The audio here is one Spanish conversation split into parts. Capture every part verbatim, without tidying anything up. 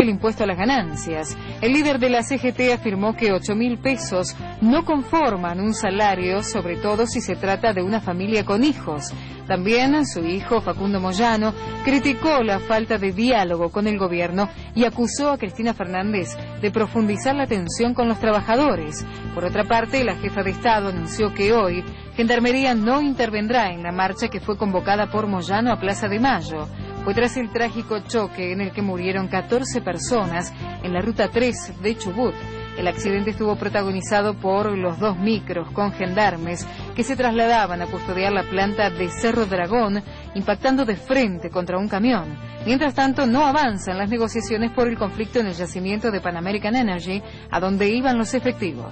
el impuesto a las ganancias. El líder de la C G T afirmó que ocho mil pesos no conforman un salario, sobre todo si se trata de una familia con hijos. También su hijo, Facundo Moyano, criticó la falta de diálogo con el gobierno y acusó a Cristina Fernández de profundizar la tensión con los trabajadores. Por otra parte, la jefa de Estado anunció que hoy Gendarmería no intervendrá en la marcha que fue convocada por Moyano a Plaza de Mayo. Fue tras el trágico choque en el que murieron catorce personas en la ruta tres de Chubut. El accidente estuvo protagonizado por los dos micros con gendarmes que se trasladaban a custodiar la planta de Cerro Dragón, impactando de frente contra un camión. Mientras tanto, no avanzan las negociaciones por el conflicto en el yacimiento de Pan American Energy, a donde iban los efectivos.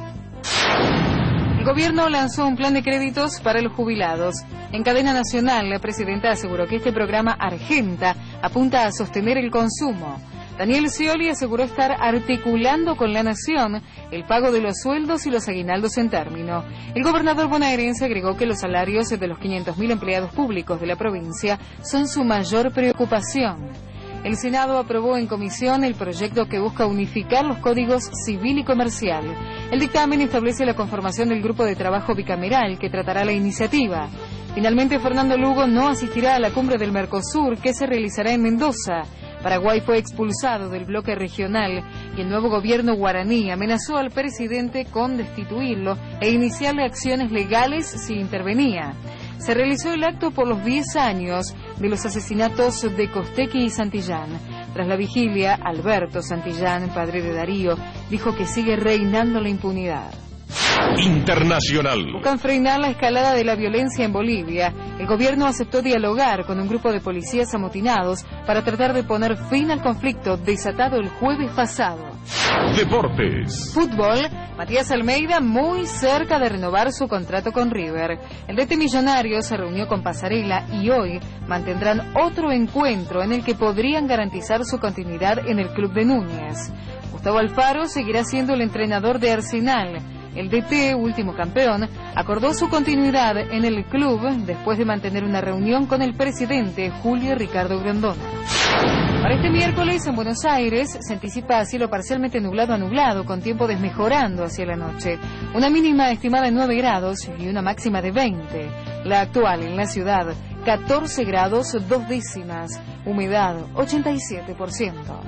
El gobierno lanzó un plan de créditos para los jubilados. En cadena nacional, la presidenta aseguró que este programa Argenta apunta a sostener el consumo. Daniel Scioli aseguró estar articulando con la Nación el pago de los sueldos y los aguinaldos en término. El gobernador bonaerense agregó que los salarios de los quinientos mil empleados públicos de la provincia son su mayor preocupación. El Senado aprobó en comisión el proyecto que busca unificar los códigos civil y comercial. El dictamen establece la conformación del grupo de trabajo bicameral que tratará la iniciativa. Finalmente, Fernando Lugo no asistirá a la cumbre del Mercosur que se realizará en Mendoza. Paraguay fue expulsado del bloque regional y el nuevo gobierno guaraní amenazó al presidente con destituirlo e iniciarle acciones legales si intervenía. Se realizó el acto por los diez años de los asesinatos de Costequi y Santillán. Tras la vigilia, Alberto Santillán, padre de Darío, dijo que sigue reinando la impunidad. Internacional. Buscan frenar la escalada de la violencia en Bolivia. El gobierno aceptó dialogar con un grupo de policías amotinados para tratar de poner fin al conflicto desatado el jueves pasado. Deportes. Fútbol. Matías Almeida muy cerca de renovar su contrato con River. El D T millonario se reunió con Pasarela y hoy mantendrán otro encuentro en el que podrían garantizar su continuidad en el club de Núñez. Gustavo Alfaro seguirá siendo el entrenador de Arsenal. El D T, último campeón, acordó su continuidad en el club después de mantener una reunión con el presidente Julio Ricardo Grondona. Para este miércoles en Buenos Aires se anticipa cielo parcialmente nublado a nublado con tiempo desmejorando hacia la noche. Una mínima estimada en nueve grados y una máxima de veinte. La actual en la ciudad, catorce grados dos décimas. Humedad, ochenta y siete por ciento.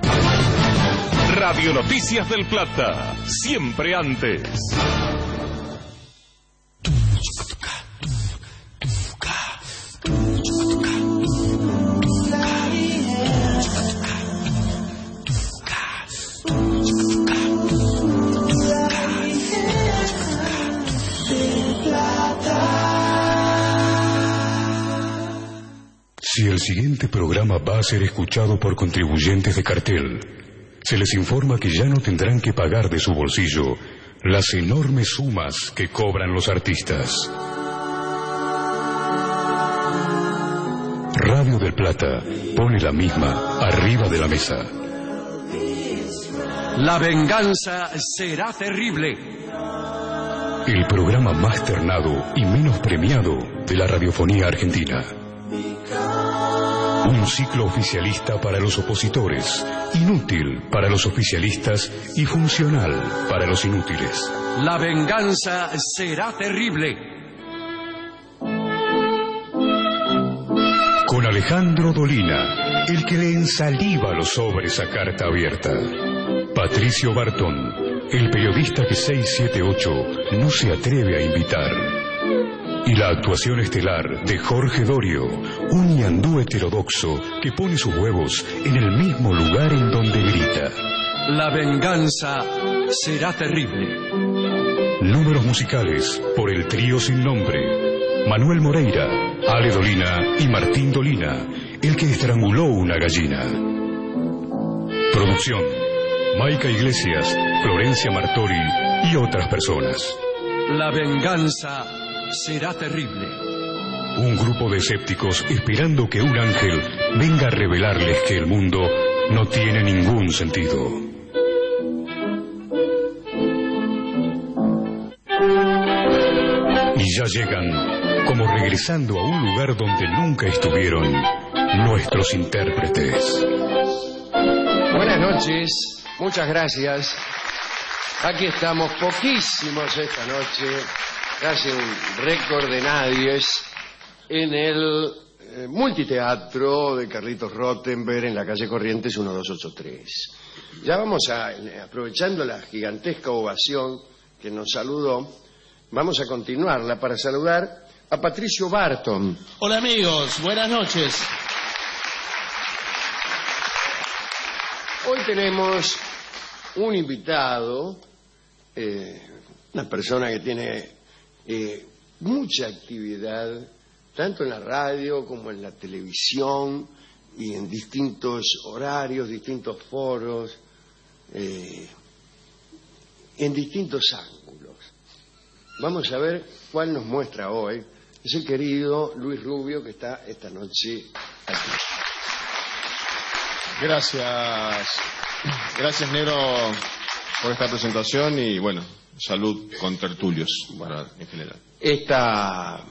Radio Noticias del Plata, siempre antes. Si el siguiente programa va a ser escuchado por contribuyentes de cartel, se les informa que ya no tendrán que pagar de su bolsillo las enormes sumas que cobran los artistas. Radio del Plata pone la misma arriba de la mesa. La venganza será terrible. El programa más ternado y menos premiado de la radiofonía argentina. Un ciclo oficialista para los opositores, inútil para los oficialistas y funcional para los inútiles. La venganza será terrible. Con Alejandro Dolina, el que le ensaliva los sobres a carta abierta. Patricio Bartón, el periodista que seiscientos setenta y ocho no se atreve a invitar. Y la actuación estelar de Jorge Dorio, un ñandú heterodoxo que pone sus huevos en el mismo lugar en donde grita. La venganza será terrible. Números musicales por el trío sin nombre. Manuel Moreira, Ale Dolina y Martín Dolina, el que estranguló una gallina. Producción: Maica Iglesias, Florencia Martori y otras personas. La venganza será terrible. Un grupo de escépticos esperando que un ángel venga a revelarles que el mundo no tiene ningún sentido. Y ya llegan, como regresando a un lugar donde nunca estuvieron, nuestros intérpretes. Buenas noches. noches, muchas gracias. Aquí estamos, poquísimos esta noche, casi un récord de nadies, en el eh, multiteatro de Carlitos Rottenberg en la calle Corrientes uno dos ocho tres. Ya vamos a, aprovechando la gigantesca ovación que nos saludó, vamos a continuarla para saludar a Patricio Barton. Hola amigos, buenas noches. Hoy tenemos un invitado, eh, una persona que tiene eh, mucha actividad, tanto en la radio como en la televisión y en distintos horarios, distintos foros, eh, en distintos ángulos. Vamos a ver cuál nos muestra hoy. Es el querido Luis Rubio, que está esta noche aquí. Gracias, gracias Nero por esta presentación y bueno, salud con tertulios para, en general. Esta,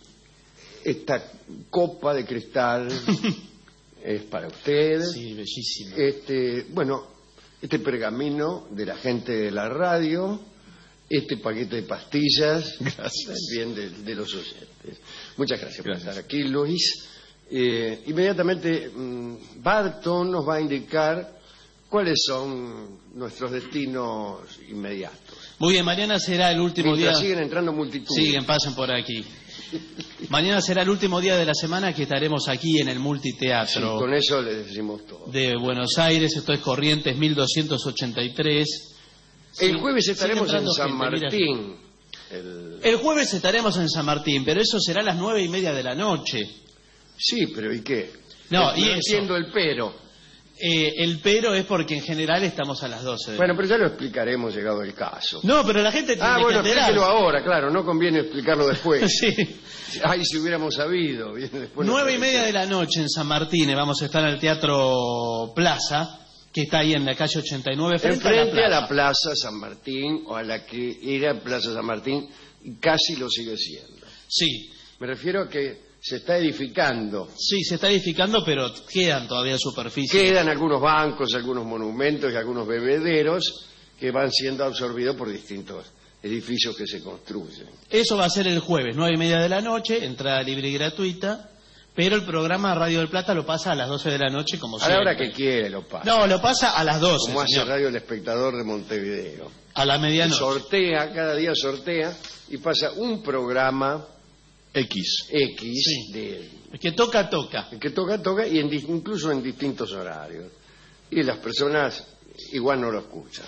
esta copa de cristal es para usted. Sí, bellísimo. Este, bueno, este pergamino de la gente de la radio, este paquete de pastillas, gracias. También de, de los oyentes. Muchas gracias, gracias por estar aquí, Luis. Eh, inmediatamente mmm, Barton nos va a indicar cuáles son nuestros destinos inmediatos. Muy bien, mañana será el último Mientras día. siguen entrando multitudes. Siguen, pasen por aquí. Mañana será el último día de la semana que estaremos aquí en el multiteatro. Sí, con eso le decimos todo. De Buenos Aires, esto es Corrientes mil doscientos ochenta y tres. El Sí, jueves estaremos en San gente, Martín. El... el jueves estaremos en San Martín, pero eso será a las nueve y media de la noche. Sí, pero ¿y qué? No, no y entiendo eso. el pero. Eh, el pero es porque en general estamos a las doce. Bueno, pero ya lo explicaremos llegado el caso. No, pero la gente tiene ah, bueno, que enterarse. explíquelo ahora, claro, no conviene explicarlo después. Sí. Ay, si hubiéramos sabido. Bien, después Nueve y media de la noche en San Martín, vamos a estar en el Teatro Plaza, que está ahí en la calle ochenta y nueve, frente, Enfrente a, la a la Plaza San Martín, o a la que era Plaza San Martín, y casi lo sigue siendo. Sí. Me refiero a que se está edificando. Sí, se está edificando, pero quedan todavía superficies. Quedan algunos bancos, algunos monumentos y algunos bebederos que van siendo absorbidos por distintos edificios que se construyen. Eso va a ser el jueves, nueve y media de la noche, entrada libre y gratuita, pero el programa Radio del Plata lo pasa a las doce de la noche, como a siempre. la hora que quiere lo pasa. No, lo pasa a las doce, Como hace señor. Radio El Espectador de Montevideo. A la medianoche. Sortea, cada día sortea, y pasa un programa X. X Sí. de él. El que toca, toca. El que toca, toca, y en, incluso en distintos horarios. Y las personas igual no lo escuchan.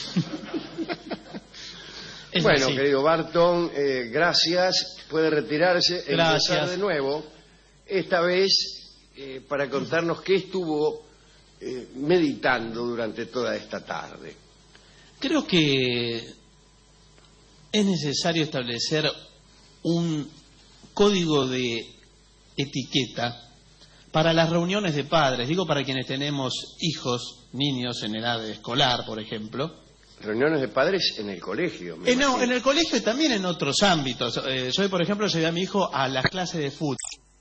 Es bueno, así. querido Barton, eh, gracias. Puede retirarse e Gracias. empezar de nuevo. Esta vez eh, para contarnos qué estuvo eh, meditando durante toda esta tarde. Creo que es necesario establecer un código de etiqueta para las reuniones de padres. Digo, para quienes tenemos hijos, niños en edad escolar, por ejemplo. Reuniones de padres en el colegio. me Eh, no, imagino. en el colegio y también en otros ámbitos. Eh, yo, por ejemplo, llevé a mi hijo a las clases de fútbol.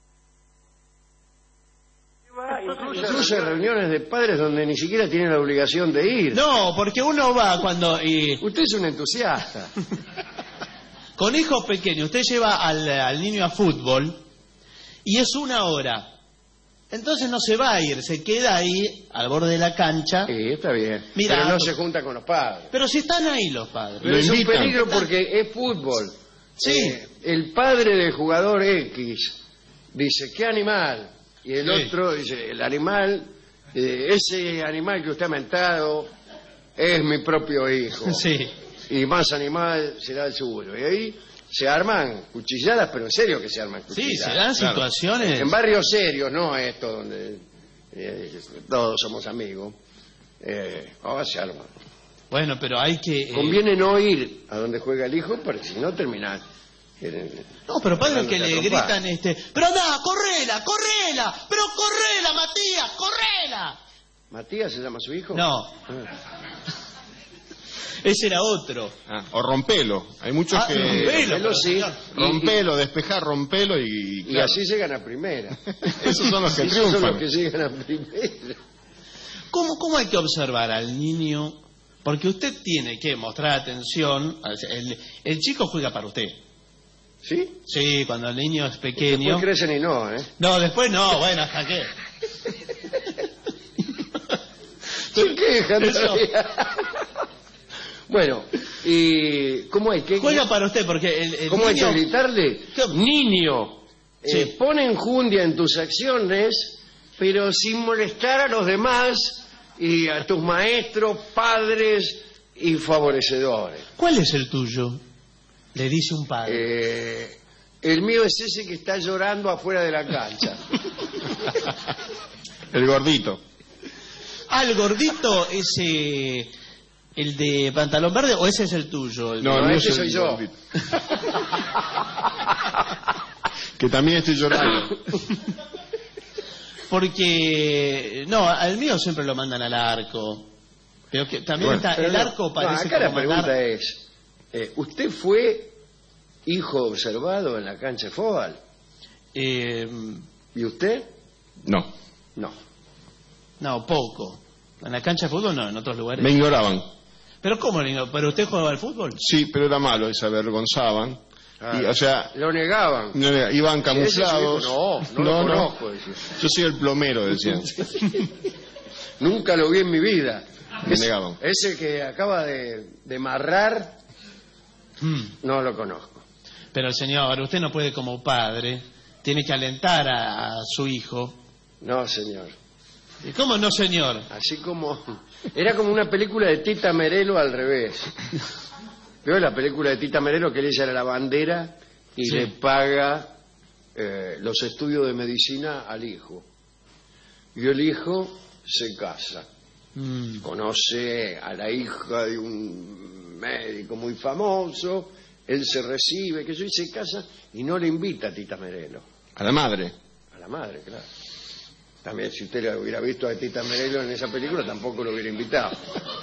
Incluso hay reuniones de padres donde ni siquiera tienen la obligación de ir. No, porque uno va cuando... eh, Usted es un entusiasta. con hijos pequeños, usted lleva al, al niño a fútbol y es una hora. Entonces no se va a ir, se queda ahí al borde de la cancha. Sí, está bien. Mira, pero no pues- se junta con los padres. Pero si están ahí los padres. Pero Lo es un invitan. peligro porque es fútbol. Sí. Eh, el padre del jugador X dice, ¿qué animal? Y el Sí. otro dice, el animal, eh, ese animal que usted ha mentado es mi propio hijo. Sí. Y más animal será el suyo. Y ahí se arman cuchilladas, pero en serio que se arman Sí, cuchilladas. se dan claro. situaciones. En barrios serios, no esto donde eh, todos somos amigos. Eh, ahora se arman. Bueno, pero hay que... eh, Conviene no ir a donde juega el hijo, porque si no terminás. eh, No, pero padres que le Agarrándose a gritan, este, pero anda, correla, correla, pero correla, Matías, correla. ¿Matías se llama su hijo? No, Ah. ese era otro. Ah, o rompelo. Hay muchos Ah, que... rompelo. Rompelo, sí. Y- Rompelo, despejar, rompelo y... Y, claro, así llegan a primera. esos son los que Esos son los triunfan. que llegan a primera. ¿Cómo, ¿Cómo hay que observar al niño? Porque usted tiene que mostrar atención. El, el chico juega para usted. ¿Sí? Sí, cuando el niño es pequeño. Después crecen y no, ¿eh? No, después no, bueno, ¿hasta qué? Se quejan Eso. todavía. Bueno, ¿y cómo hay que Juega para usted, porque el, el cómo niño... hay que gritarle? Niño, Sí. eh, pon enjundia en tus acciones, pero sin molestar a los demás y a tus maestros, padres y favorecedores. ¿Cuál es el tuyo? Le dice un padre. Eh, el mío es ese que está llorando afuera de la cancha. El gordito. Ah, el gordito es eh, el de pantalón verde, o ese es el tuyo. El No, de- el No, mío ese es soy el yo. gordito. Que también estoy llorando. Porque, no, al mío siempre lo mandan al arco. Pero que también Bueno, está, Pero el no, arco no, parece acá la como pregunta mandar- es, eh, ¿usted fue hijo observado en la cancha de fútbol? Eh, ¿Y usted? No, No. no, poco. En la cancha de fútbol no, en otros lugares. me ignoraban. Pero ¿cómo? Niño? ¿Pero usted jugaba al fútbol? Sí, pero era malo, se avergonzaban. Ah, Y, o sea, lo negaban. no, no, iban camuflados. Ese es su hijo. No, no, lo conozco. decía. Yo soy el plomero, decían. Nunca lo vi en mi vida. Me Ese- negaban. Ese que acaba de, de marrar, Hmm. no lo conozco. Pero señor, usted no puede como padre, tiene que alentar a, a su hijo. No, señor. ¿Y cómo no, señor? Así como... Era como una película de Tita Merelo al revés. Veo la película de Tita Merelo que ella era la bandera y Sí. le paga eh, los estudios de medicina al hijo. Y el hijo se casa. Mm. Conoce a la hija de un médico muy famoso, él se recibe, que yo y se casa y no le invita a Tita Merelo. A la madre. A la madre, claro. También si usted hubiera visto a Tita Merelo en esa película, tampoco lo hubiera invitado.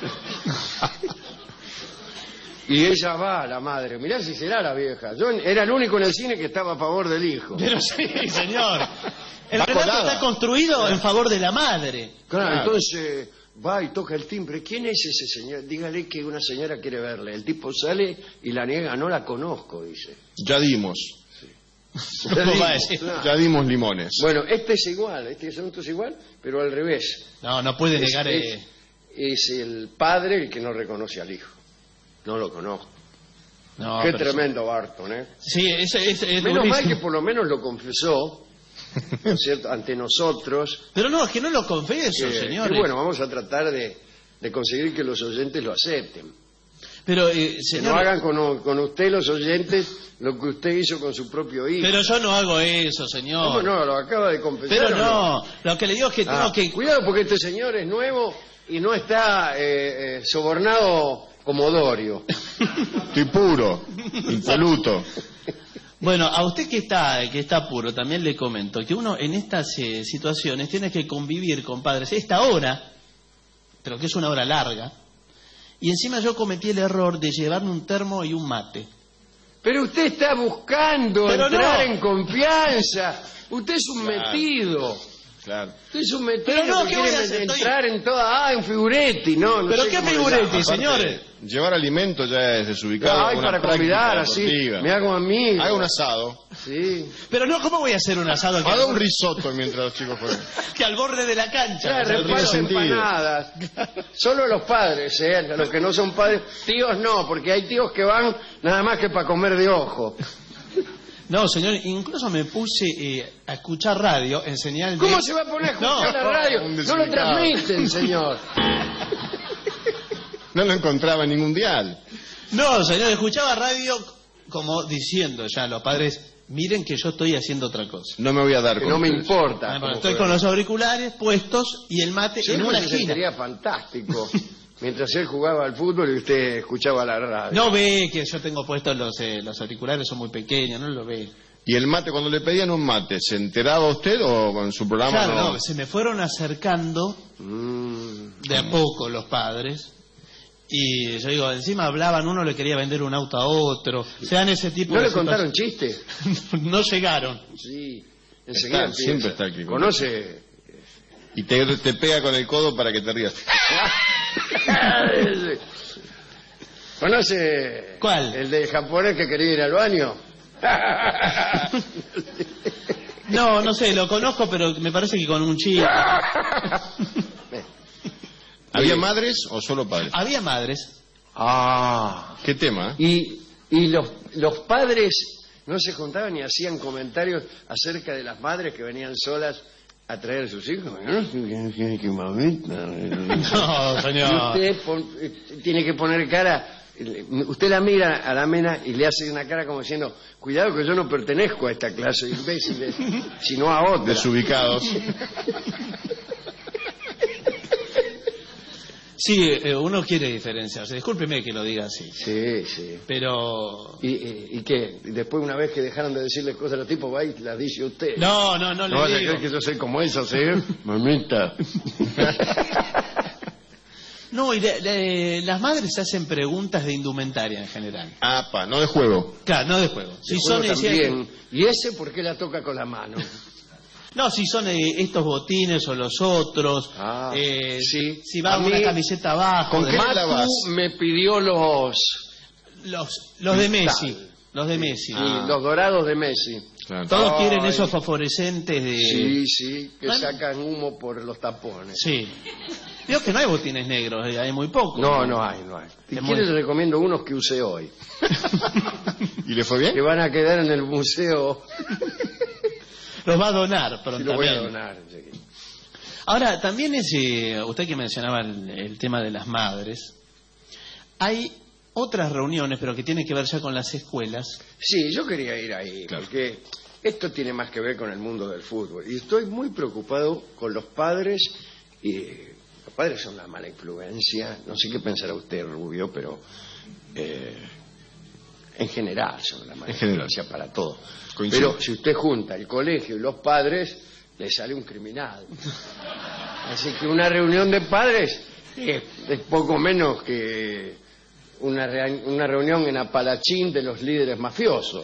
Y ella va a la madre. Mirá si será la vieja. Yo era el único en el cine que estaba a favor del hijo. Pero sí, señor. El Va relato colada. está construido en favor de la madre. Claro, Claro. entonces va y toca el timbre. ¿Quién es ese señor? Dígale que una señora quiere verle. El tipo sale y la niega. No la conozco, dice. Ya dimos. ¿Cómo va a decir? Claro. Ya dimos limones. Bueno, este es igual. Este asunto es igual, pero al revés. No, no puede Es, negar... es- eh, es el padre el que no reconoce al hijo. No lo conozco. no, Qué pero tremendo Barton, ¿eh? Sí, es, es, es Menos mal durísimo. que por lo menos lo confesó, ¿no es cierto?, ante nosotros. Pero no, es que no lo confieso, Que- señores. que bueno, vamos a tratar de, de conseguir que los oyentes lo acepten. Pero, eh, Que señor... no hagan con, con usted, los oyentes, lo que usted hizo con su propio hijo. Pero yo no hago eso, señor. ¿Cómo no? Lo acaba de confesar. Pero ¿o no, lo que le digo es que Ah, tengo que... Cuidado porque este señor es nuevo y no está eh, eh, sobornado como Dorio. Estoy puro, impoluto. Bueno, a usted que está, que está puro, también le comento que uno en estas eh, situaciones tiene que convivir con padres. Esta hora, pero que es una hora larga, y encima yo cometí el error de llevarme un termo y un mate. Pero usted está buscando Pero entrar no. en confianza. Usted es un Claro. metido. Claro. Usted es un metido Pero no, que ¿qué voy quiere a hacer? Estoy- entrar en toda... Ah, en figuretti, no, no ¿Pero sé qué cómo le figuretti, llaman. señores? Llevar alimento ya es desubicado. Ay, una para práctica convidar, así. deportiva. Me hago amigo. Haga un asado. Sí. Pero no, ¿cómo voy a hacer un asado que, Haga al, un risotto mientras los chicos juegan. que al borde de la cancha? Ya, O sea, tiene reparto sentido. empanadas. Solo los padres, ¿eh? Los que no son padres. Tíos no, porque hay tíos que van nada más que para comer de ojo. No, señor, incluso me puse eh, a escuchar radio en señal de... ¿Cómo se va a poner a escuchar No, la radio? un No lo desubicado. transmiten, señor. No lo encontraba en ningún dial. No, señor, escuchaba radio como diciendo ya a los padres, miren que yo estoy haciendo otra cosa. No me voy a dar Que con no me ustedes. importa. Ah, cómo estoy juegan. con los auriculares puestos y el mate Sí, en pues una se esquina. sentiría fantástico. Mientras él jugaba al fútbol y usted escuchaba la radio. No ve que yo tengo puestos los, eh, los auriculares, son muy pequeños, no lo ve. Y el mate, cuando le pedían un mate, ¿se enteraba usted o con su programa Claro, no? no, se me fueron acercando Mm. de a poco los padres. Y yo digo, encima hablaban, uno le quería vender un auto a otro. Se dan ese tipo ¿No de le contaron chistes? situaciones. No llegaron. Sí. Enseguida Está, siempre empieza. está el que ¿Conoce Y te, te pega con el codo para que te rías. ¿Conoce? ¿Cuál? El del japonés que quería ir al baño. No, no sé, lo conozco, pero me parece que con un chico. ¿Había madres o solo padres? Había madres. Ah. ¿Qué tema? Y, y los, los padres no se juntaban y hacían comentarios acerca de las madres que venían solas a traer a sus hijos. ¿No? ¡Qué mamita! No, señor. Usted pon, tiene que poner cara. Usted la mira a la mena y le hace una cara como diciendo: cuidado que yo no pertenezco a esta clase de imbéciles, sino a otra. Desubicados. Sí, eh, uno quiere diferenciarse. Discúlpeme que lo diga así. Sí, sí. Pero... ¿Y, y, y qué? Después, una vez que dejaron de decirle cosas a los tipos, va y las dice usted. No, no, no le ¿No vas a digo. creer que yo soy como esa, sí? Mamita. No, y de- de- las madres se hacen preguntas de indumentaria en general. Apa, no de juego. Claro, no de juego. Si El son juego ese- también. ¿Y ese por qué la toca con la mano? No, si son eh, estos botines o los otros. Ah, eh, sí. Si va A una mí, camiseta abajo. ¿con de- qué Matu la vas? me pidió los, Los, los de Cristal. Messi. Los de Messi. sí, los dorados de Messi. Claro. Todos Ay. quieren esos fosforescentes de... Sí, sí, que Bueno. sacan humo por los tapones. Sí. Digo que no hay botines negros, eh, hay muy pocos. No, no hay, no hay. Si Es quiere muy- le recomiendo unos que usé hoy, ¿Y le fue que bien? van a quedar en el museo. Los va a donar Y lo voy a prontamente. donar enseguida. Ahora, también es, eh, usted que mencionaba el, el tema de las madres, hay otras reuniones, pero que tienen que ver ya con las escuelas. Sí, yo quería ir ahí, Claro. porque esto tiene más que ver con el mundo del fútbol. Y estoy muy preocupado con los padres. Y los padres son una mala influencia. No sé qué pensará usted, Rubio, pero eh, en general son una mala En general. influencia para todo. Coincido. Pero si usted junta el colegio y los padres, le sale un criminal. Así que una reunión de padres es, es poco menos que una, rea- una reunión en Apalachín de los líderes mafiosos.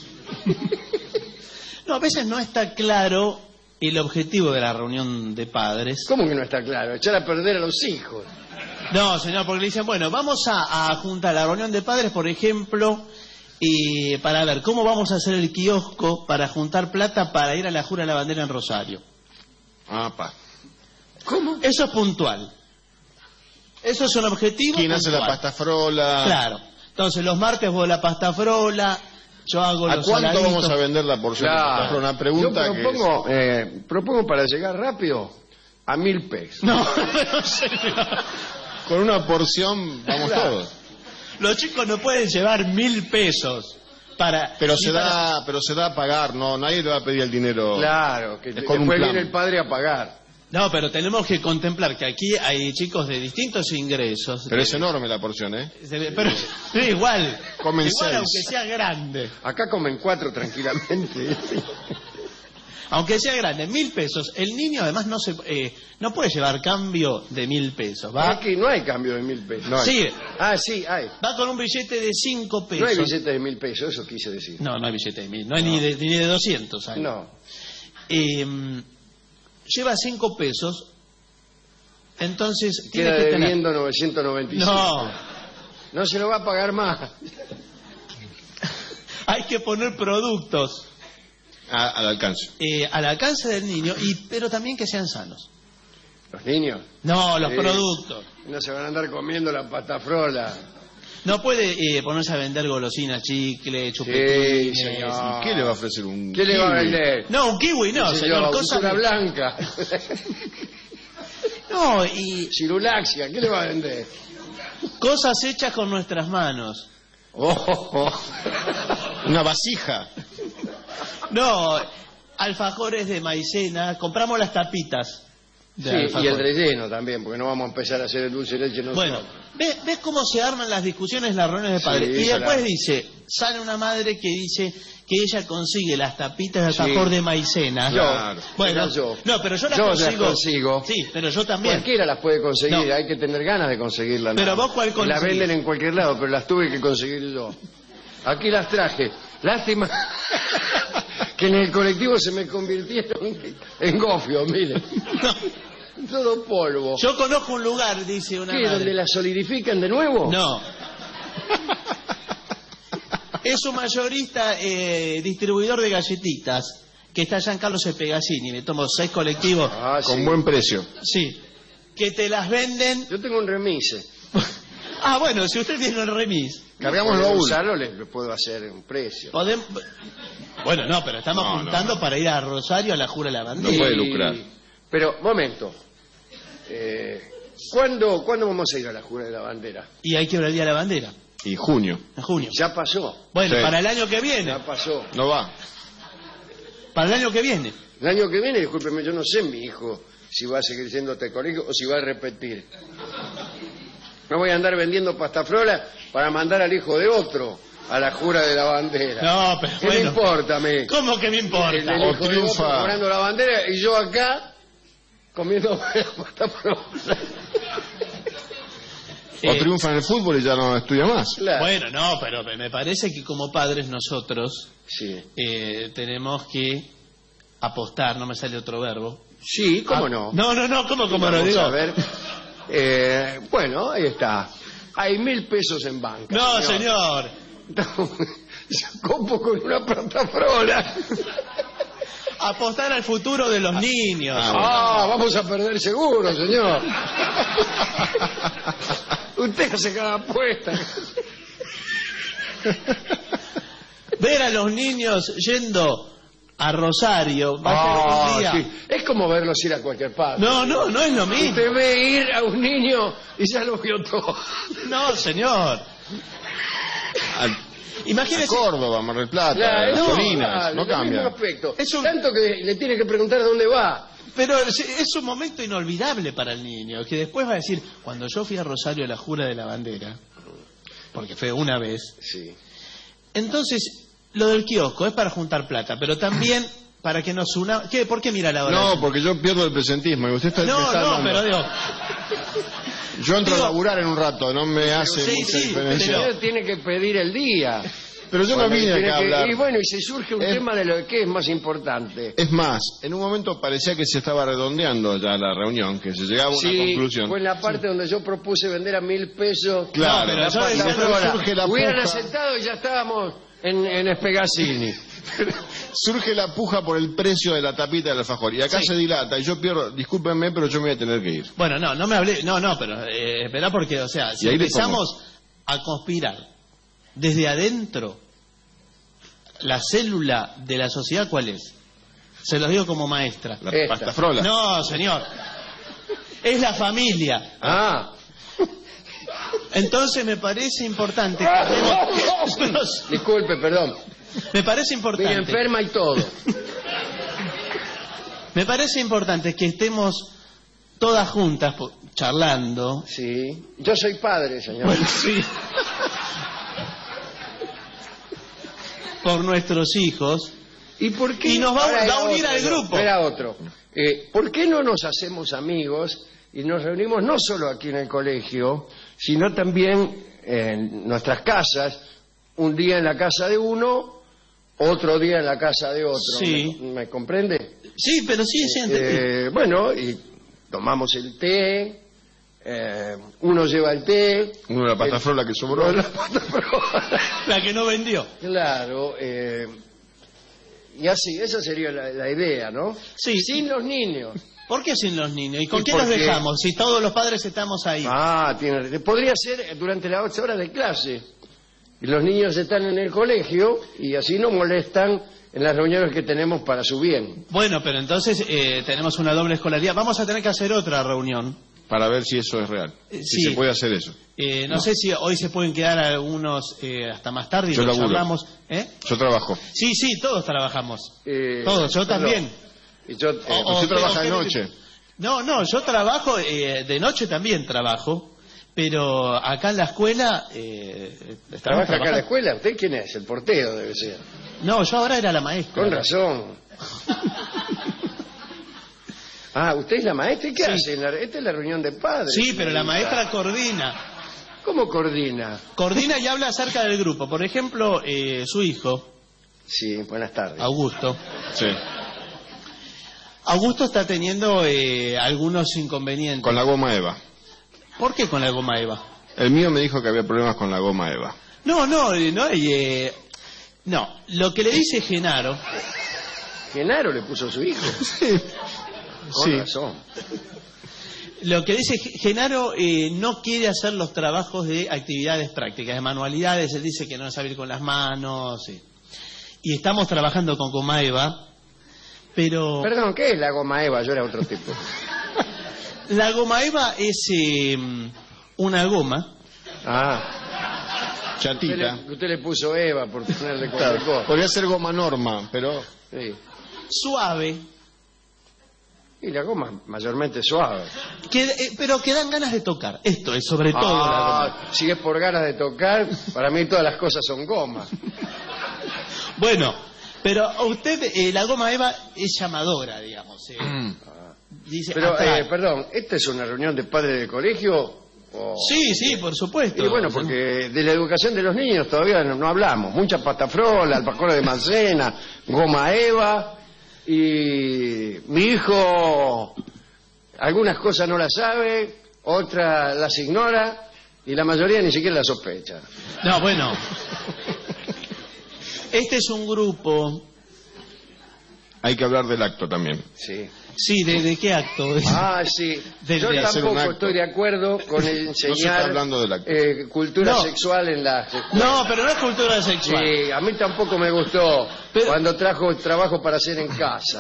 No, a veces no está claro el objetivo de la reunión de padres. ¿Cómo que no está claro? Echar a perder a los hijos. No, señor, porque le dicen, bueno, vamos a, a juntar la reunión de padres, por ejemplo, y para ver cómo vamos a hacer el kiosco para juntar plata para ir a la Jura de la Bandera en Rosario. Apa. ¿Cómo? Eso es puntual. Eso es un objetivo ¿Quién hace la puntual. pasta frola? Claro. Entonces, los martes vos la pasta frola, yo hago ¿A los cuánto saladitos. vamos a vender la porción de pasta frola? Una pregunta Yo que propongo, eh, propongo para llegar rápido a mil pesos. No, no, señor. es- con una porción vamos Claro. todos. Los chicos no pueden llevar mil pesos para... Pero ni se para- da, pero se da a pagar, no, nadie le va a pedir el dinero. Claro, que Es con un después plan. viene el padre a pagar. No, pero tenemos que contemplar que aquí hay chicos de distintos ingresos. Pero es enorme la porción, ¿eh? Se ve- Pero sí, igual. Comen igual seis. aunque sea grande. Acá comen cuatro tranquilamente. Aunque sea grande, mil pesos. El niño además no se eh, no puede llevar cambio de mil pesos. Va, Aquí no hay cambio de mil pesos. No hay. Sí. Ah, sí, hay. va con un billete de cinco No pesos. hay billetes de mil pesos, eso quise decir. No, no hay billete de mil. No hay ni de, ni de doscientos. hay. No. Eh, lleva cinco pesos. Entonces tiene Queda que tener... debiendo novecientos noventa y cinco. No, No se lo va a pagar más. hay que poner productos A- al alcance. eh, al alcance del niño, y pero también que sean sanos. Los niños No, los Sí. productos. no se van a andar comiendo la pasta frola. No puede eh, ponerse a vender golosinas, chicle, chupetines. Sí, señor. ¿Y qué le va a ofrecer un ¿Qué le va a kiwi? vender? No, un kiwi no, Qué sé señor. yo, Cosas cultura de- blanca. No, y Cirulaxia, ¿qué le va a vender? cosas hechas con nuestras manos. Oh, oh, oh. Una vasija. No, alfajores de maicena. Compramos las tapitas. de Sí, y alfajor. el relleno también, porque no vamos a empezar a hacer el dulce de leche nosotros. Bueno, ¿ves, ves cómo se arman las discusiones en las reuniones de padres? Sí, y después claro. dice, sale una madre que dice que ella consigue las tapitas de Sí. alfajor de maicena. Claro. Bueno, Era yo. no, pero yo las Yo consigo. las consigo. Sí, pero yo también. Cualquiera las puede conseguir, No. hay que tener ganas de conseguirlas. Pero nada. vos, ¿cuál Las conseguís? venden en cualquier lado, pero las tuve que conseguir yo. Aquí las traje. Lástima que en el colectivo se me convirtieron en gofio, mire. Todo polvo. Yo conozco un lugar, dice una ¿Qué? madre. ¿Donde la solidifican de nuevo? No. Es un mayorista eh, distribuidor de galletitas que está allá en Carlos Espegazzini. Le tomo seis colectivos. Ah, Con sí. buen precio. Sí. Que te las venden. Yo tengo un remise. Ah, bueno, si usted tiene el remis. Cargamos el Puedo baúl. usarlo, le, le puedo hacer un precio. Podemos... Bueno, no, pero estamos No, juntando no. para ir a Rosario a la Jura de la Bandera. No puede Y- lucrar. Pero, momento. Eh, ¿cuándo, ¿Cuándo vamos a ir a la Jura de la Bandera? Y hay que ver el Día de la Bandera, Y junio. en junio. Ya pasó. Bueno, Sí. para el año que viene. Ya pasó. No va. Para el año que viene. El año que viene, discúlpeme, yo no sé mi hijo si va a seguir siendo este colegio o si va a repetir. No voy a andar vendiendo pastafrola para mandar al hijo de otro a la Jura de la Bandera. No, pero ¿Qué bueno. me importa a mí? ¿Cómo que me El, importa? el O hijo de triunfa. otro cobrando la bandera y yo acá comiendo pastafrola. O Eh, triunfa en el fútbol y ya no estudia más. Claro. Bueno, no, pero me parece que como padres nosotros Sí. eh, tenemos que apostar, no me sale otro verbo. Sí, ¿cómo Ah, no? No, no, no, ¿cómo, cómo lo Vamos digo? a ver. Eh, bueno, ahí está. Hay mil pesos en banca. No, señor. Copo con una plataforma. Apostar al futuro de los niños. Ah, vamos a perder seguro, señor. Usted hace cada apuesta. Ver a los niños yendo a Rosario va a ser Ah, un día. sí. Es como verlos ir a cualquier parte. No, no, no es lo mismo. Usted ve ir a un niño y ya lo vio todo. No, señor. Al- A Imagínese. Córdoba, Mar del Plata, Claro, las no, colinas, claro, no el cambia. mismo aspecto. Es un- Tanto que le tiene que preguntar dónde va. Pero es, es un momento inolvidable para el niño, que después va a decir, cuando yo fui a Rosario a la Jura de la Bandera, porque fue una vez, Sí. entonces lo del kiosco es para juntar plata, pero también para que nos una... ¿Qué? ¿Por qué mira la hora? No, porque yo pierdo el presentismo y usted está, me no, está no, hablando. pero digo, Yo entro digo- a laburar en un rato, no me hace sí, mucha sí, diferencia. pero- Usted tiene que pedir el día. Pero yo no Bueno, vine tiene acá a que- hablar. Y bueno, y se surge un Es- tema de lo que es más importante. Es más, en un momento parecía que se estaba redondeando ya la reunión, que se llegaba a una Sí, conclusión. fue en la parte donde yo propuse vender a mil pesos. Claro, No, pero la yo- pasta y después frola. surge la Hubieran puja. aceptado y ya estábamos en, en Espegazzini. Surge la puja por el precio de la tapita del alfajor y acá Sí. se dilata y yo pierdo, discúlpenme, pero yo me voy a tener que ir. bueno, no, no me hablé, no, no, pero eh, espera porque, o sea, si Y ahí le empezamos a conspirar desde adentro, la célula de la sociedad, ¿cuál es? Se los digo como maestra. La Esta. pasta frola. No, señor. Es la familia. Ah, Entonces me parece importante que estemos- disculpe, perdón. me parece Vine importante. enferma y todo. Me parece importante que estemos todas juntas po- charlando. Sí. Yo soy padre, señor. Bueno, sí. Por nuestros hijos. ¿Y por qué? Y nos va- Ahora va a era unir otro, al no, grupo. Era otro. Eh, ¿Por qué no nos hacemos amigos y nos reunimos no solo aquí en el colegio, sino también en nuestras casas? Un día en la casa de uno, otro día en la casa de otro. Sí. ¿Me, me comprende? Sí, pero sí, sí, entendí. Eh, bueno, y tomamos el té, eh, uno lleva el té. Uno de la pasta el- frola que sobró. la pasta frola. La que no vendió. Claro, eh, y así, esa sería la, la idea, ¿no? Sí. Sin los niños. ¿Por qué sin los niños? ¿Y con ¿Y qué por los qué? dejamos? Si todos los padres estamos ahí. Ah, tiene, podría ser durante las ocho horas de clase. Y los niños están en el colegio y así no molestan en las reuniones que tenemos para su bien. Bueno, pero entonces eh, tenemos una doble escolaridad. Vamos a tener que hacer otra reunión. Para ver si eso es real. Eh, Si sí. se puede hacer eso. Eh, no, sé si hoy se pueden quedar algunos eh, hasta más tarde y Yo lo laburo. charlamos. ¿Eh? Yo trabajo. Sí, sí, todos trabajamos. Eh, Todos, yo perdón. también. Y yo, eh, O- Usted o- trabaja o- de noche. No, no, yo trabajo, eh, de noche también trabajo, pero acá en la escuela... Eh, estamos ¿Trabaja acá en la trabajando. escuela? ¿Usted quién es? El portero debe ser. No, yo ahora era la maestra. Con razón. Ah, ¿usted es la maestra? ¿Y qué Sí. hace? En la- Esta es la reunión de padres. Sí, pero la señorita. maestra coordina. ¿Cómo coordina? Coordina y habla acerca del grupo. Por ejemplo, eh, su hijo, Sí, buenas tardes. Augusto, Sí. Augusto está teniendo eh, algunos inconvenientes. Con la goma Eva. ¿Por qué con la goma Eva? El mío me dijo que había problemas con la goma Eva. No, no, eh, no, eh, no. Lo que le dice Genaro... Genaro le puso a su hijo. Sí. Con Sí. razón. Lo que dice Genaro eh, no quiere hacer los trabajos de actividades prácticas, de manualidades. Él dice que no sabe ir con las manos. Sí. Y estamos trabajando con goma Eva, pero... Perdón, ¿qué es la goma Eva? Yo era otro tipo. La goma Eva es eh, una goma. Ah. Usted Chatita. le, usted le puso Eva por ponerle Claro, cualquier cosa. podría ser goma Norma, pero... Sí. Suave, Y la goma mayormente suave. que, eh, pero que dan ganas de tocar. Esto es sobre todo la goma. Ah, si es por ganas de tocar, para mí todas las cosas son gomas. Bueno, pero usted, eh, la goma Eva es llamadora, digamos. eh. Dice, Pero, atrae. eh, perdón, ¿esta es una reunión de padres de colegio? O... Sí, sí, por supuesto. Y bueno, porque de la educación de los niños todavía no, no hablamos. Mucha patafrola, alfajores de maicena, goma Eva. Y mi hijo algunas cosas no las sabe, otras las ignora y la mayoría ni siquiera las sospecha. No, bueno. Este es un grupo... Hay que hablar del acto también. Sí. Sí, ¿de, de qué acto? Ah, sí. De- Yo de hacer un tampoco acto. estoy de acuerdo con el No se enseñar está hablando del acto. eh, cultura No. sexual en las escuelas. No, pero no es cultura sexual. Sí, a mí tampoco me gustó Pero- cuando trajo trabajo para hacer en casa.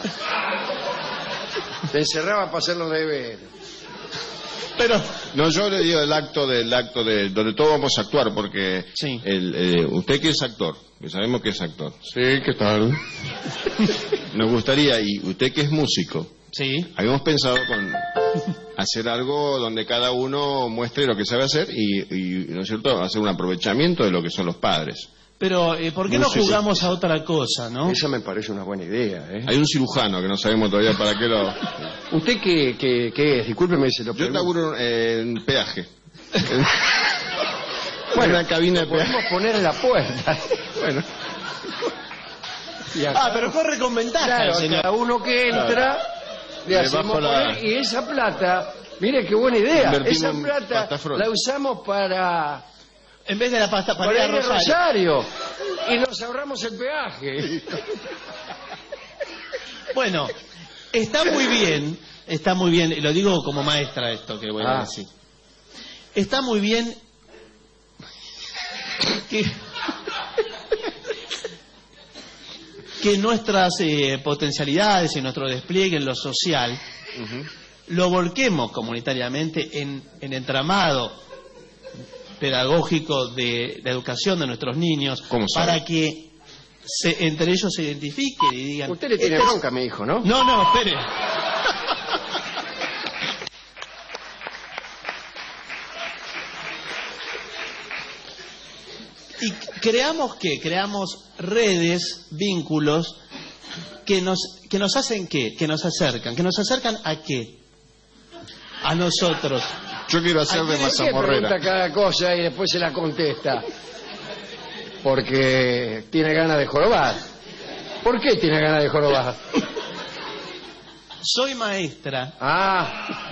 Te encerraba para hacer los deberes. Pero... No, yo le digo el acto del acto de donde todos vamos a actuar, porque Sí. el, eh, usted que es actor, que sabemos que es actor. Sí, ¿qué tal? Nos gustaría, y usted que es músico, Sí. habíamos pensado con hacer algo donde cada uno muestre lo que sabe hacer y, y, ¿no es cierto?, hacer un aprovechamiento de lo que son los padres. Pero, eh, ¿por qué no Músico. jugamos a otra cosa, no? Esa me parece una buena idea, ¿eh? Hay un cirujano que no sabemos todavía para qué lo... ¿Usted qué, qué, qué es? Discúlpeme si lo Yo pregunto. laburo en peaje. Bueno, En una cabina de podemos peaje. poner en la puerta. Bueno, Y acá- Ah, pero corre con ventaja Claro, el señor. cada uno que entra le Le hacemos bajo la- poner, y esa plata, mire qué buena idea, Invertimos esa en plata pastafrol. la usamos para, En vez de la pasta para, para ir ir a a Rosario. Rosario y nos ahorramos el peaje. Bueno, está muy bien, está muy bien, y lo digo como maestra esto que voy a Ah. decir. Está muy bien que, que nuestras eh, potencialidades y nuestro despliegue en lo social lo volquemos comunitariamente en, en entramado pedagógico de la educación de nuestros niños ¿Cómo sabe? para que se, entre ellos se identifiquen y digan... Usted le tiene "Este es- bronca a mi hijo, ¿no? No, no, espere. Y creamos qué? Creamos redes, vínculos que nos que nos hacen qué? Que nos acercan, que nos acercan a qué? A nosotros. yo quiero hacer de ¿Por qué mazamorrera. pregunta cada cosa y después se la contesta? Porque tiene ganas de jorobar. ¿Por qué tiene ganas de jorobar? Soy maestra Ah,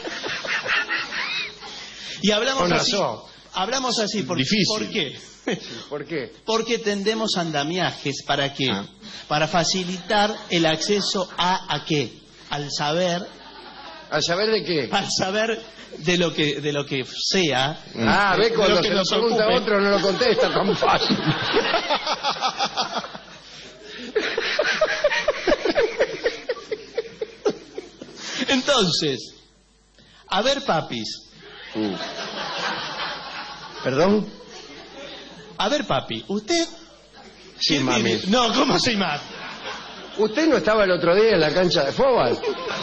y hablamos Con así. razón. Hablamos así porque Difícil. ¿por qué? ¿por qué? Porque tendemos andamiajes, ¿para qué? Ah. Para facilitar el acceso a ¿a qué? Al saber, ¿A saber de qué? al saber de lo que de lo que sea. Ah, ve de cuando lo que se lo nos pregunta a ocupe. otro no lo contesta tan fácil. Entonces, a ver, papis, Uh, ¿Perdón? a ver, papi, usted... Sí, ¿qué mami. vive- No, ¿cómo soy más? ¿Usted no estaba el otro día en la cancha de fútbol?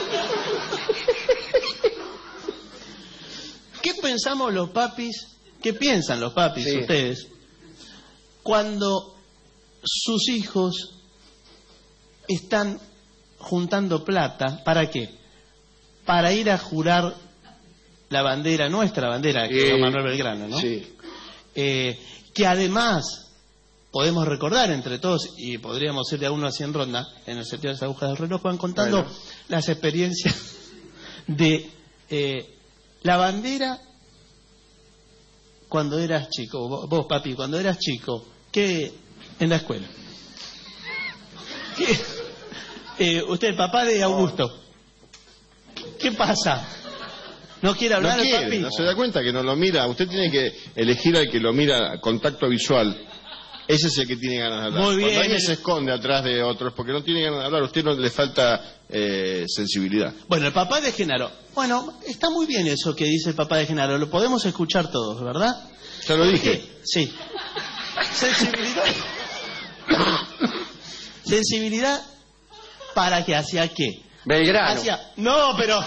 ¿Qué pensamos los papis? ¿Qué piensan los papis, Sí. ustedes, cuando sus hijos están juntando plata? ¿Para qué? Para ir a jurar la bandera, nuestra bandera, que es Eh, Don Manuel Belgrano, ¿no? Sí. Eh, que además podemos recordar entre todos, y podríamos ir de a uno así en ronda, en el sentido de las agujas del reloj, van contando Bueno. las experiencias de eh, la bandera cuando eras chico, vos, vos, papi, cuando eras chico, ¿qué en la escuela? ¿Qué? Eh, usted, papá de Augusto, ¿qué pasa? ¿No quiere hablar, No quiere, papi? no se da cuenta que no lo mira. Usted tiene que elegir al que lo mira a contacto visual. Ese es el que tiene ganas de hablar. Muy bien. Cuando alguien se esconde atrás de otros porque no tiene ganas de hablar, a usted no le falta eh, sensibilidad. Bueno, el papá de Genaro. Bueno, está muy bien eso que dice el papá de Genaro. Lo podemos escuchar todos, ¿verdad? Ya lo dije. Sí. Sensibilidad. Sensibilidad para que hacia qué. Belgrano. Hacia... No, pero...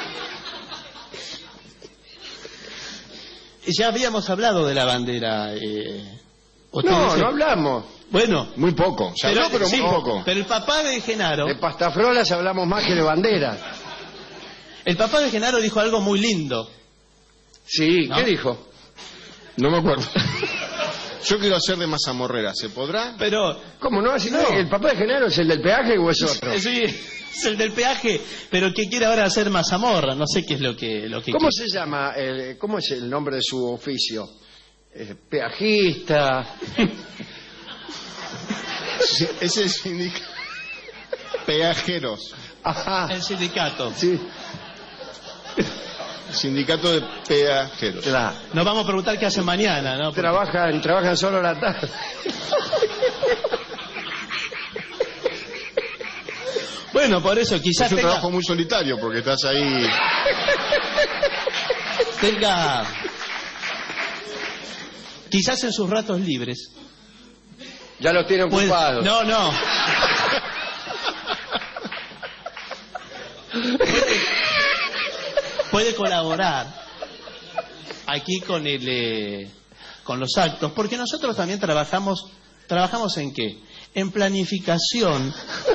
Ya habíamos hablado de la bandera. Eh... ¿Usted No, dice? no hablamos. Bueno, Muy poco. Se habló, pero sí, muy poco. pero el papá de Genaro, De pastafrolas hablamos más que de banderas. el papá de Genaro dijo algo muy lindo. Sí, ¿No? ¿qué dijo? No me acuerdo. Yo quiero hacer de mazamorrera. ¿Se podrá? Pero ¿Cómo no? Así No. ¿El papá de Genaro es el del peaje o es otro? Eh, sí, es el del peaje, pero que quiere ahora hacer mazamorra, no sé qué es lo que lo que ¿Cómo quiere. se llama? el- ¿Cómo es el nombre de su oficio? Eh, peajista. Sí, ese es sindicato. Peajeros. Ajá. El sindicato. Sí, Sindicato de peajeros. claro. Nos vamos a preguntar qué hacen mañana, ¿no? Porque- Trabajan, trabajan solo la tarde. Bueno, por eso quizás Es un tenga, trabajo muy solitario porque estás ahí. tenga quizás en sus ratos libres. Ya los tienen puede- ocupados. no, no. puede, puede colaborar aquí con el eh, con los actos, porque nosotros también trabajamos trabajamos en qué, en planificación.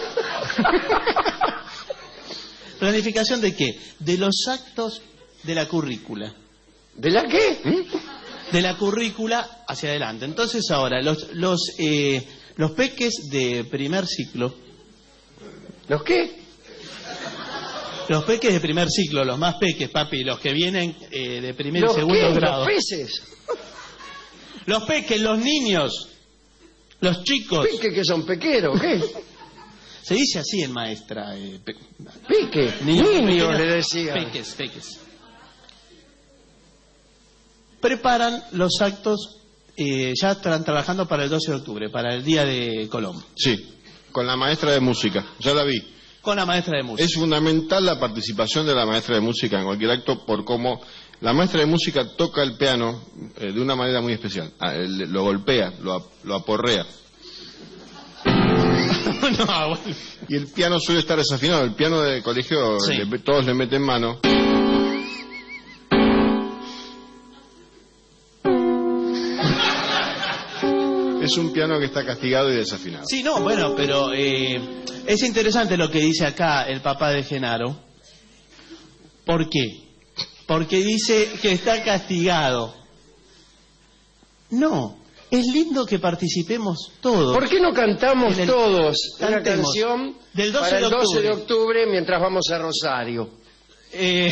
¿Planificación de qué? De los actos de la currícula. ¿De la qué? De la currícula hacia adelante. Entonces ahora, los los eh, los peques de primer ciclo, ¿Los qué? los peques de primer ciclo, los más peques, papi, los que vienen eh, de primer y ¿Los segundo qué? grado. ¿Los peces? Los peques, los niños, los chicos. ¿Pique que son pequeros? ¿Qué? Se dice así en maestra. Eh, pe- ¿Pique? Niños Niños, pequeños, le decía. Peques, peques. Preparan los actos, eh, ya están trabajando para el doce de octubre, para el Día de Colón, Sí, con la maestra de música. Ya la vi. con la maestra de música. Es fundamental la participación de la maestra de música en cualquier acto por cómo la maestra de música toca el piano eh, de una manera muy especial. Ah, él lo golpea, lo, ap- lo aporrea. No, bueno. Y el piano suele estar desafinado. El piano de colegio Sí. le- todos le meten mano. Es un piano que está castigado y desafinado. Sí, no, bueno, pero eh, es interesante lo que dice acá el papá de Genaro. ¿Por qué? Porque dice que está castigado. No, es lindo que participemos todos. ¿Por qué no cantamos En el- todos una Cantemos. canción Del doce para el de doce octubre. de octubre mientras vamos a Rosario? Eh,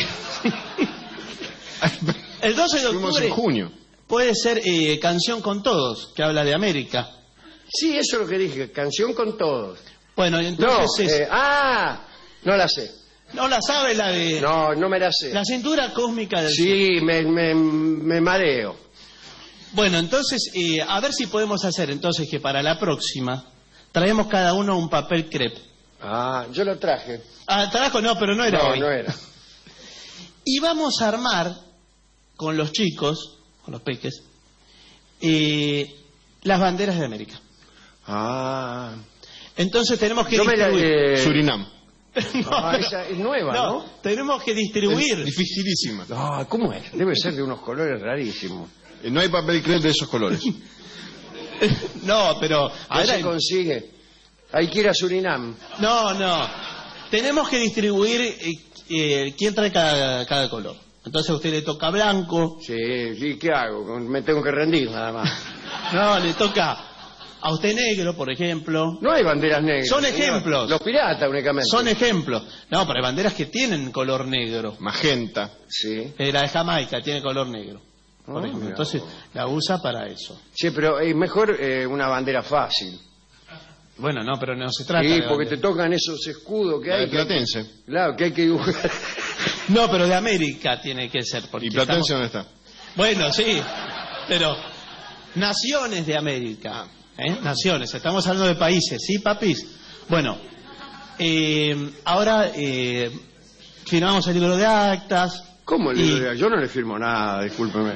el doce de Fuimos octubre en junio. puede ser eh, Canción con Todos, que habla de América. Sí, eso es lo que dije, canción con todos. Bueno, No, entonces... es- eh, ah, no la sé. no la sabe la de... No, no me la sé. La cintura cósmica del... Sí, me, me, me mareo. Bueno, entonces, eh, a ver si podemos hacer entonces que para la próxima traemos cada uno un papel crepe. Ah, yo lo traje. Ah, trabajo no, pero no era No, hoy. no era. Y vamos a armar con los chicos, con los peques, eh, las banderas de América. Ah. Entonces tenemos que Yo me la... distribuir. eh, Surinam. No, ah, pero- esa es nueva, no, ¿no? tenemos que Es distribuir. dificilísima. Ah, ¿cómo es? Debe ser de unos colores rarísimos. Eh, No hay papel crepe de esos colores. No, pero No ahora se consigue. Hay que ir a Surinam. no, no. Tenemos que distribuir eh, eh, quién trae cada, cada color. Entonces a usted le toca blanco, Sí, sí, ¿qué hago? Me tengo que rendir nada más. no, le toca A usted negro, por ejemplo. No hay banderas negras. Son señor. ejemplos. Los piratas únicamente. Son ejemplos. No, pero hay banderas que tienen color negro. Magenta. Sí. Eh, la de Jamaica tiene color negro, por Oh, ejemplo. mira Entonces, vos. la usa para eso. Sí, pero es mejor eh, una bandera fácil. Bueno, no, pero no se trata Sí, de porque te bandera. tocan esos escudos que La hay. de que hay que- Platense. Claro, que hay que dibujar. No, pero de América tiene que ser. Porque ¿Y Platense estamos- dónde está? Bueno, sí, pero naciones de América. ¿eh? Naciones, estamos hablando de países, ¿sí, papis? Bueno, eh, ahora eh, firmamos el libro de actas. ¿Cómo el y- libro de- Yo no le firmo nada, discúlpeme.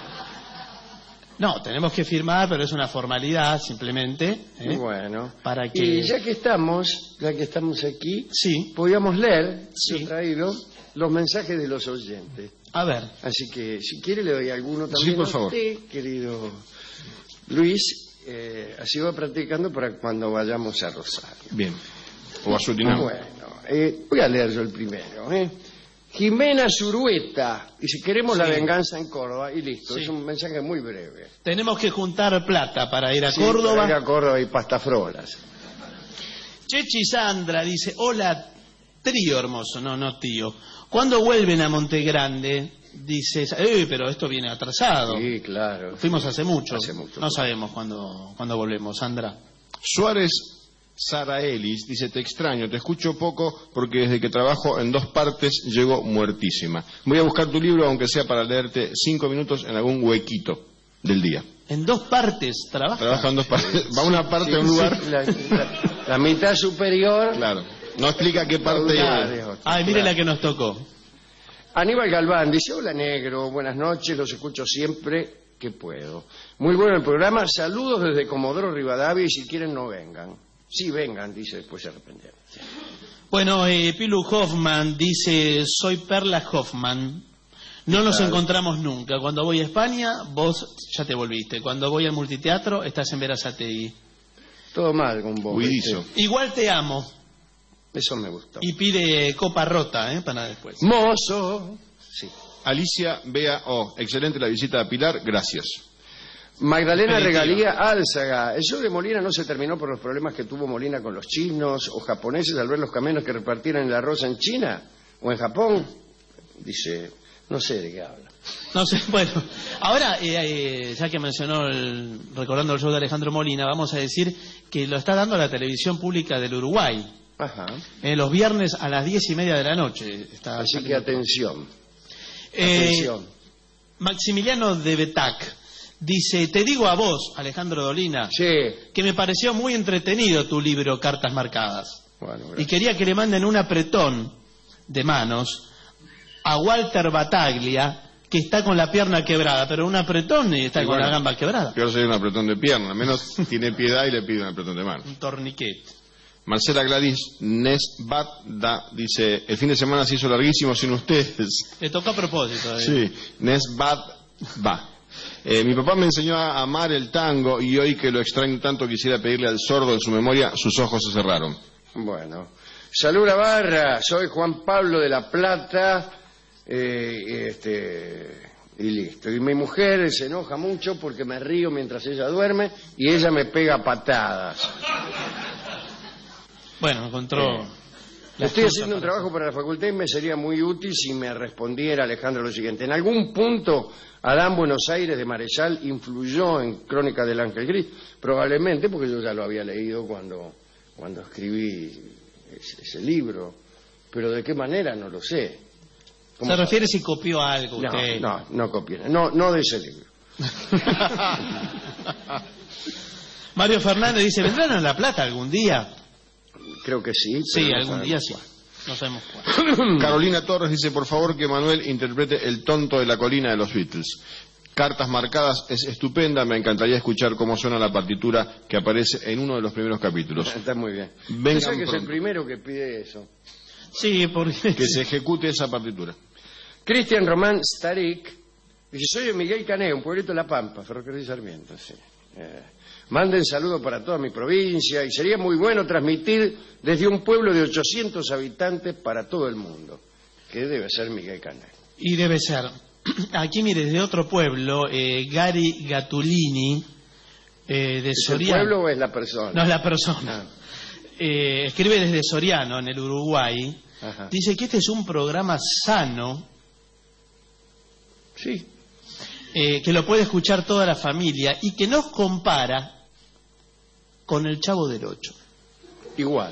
No, tenemos que firmar, pero es una formalidad simplemente. ¿eh? Bueno. Para que... Y ya que estamos, ya que estamos aquí, Sí, podríamos leer, Sí. yo he traído, los mensajes de los oyentes. a ver. Así que, si quiere, le doy alguno también. Sí, por a favor. usted, querido Luis. Eh, así va practicando para cuando vayamos a Rosario. Bien. O a Surinam. Bueno, eh, voy a leer yo el primero. ¿eh? Jimena Zurueta dice: queremos la Sí. venganza en Córdoba, y listo. Sí. Es un mensaje muy breve. Tenemos que juntar plata para ir a Sí, Córdoba. para ir a Córdoba y pastafrolas. Chechi Sandra dice, hola, trío hermoso, no, no tío. ¿Cuándo vuelven a Montegrande? Dice, eh, pero esto viene atrasado. Sí, claro. Fuimos hace mucho. Hace mucho. No sabemos cuándo, cuándo volvemos, Sandra. Suárez Saraelis dice, te extraño, te escucho poco porque desde que trabajo en dos partes llego muertísima. Voy a buscar tu libro, aunque sea para leerte cinco minutos en algún huequito del día. En dos partes trabaja. Trabaja en dos partes. Va a una parte Sí, a un sí, lugar. la, la- la mitad superior. Claro. No explica qué parte. la de otra, Ay, mire claro. la que nos tocó. Aníbal Galván dice: hola negro, buenas noches, los escucho siempre que puedo. Muy bueno el programa, saludos desde Comodoro Rivadavia y si quieren no vengan. Sí, vengan, dice, después se arrepentieron. Bueno, eh, Pilu Hoffman dice, soy Perla Hoffman. No nos Claro. encontramos nunca. Cuando voy a España, vos ya te volviste. Cuando voy al multiteatro, estás en Verazategui. Todo mal con vos. Huidizo. ¿viste? Igual te amo. Eso me gustó. Y pide copa rota, ¿eh? Para después. Mozo. Sí. Alicia Bea O. Excelente la visita a Pilar, gracias. Magdalena Definitiva. Regalía Álzaga. El show de Molina no se terminó por los problemas que tuvo Molina con los chinos o japoneses al ver los camiones que repartieron el arroz en China o en Japón. Dice, no sé de qué habla. No sé, bueno. Ahora, eh, eh, ya que mencionó, el, recordando el show de Alejandro Molina, vamos a decir que lo está dando la televisión pública del Uruguay. Ajá. Eh, los viernes a las diez y media de la noche. Está Así que saliendo. atención. Eh, Atención. Maximiliano de Betac dice, te digo a vos, Alejandro Dolina, Sí. que me pareció muy entretenido tu libro Cartas Marcadas. Bueno, Y gracias. quería que le manden un apretón de manos a Walter Bataglia, que está con la pierna quebrada, pero un apretón y está Y con bueno, la gamba quebrada. Peor sería un apretón de pierna, al menos tiene piedad y le pide un apretón de mano. Un torniquete. Marcela Gladys Nesbada dice, el fin de semana se hizo larguísimo sin ustedes. Le tocó a propósito. eh. Sí, Nesbada. Eh, mi papá me enseñó a amar el tango y hoy que lo extraño tanto quisiera pedirle al sordo en su memoria, sus ojos se cerraron. Bueno. Salud Barra, soy Juan Pablo de La Plata. eh, este, y listo. Y mi mujer se enoja mucho porque me río mientras ella duerme y ella me pega patadas. Bueno, encontró... la Estoy excusa haciendo un para- trabajo para la facultad y me sería muy útil si me respondiera Alejandro lo siguiente. En algún punto, Adán Buenos Aires de Marechal influyó en Crónica del Ángel Gris. Probablemente porque yo ya lo había leído cuando, cuando escribí ese, ese libro. Pero de qué manera no lo sé. ¿Cómo Se sabe? refiere si copió algo No, usted. no, no copié. No, no de ese libro. Mario Fernández dice, ¿vendrán a La Plata algún día? Creo que sí. Sí, pero no algún sabemos día sí. cuándo. No sabemos cuándo. Carolina Torres dice, por favor que Manuel interprete El tonto de la colina de los Beatles. Cartas marcadas es estupenda, me encantaría escuchar cómo suena la partitura que aparece en uno de los primeros capítulos. Está muy bien. Vengan Yo sé que es el pronto. primero que pide eso. Sí, porque... Que se ejecute esa partitura. Cristian Román Starik dice, soy de Miguel Cané, un pueblito de La Pampa, Ferrocarril Sarmiento. Sí. Eh, manden saludos para toda mi provincia y sería muy bueno transmitir desde un pueblo de ochocientos habitantes para todo el mundo, que debe ser Miguel Cané. Y debe ser. Aquí, mire, desde otro pueblo, eh, Gary Gatulini Eh, de ¿Es Soriano. el pueblo o es la persona? No, es la persona. Ah. Eh, escribe desde Soriano, en el Uruguay. Ajá. Dice que este es un programa sano, Sí. eh, que lo puede escuchar toda la familia y que nos compara con el Chavo del Ocho. Igual.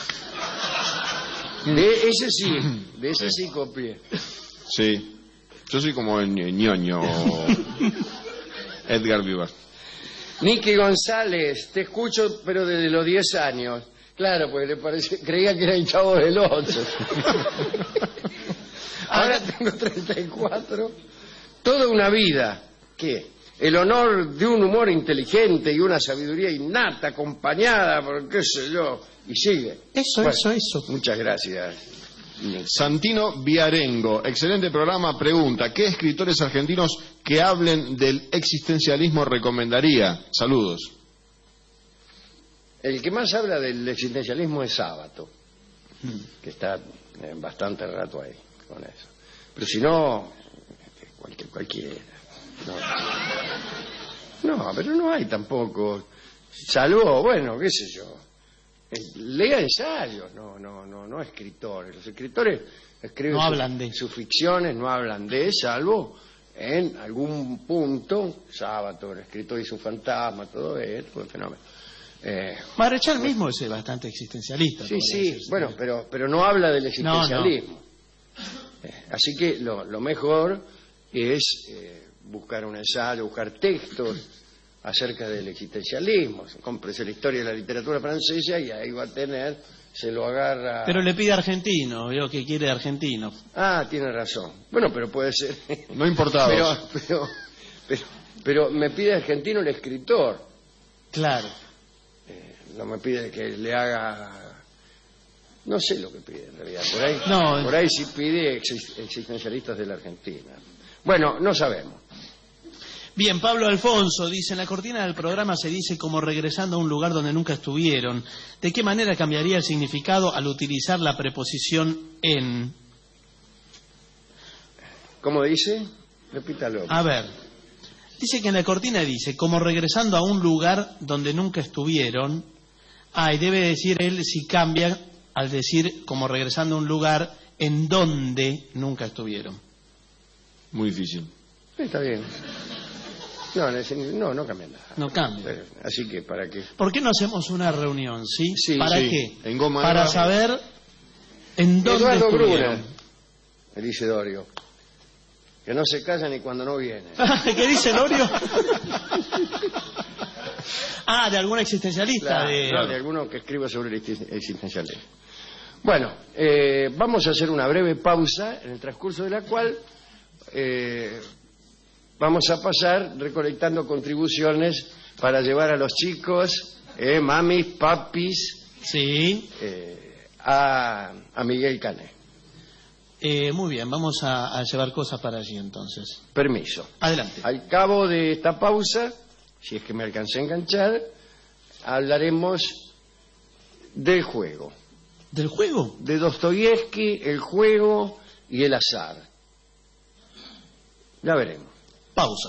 De ese sí, de ese sí copié. Sí. Yo soy como el ñoño Edgar Vivar. Nicky González, te escucho pero desde los diez años. Claro, pues le parece, creía que era el Chavo del Ocho. Ahora tengo treinta y cuatro. Toda una vida. ¿Qué? El honor de un humor inteligente y una sabiduría innata acompañada por qué sé yo. Y sigue. Eso, Bueno, eso, eso. Muchas gracias. Santino Viarengo, excelente programa, pregunta, ¿qué escritores argentinos que hablen del existencialismo recomendaría? Saludos. El que más habla del existencialismo es Sábato, que está eh, bastante rato ahí con eso. Pero si no, cualquier, cualquiera. No. no, pero no hay tampoco. Salvo, bueno, qué sé yo. Eh, Lea ensayos, no, no, no, no escritores. Los escritores escriben No hablan sus, de. sus ficciones, no hablan de, salvo en algún punto, Sábato, el escritor hizo un fantasma, todo esto, un fenómeno. Eh, Marechal mismo es bastante existencialista. sí, podría sí, decirse. bueno, pero, pero no habla del existencialismo. No, no. Eh, así que lo, lo mejor es eh, buscar un ensayo, buscar textos acerca del existencialismo. Cómprese la historia de la literatura francesa y ahí va a tener, se lo agarra... Pero le pide argentino, veo que quiere argentino. Ah, tiene razón. Bueno, pero puede ser... No importados. pero, pero, pero, pero me pide argentino el escritor. Claro. Eh, no me pide que le haga... No sé lo que pide en realidad. Por ahí, No. por ahí sí pide ex- existencialistas de la Argentina. Bueno, no sabemos. Bien, Pablo Alfonso dice, en la cortina del programa se dice como regresando a un lugar donde nunca estuvieron. ¿De qué manera cambiaría el significado al utilizar la preposición en? ¿Cómo dice? Repítalo. A ver, dice que en la cortina dice, como regresando a un lugar donde nunca estuvieron. Ah, y debe decir él si cambia al decir como regresando a un lugar en donde nunca estuvieron. Muy difícil. Está bien. No, no, no cambia nada. No cambia. Pero, así que, ¿para qué? ¿Por qué no hacemos una reunión, sí? Sí, ¿Para sí. qué? En Goma Para Eva. saber en dónde Eduardo estuvieron. Bruna, me dice Dorio, que no se calla ni cuando no viene. ¿Qué dice Lorio? Ah, de algún existencialista. Claro, de... no, de alguno que escriba sobre el existen- existencialismo. Bueno, eh, vamos a hacer una breve pausa en el transcurso de la cual eh, vamos a pasar recolectando contribuciones para llevar a los chicos, eh, mamis, papis, Sí. eh, a, a Miguel Cané. Eh, muy bien, vamos a, a llevar cosas para allí entonces. Permiso. Adelante. Al cabo de esta pausa, si es que me alcancé a enganchar, hablaremos del juego. ¿Del juego? De Dostoyevsky, el juego y el azar. Ya veremos. Pausa.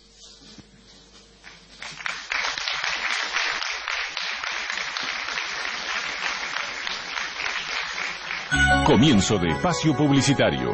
Comienzo de espacio publicitario.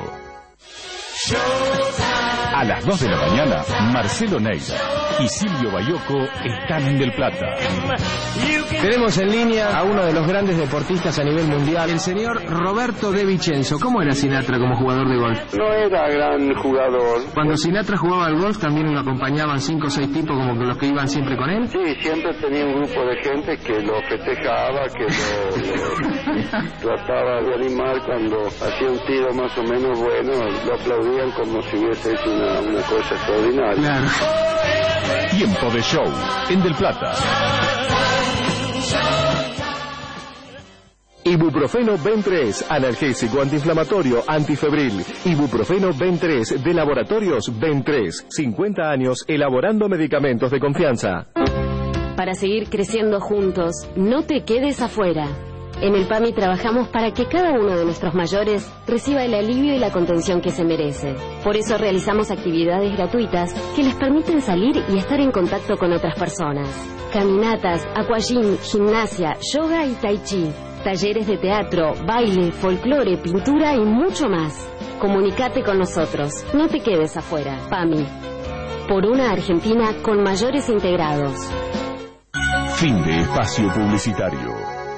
A las dos de la mañana, Marcelo Neira y Silvio Bayoco están en Del Plata. Tenemos en línea a uno de los grandes deportistas a nivel mundial, el señor Roberto De Vicenzo. ¿Cómo era Sinatra como jugador de golf? No era gran jugador. Cuando Sinatra jugaba al golf, ¿también lo acompañaban cinco o seis tipos como los que iban siempre con él? Sí, siempre tenía un grupo de gente que lo festejaba, que lo, lo trataba de animar cuando hacía un tiro más o menos bueno, lo aplaudían como si hubiese hecho una, una cosa extraordinaria. Claro. Tiempo de show en Del Plata. Ibuprofeno Ben tres, analgésico, antiinflamatorio, antifebril. Ibuprofeno Ben tres, de Laboratorios Ben tres. cincuenta años elaborando medicamentos de confianza. Para seguir creciendo juntos, no te quedes afuera. En el PAMI trabajamos para que cada uno de nuestros mayores reciba el alivio y la contención que se merece. Por eso realizamos actividades gratuitas que les permiten salir y estar en contacto con otras personas. Caminatas, aquagym, gimnasia, yoga y tai chi. Talleres de teatro, baile, folclore, pintura y mucho más. Comunicate con nosotros. No te quedes afuera. PAMI. Por una Argentina con mayores integrados. Fin de espacio publicitario.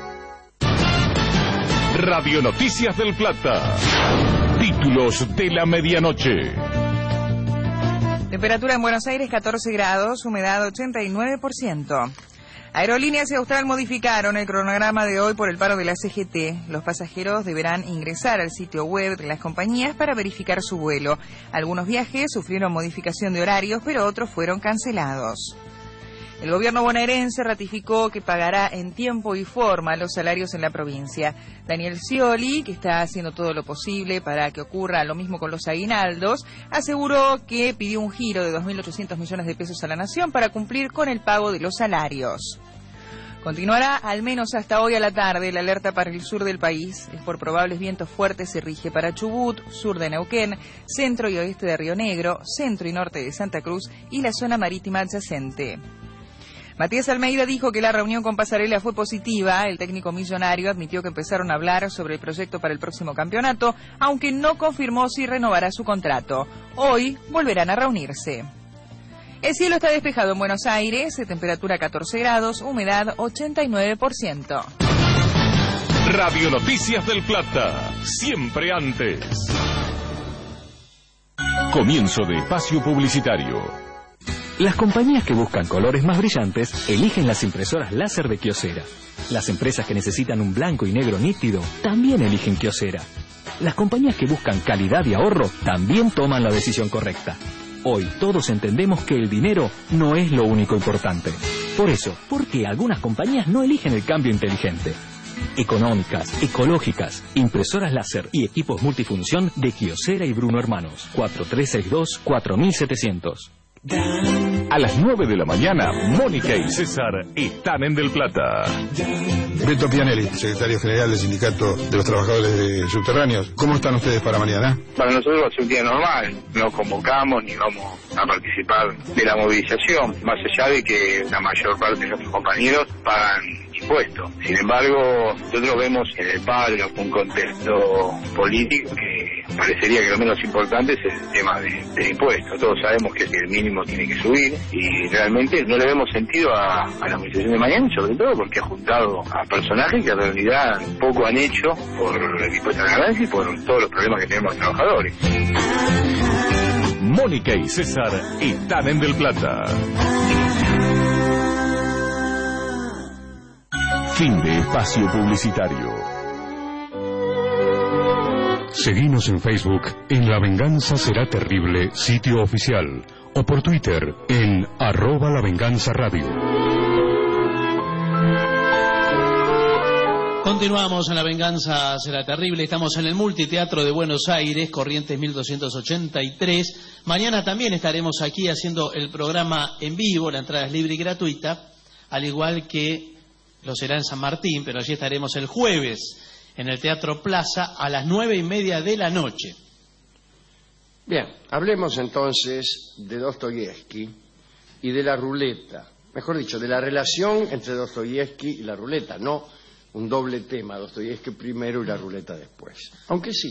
Radio Noticias del Plata. Títulos de la medianoche. Temperatura en Buenos Aires catorce grados, humedad ochenta y nueve por ciento. Aerolíneas y Austral modificaron el cronograma de hoy por el paro de la C G T. Los pasajeros deberán ingresar al sitio web de las compañías para verificar su vuelo. Algunos viajes sufrieron modificación de horarios, pero otros fueron cancelados. El gobierno bonaerense ratificó que pagará en tiempo y forma los salarios en la provincia. Daniel Scioli, que está haciendo todo lo posible para que ocurra lo mismo con los aguinaldos, aseguró que pidió un giro de dos mil ochocientos millones de pesos a la nación para cumplir con el pago de los salarios. Continuará al menos hasta hoy a la tarde la alerta para el sur del país. El por probables vientos fuertes se rige para Chubut, sur de Neuquén, centro y oeste de Río Negro, centro y norte de Santa Cruz y la zona marítima adyacente. Matías Almeida dijo que la reunión con Pasarela fue positiva. El técnico millonario admitió que empezaron a hablar sobre el proyecto para el próximo campeonato, aunque no confirmó si renovará su contrato. Hoy volverán a reunirse. El cielo está despejado en Buenos Aires, temperatura catorce grados, humedad ochenta y nueve por ciento. Radio Noticias del Plata, siempre antes. Comienzo de espacio publicitario. Las compañías que buscan colores más brillantes eligen las impresoras láser de Kyocera. Las empresas que necesitan un blanco y negro nítido también eligen Kyocera. Las compañías que buscan calidad y ahorro también toman la decisión correcta. Hoy todos entendemos que el dinero no es lo único importante. Por eso, ¿por qué algunas compañías no eligen el cambio inteligente? Económicas, ecológicas, impresoras láser y equipos multifunción de Kyocera y Bruno Hermanos. cuatro tres seis dos, cuatro siete cero cero. A las nueve de la mañana, Mónica y César están en Del Plata. Beto Pianelli, secretario general del Sindicato de los Trabajadores de Subterráneos. ¿Cómo están ustedes para mañana? Para nosotros va a ser un día normal. No convocamos ni vamos a participar de la movilización, más allá de que la mayor parte de nuestros compañeros pagan impuestos. Sin embargo, nosotros vemos en el paro un contexto político que parecería que lo menos importante es el tema de, de impuestos. Todos sabemos que el mínimo tiene que subir y realmente no le vemos sentido a, a la movilización de mañana, sobre todo porque ha juntado a personajes que en realidad poco han hecho por el impuesto a la ganancia y por todos los problemas que tenemos los trabajadores. Mónica y César están en Del Plata. Fin de espacio publicitario. Seguinos en Facebook en La Venganza Será Terrible, sitio oficial, o por Twitter en arroba La Venganza Radio. Continuamos en La Venganza Será Terrible. Estamos en el Multiteatro de Buenos Aires, Corrientes mil doscientos ochenta y tres. Mañana también estaremos aquí haciendo el programa en vivo. La entrada es libre y gratuita, al igual que lo será en San Martín, pero allí estaremos el jueves en el Teatro Plaza a las nueve y media de la noche. Bien, hablemos entonces de Dostoyevsky y de la ruleta. Mejor dicho, de la relación entre Dostoyevsky y la ruleta, no un doble tema, Dostoyevsky primero y la ruleta después. Aunque sí,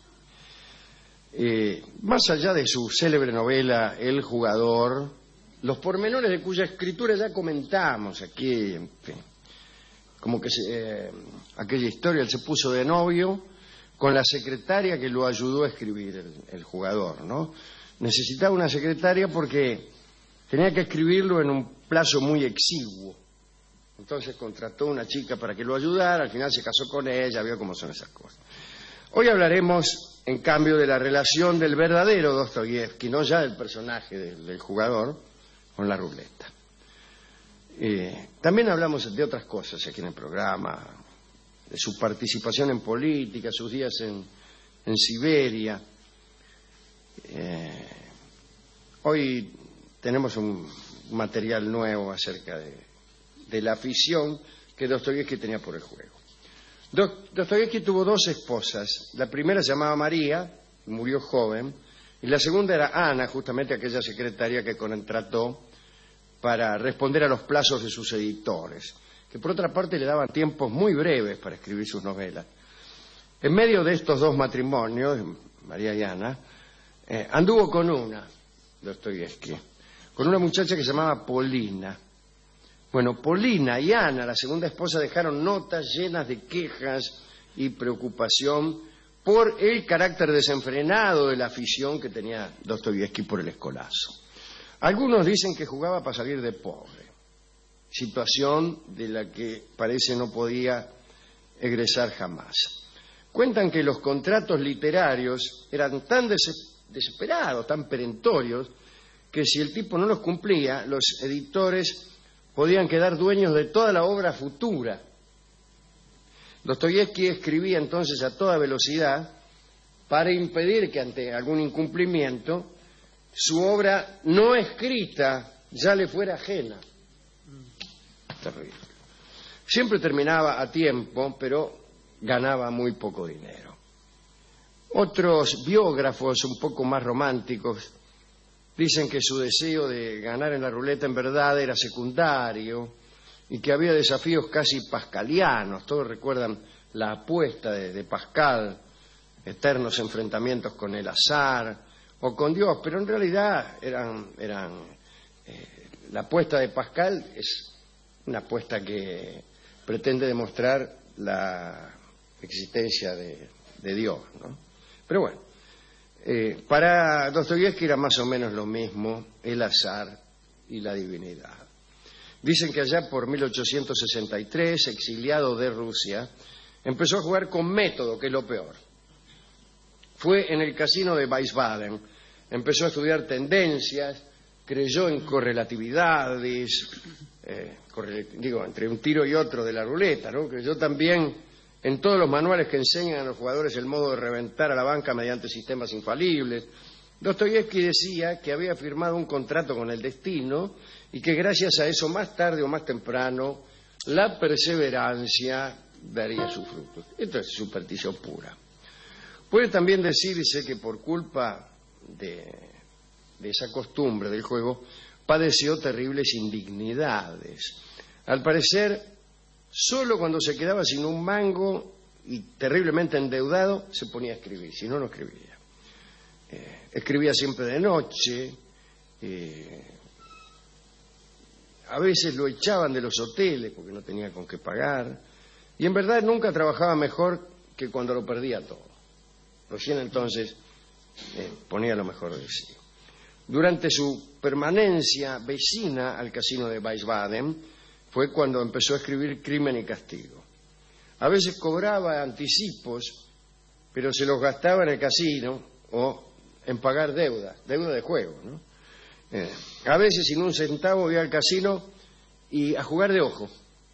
eh, más allá de su célebre novela El Jugador, los pormenores de cuya escritura ya comentamos aquí, en fin, como que se, eh, aquella historia, él se puso de novio con la secretaria que lo ayudó a escribir el, el Jugador, ¿no? Necesitaba una secretaria porque tenía que escribirlo en un plazo muy exiguo. Entonces contrató una chica para que lo ayudara, al final se casó con ella, vio cómo son esas cosas. Hoy hablaremos, en cambio, de la relación del verdadero Dostoyevsky, no ya del personaje del, del Jugador, con la ruleta. Eh, también hablamos de otras cosas aquí en el programa, de su participación en política, sus días en, en Siberia. Eh, hoy tenemos un material nuevo acerca de, de la afición que Dostoyevsky tenía por el juego. Dostoyevsky tuvo dos esposas. La primera se llamaba María, murió joven, y la segunda era Ana, justamente aquella secretaria que contrató para responder a los plazos de sus editores, que por otra parte le daban tiempos muy breves para escribir sus novelas. En medio de estos dos matrimonios, María y Ana, eh, anduvo con una, Dostoyevsky, con una muchacha que se llamaba Polina. Bueno, Polina y Ana, la segunda esposa, dejaron notas llenas de quejas y preocupación por el carácter desenfrenado de la afición que tenía Dostoyevsky por el escolazo. Algunos dicen que jugaba para salir de pobre, situación de la que parece no podía egresar jamás. Cuentan que los contratos literarios eran tan desesperados, tan perentorios, que si el tipo no los cumplía, los editores podían quedar dueños de toda la obra futura. Dostoyevsky escribía entonces a toda velocidad para impedir que ante algún incumplimiento su obra no escrita ya le fuera ajena. Terrible. Siempre terminaba a tiempo, pero ganaba muy poco dinero. Otros biógrafos un poco más románticos dicen que su deseo de ganar en la ruleta en verdad era secundario y que había desafíos casi pascalianos. Todos recuerdan la apuesta de, de Pascal, eternos enfrentamientos con el azar o con Dios, pero en realidad eran, eran eh, la apuesta de Pascal es una apuesta que pretende demostrar la existencia de, de Dios, ¿no? Pero bueno, eh, para Dostoyevsky era más o menos lo mismo el azar y la divinidad. Dicen que allá por mil ochocientos sesenta y tres, exiliado de Rusia, empezó a jugar con método, que es lo peor. Fue en el casino de Wiesbaden, empezó a estudiar tendencias, creyó en correlatividades, eh, corre, digo, entre un tiro y otro de la ruleta, ¿no? Creyó también en todos los manuales que enseñan a los jugadores el modo de reventar a la banca mediante sistemas infalibles. Dostoyevsky decía que había firmado un contrato con el destino y que gracias a eso más tarde o más temprano la perseverancia daría sus frutos. Esto es superstición pura. Puede también decirse que por culpa de, de esa costumbre del juego padeció terribles indignidades. Al parecer, solo cuando se quedaba sin un mango y terriblemente endeudado se ponía a escribir, si no, no escribía. Eh, escribía siempre de noche, eh, a veces lo echaban de los hoteles porque no tenía con qué pagar, y en verdad nunca trabajaba mejor que cuando lo perdía todo. Recién entonces eh, ponía lo mejor de sí. Durante su permanencia vecina al casino de Wiesbaden fue cuando empezó a escribir Crimen y Castigo. A veces cobraba anticipos, pero se los gastaba en el casino o en pagar deuda, deuda de juego, ¿no? Eh, a veces sin un centavo iba al casino y a jugar de ojo.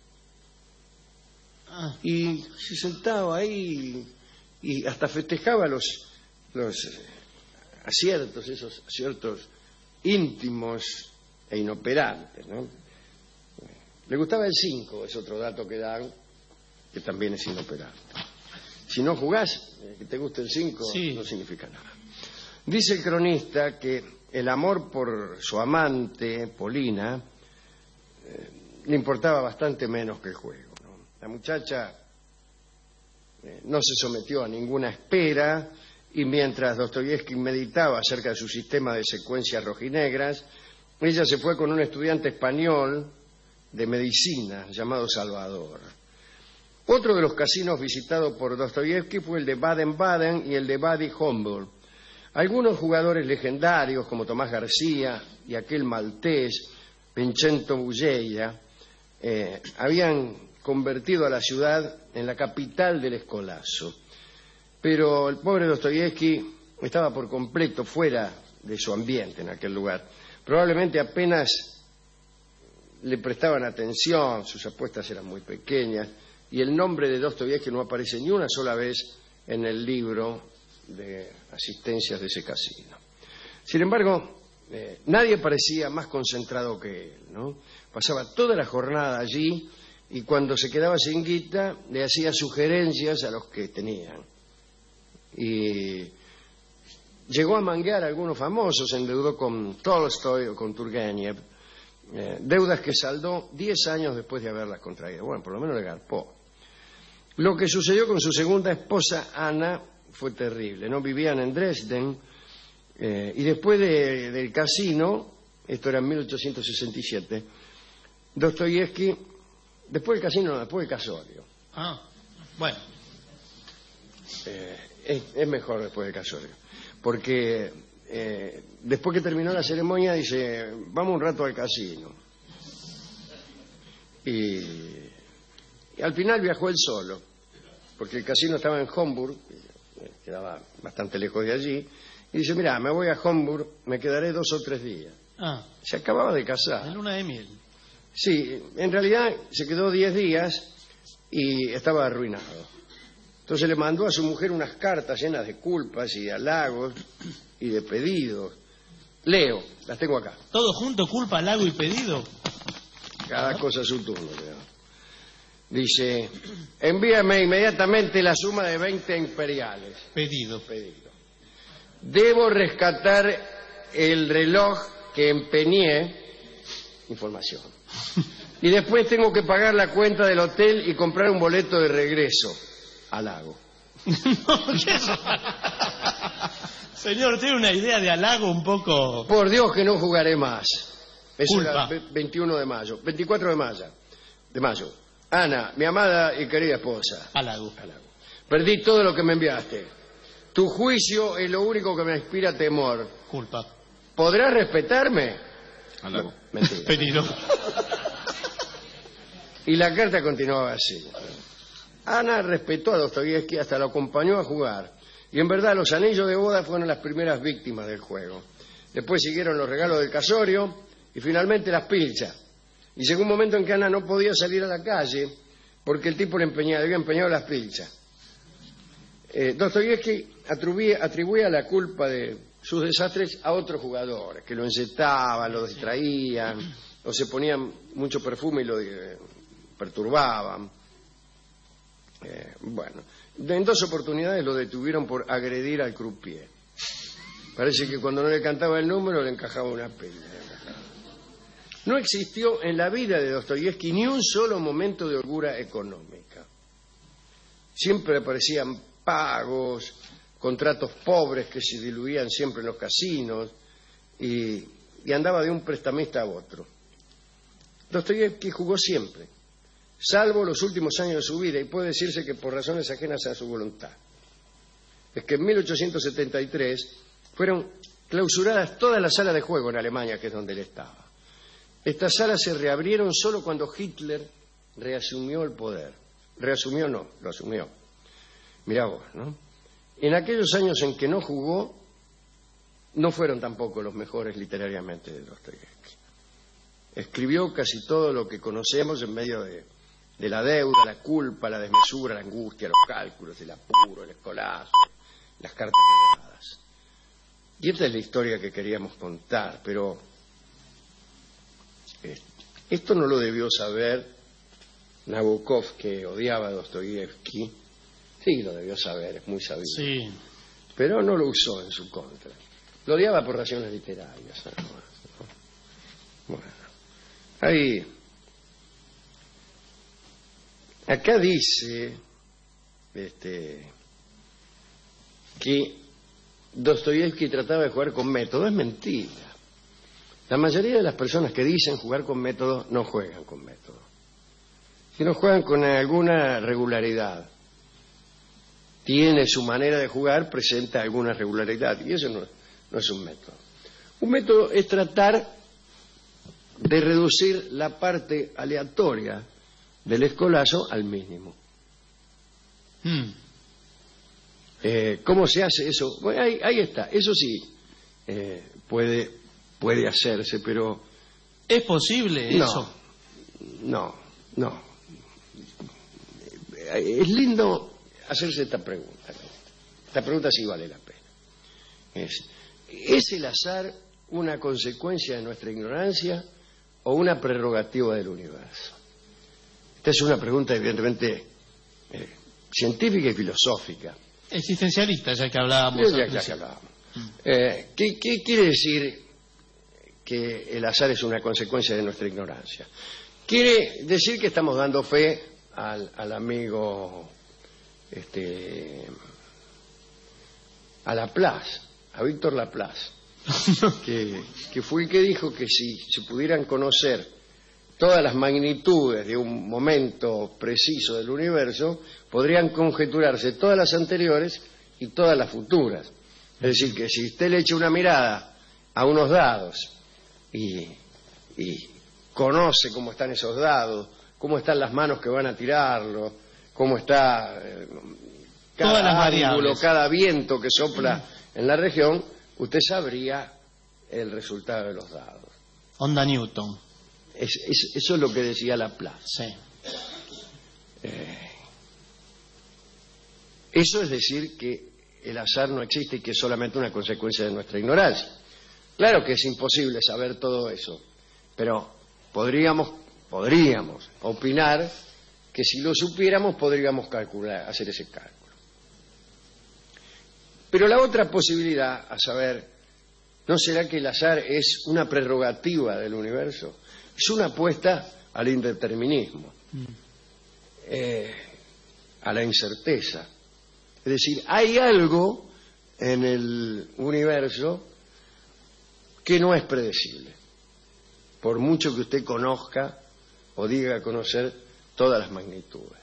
Ah. Y se sentaba ahí y hasta festejaba los, los aciertos, esos aciertos íntimos e inoperantes, ¿no? Le gustaba el cinco, es otro dato que dan, que también es inoperante. Si no jugás, eh, que te guste el cinco, sí, no significa nada. Dice el cronista que el amor por su amante, Polina, eh, le importaba bastante menos que el juego, ¿no? La muchacha eh, no se sometió a ninguna espera y mientras Dostoyevsky meditaba acerca de su sistema de secuencias rojinegras, ella se fue con un estudiante español de medicina llamado Salvador. Otro de los casinos visitados por Dostoyevsky fue el de Baden-Baden y el de Bady Homburg. Algunos jugadores legendarios como Tomás García y aquel maltés Vincenzo Bugeia eh, habían convertido a la ciudad en la capital del escolazo. Pero el pobre Dostoyevsky estaba por completo fuera de su ambiente en aquel lugar. Probablemente apenas le prestaban atención, sus apuestas eran muy pequeñas, y el nombre de Dostoyevsky no aparece ni una sola vez en el libro de asistencias de ese casino. Sin embargo, eh, nadie parecía más concentrado que él, ¿no? Pasaba toda la jornada allí y cuando se quedaba sin guita le hacía sugerencias a los que tenían. Y llegó a manguear a algunos famosos, se endeudó con Tolstoy o con Turgenev, eh, deudas que saldó diez años después de haberlas contraído. Bueno, por lo menos le garpó. Lo que sucedió con su segunda esposa, Ana, fue terrible, ¿no? Vivían en Dresden, eh, y después de, del casino, esto era en mil ochocientos sesenta y siete, Dostoyevsky, después del casino, no, después del casorio. Ah, bueno. Eh, es, es mejor después del casorio, porque eh, después que terminó la ceremonia dice, vamos un rato al casino. Y, y al final viajó él solo, porque el casino estaba en Homburg, quedaba bastante lejos de allí, y dice, mira, me voy a Homburg, me quedaré dos o tres días. Ah. Se acababa de casar. En luna de miel. Sí, en realidad se quedó diez días y estaba arruinado. Entonces le mandó a su mujer unas cartas llenas de culpas y de halagos y de pedidos. Leo, las tengo acá. ¿Todo junto, culpa, halago y pedido? Cada cosa a su turno, Leo. Dice, envíame inmediatamente la suma de veinte imperiales. Pedido. Pedido. Debo rescatar el reloj que empeñé. Información. Y después tengo que pagar la cuenta del hotel y comprar un boleto de regreso al lago. No, ¿qué es? Señor, tiene una idea de halago un poco... Por Dios que no jugaré más. Es Culpa. el veintiuno de mayo. veinticuatro de mayo. De mayo. Ana, mi amada y querida esposa. Halago. Halago. Perdí todo lo que me enviaste. Tu juicio es lo único que me inspira temor. Culpa. ¿Podrás respetarme? Halago. No, mentira. Pedido. Y la carta continuaba así. Ana respetó a Dostoyevsky, hasta lo acompañó a jugar. Y en verdad los anillos de boda fueron las primeras víctimas del juego. Después siguieron los regalos del casorio y finalmente las pilchas. Y llegó un momento en que Ana no podía salir a la calle porque el tipo le empeñaba, había empeñado las pilchas. Eh, Dostoyevsky atribuía, atribuía la culpa de sus desastres a otros jugadores, que lo encetaban, lo distraían, o se ponían mucho perfume y lo eh, perturbaban. Eh, bueno, en dos oportunidades lo detuvieron por agredir al croupier. Parece que cuando no le cantaba el número le encajaba una pila. No existió en la vida de Dostoyevsky ni un solo momento de holgura económica. Siempre aparecían pagos, contratos pobres que se diluían siempre en los casinos y, y andaba de un prestamista a otro. Dostoyevsky jugó siempre, salvo los últimos años de su vida, y puede decirse que por razones ajenas a su voluntad. Es que en mil ochocientos setenta y tres fueron clausuradas todas las salas de juego en Alemania, que es donde él estaba. Estas salas se reabrieron solo cuando Hitler reasumió el poder. Reasumió no, lo asumió. Mirá vos, ¿no? En aquellos años en que no jugó, no fueron tampoco los mejores literariamente de Dostoyevsky. Escribió casi todo lo que conocemos en medio de, de la deuda, la culpa, la desmesura, la angustia, los cálculos, el apuro, el escolazo, las cartas negadas. Y esta es la historia que queríamos contar, pero eh, esto no lo debió saber Nabokov, que odiaba a Dostoyevsky. Sí, lo debió saber, es muy sabido. Sí. Pero no lo usó en su contra. Lo odiaba por razones literarias. ¿No? Bueno, ahí. Acá dice este, que Dostoyevsky trataba de jugar con método. Es mentira. La mayoría de las personas que dicen jugar con método no juegan con método, sino juegan con alguna regularidad. Tiene su manera de jugar, presenta alguna regularidad, y eso no, no es un método. Un método es tratar de reducir la parte aleatoria del escolazo al mínimo. Hmm. Eh, ¿Cómo se hace eso? Bueno, ahí, ahí está, eso sí eh, puede, puede hacerse, pero... ¿Es posible no, eso? No, no. Es lindo hacerse esta pregunta. Esta pregunta sí vale la pena. Es, ¿es el azar una consecuencia de nuestra ignorancia o una prerrogativa del universo? Esta es una pregunta evidentemente eh, científica y filosófica. Existencialista, ya que hablábamos. Ya, ya que hablábamos. Eh, ¿qué, ¿Qué quiere decir que el azar es una consecuencia de nuestra ignorancia? Quiere decir que estamos dando fe al, al amigo, este, a Laplace, a Víctor Laplace, que, que fue el que dijo que si se pudieran conocer todas las magnitudes de un momento preciso del universo, podrían conjeturarse todas las anteriores y todas las futuras. Es decir, que si usted le echa una mirada a unos dados y, y conoce cómo están esos dados, cómo están las manos que van a tirarlo, cómo está eh, cada todas las ángulo, variables, cada viento que sopla en la región, usted sabría el resultado de los dados. Onda Newton. Es, es, eso es lo que decía Laplace. Sí. Eh, eso es decir que el azar no existe y que es solamente una consecuencia de nuestra ignorancia. Claro que es imposible saber todo eso, pero podríamos, podríamos opinar que si lo supiéramos podríamos calcular, hacer ese cálculo. Pero la otra posibilidad, a saber, ¿no será que el azar es una prerrogativa del universo? Es una apuesta al indeterminismo, mm. eh, a la incerteza. Es decir, hay algo en el universo que no es predecible, por mucho que usted conozca o diga conocer todas las magnitudes.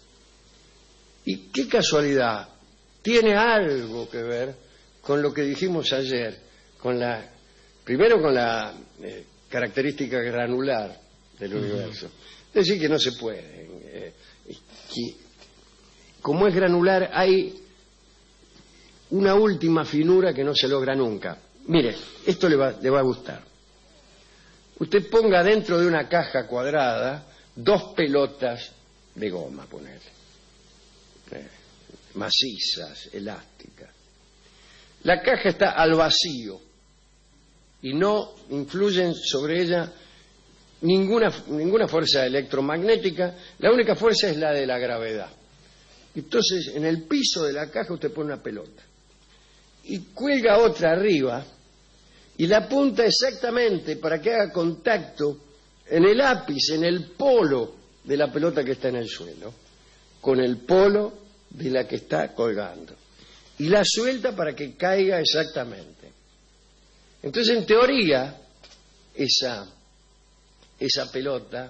Y qué casualidad, tiene algo que ver con lo que dijimos ayer, con la, primero con la eh, característica granular del uh-huh. universo. Es decir, que no se puede. Eh, que, como es granular, hay una última finura que no se logra nunca. Mire, esto le va, le va a gustar. Usted ponga dentro de una caja cuadrada dos pelotas de goma, ponele, eh, macizas, elásticas. La caja está al vacío y no influyen sobre ella ninguna, ninguna fuerza electromagnética, la única fuerza es la de la gravedad. Entonces, en el piso de la caja usted pone una pelota y cuelga otra arriba y la apunta exactamente para que haga contacto en el ápice, en el polo de la pelota que está en el suelo, con el polo de la que está colgando. Y la suelta para que caiga exactamente. Entonces, en teoría, esa, esa pelota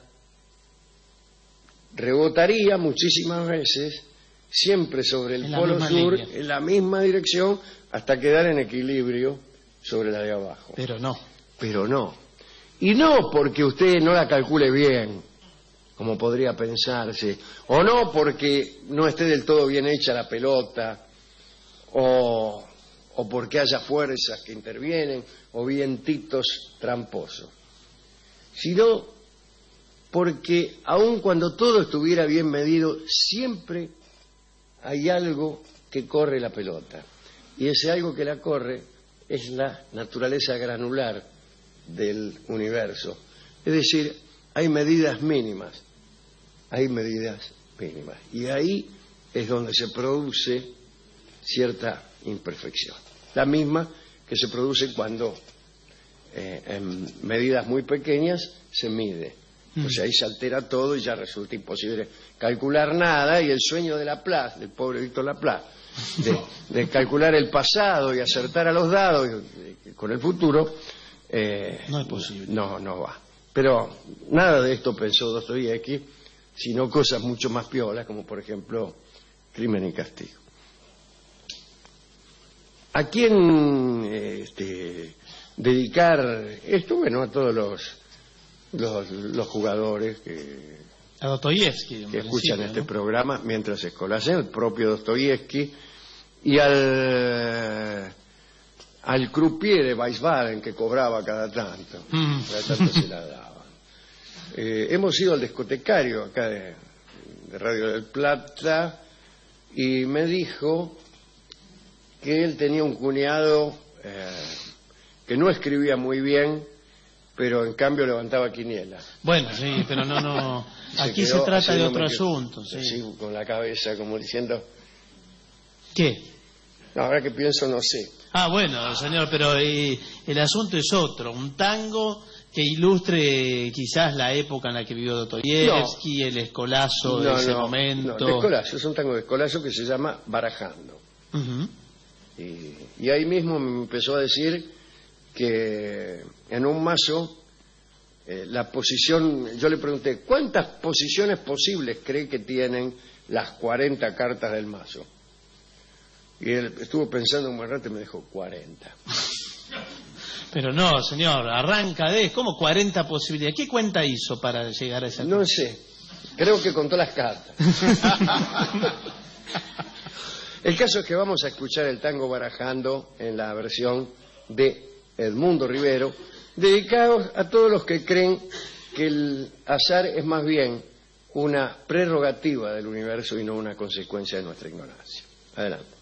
rebotaría muchísimas veces, siempre sobre el polo sur, línea. En la misma dirección, hasta quedar en equilibrio sobre la de abajo. Pero no. Pero no. Y no porque usted no la calcule bien, como podría pensarse, o no porque no esté del todo bien hecha la pelota, o, o porque haya fuerzas que intervienen, o vientitos tramposos, sino porque aun cuando todo estuviera bien medido, siempre hay algo que corre la pelota, y ese algo que la corre es la naturaleza granular del universo. Es decir, hay medidas mínimas, hay medidas mínimas, y ahí es donde se produce cierta imperfección, la misma que se produce cuando eh, en medidas muy pequeñas se mide. Entonces ahí se altera todo y ya resulta imposible calcular nada, y el sueño de Laplace, del pobre Víctor Laplace, de, de calcular el pasado y acertar a los dados y, y, con el futuro, eh, no es posible. No, no va. Pero nada de esto pensó Dostoyevsky, sino cosas mucho más piolas, como por ejemplo Crimen y Castigo. ¿A quién este, dedicar esto? Bueno, a todos los Los, los jugadores que, a Dostoyevsky, que escuchan este ¿no? programa mientras escolacen, el propio Dostoyevsky, y al al croupier de Weisbaden que cobraba cada tanto, mm. cada tanto se la daba. Eh, hemos ido al discotecario acá de, de Radio del Plata y me dijo que él tenía un cuñado eh, que no escribía muy bien, pero en cambio levantaba quiniela. Bueno, sí, pero no, no. Se Aquí quedó se trata de otro haciéndome que- asunto. Sí. así, con la cabeza, como diciendo... ¿Qué? No, ahora que pienso, no sé. Ah, bueno, señor, pero eh, el asunto es otro. Un tango que ilustre quizás la época en la que vivió Dostoyevsky, el escolazo de No, ese no, momento. no, de Escolazo, es un tango de Escolazo que se llama Barajando. Ujú. Y, y ahí mismo me empezó a decir que en un mazo eh, la posición, yo le pregunté, ¿cuántas posiciones posibles cree que tienen las cuarenta cartas del mazo? Y él estuvo pensando un buen rato y me dijo cuarenta. Pero no, señor, arranca de... ¿Cómo cuarenta posibilidades? ¿Qué cuenta hizo para llegar a esa No sé, creo que contó las cartas. El caso es que vamos a escuchar el tango Barajando en la versión de Edmundo Rivero, dedicado a todos los que creen que el azar es más bien una prerrogativa del universo y no una consecuencia de nuestra ignorancia. Adelante.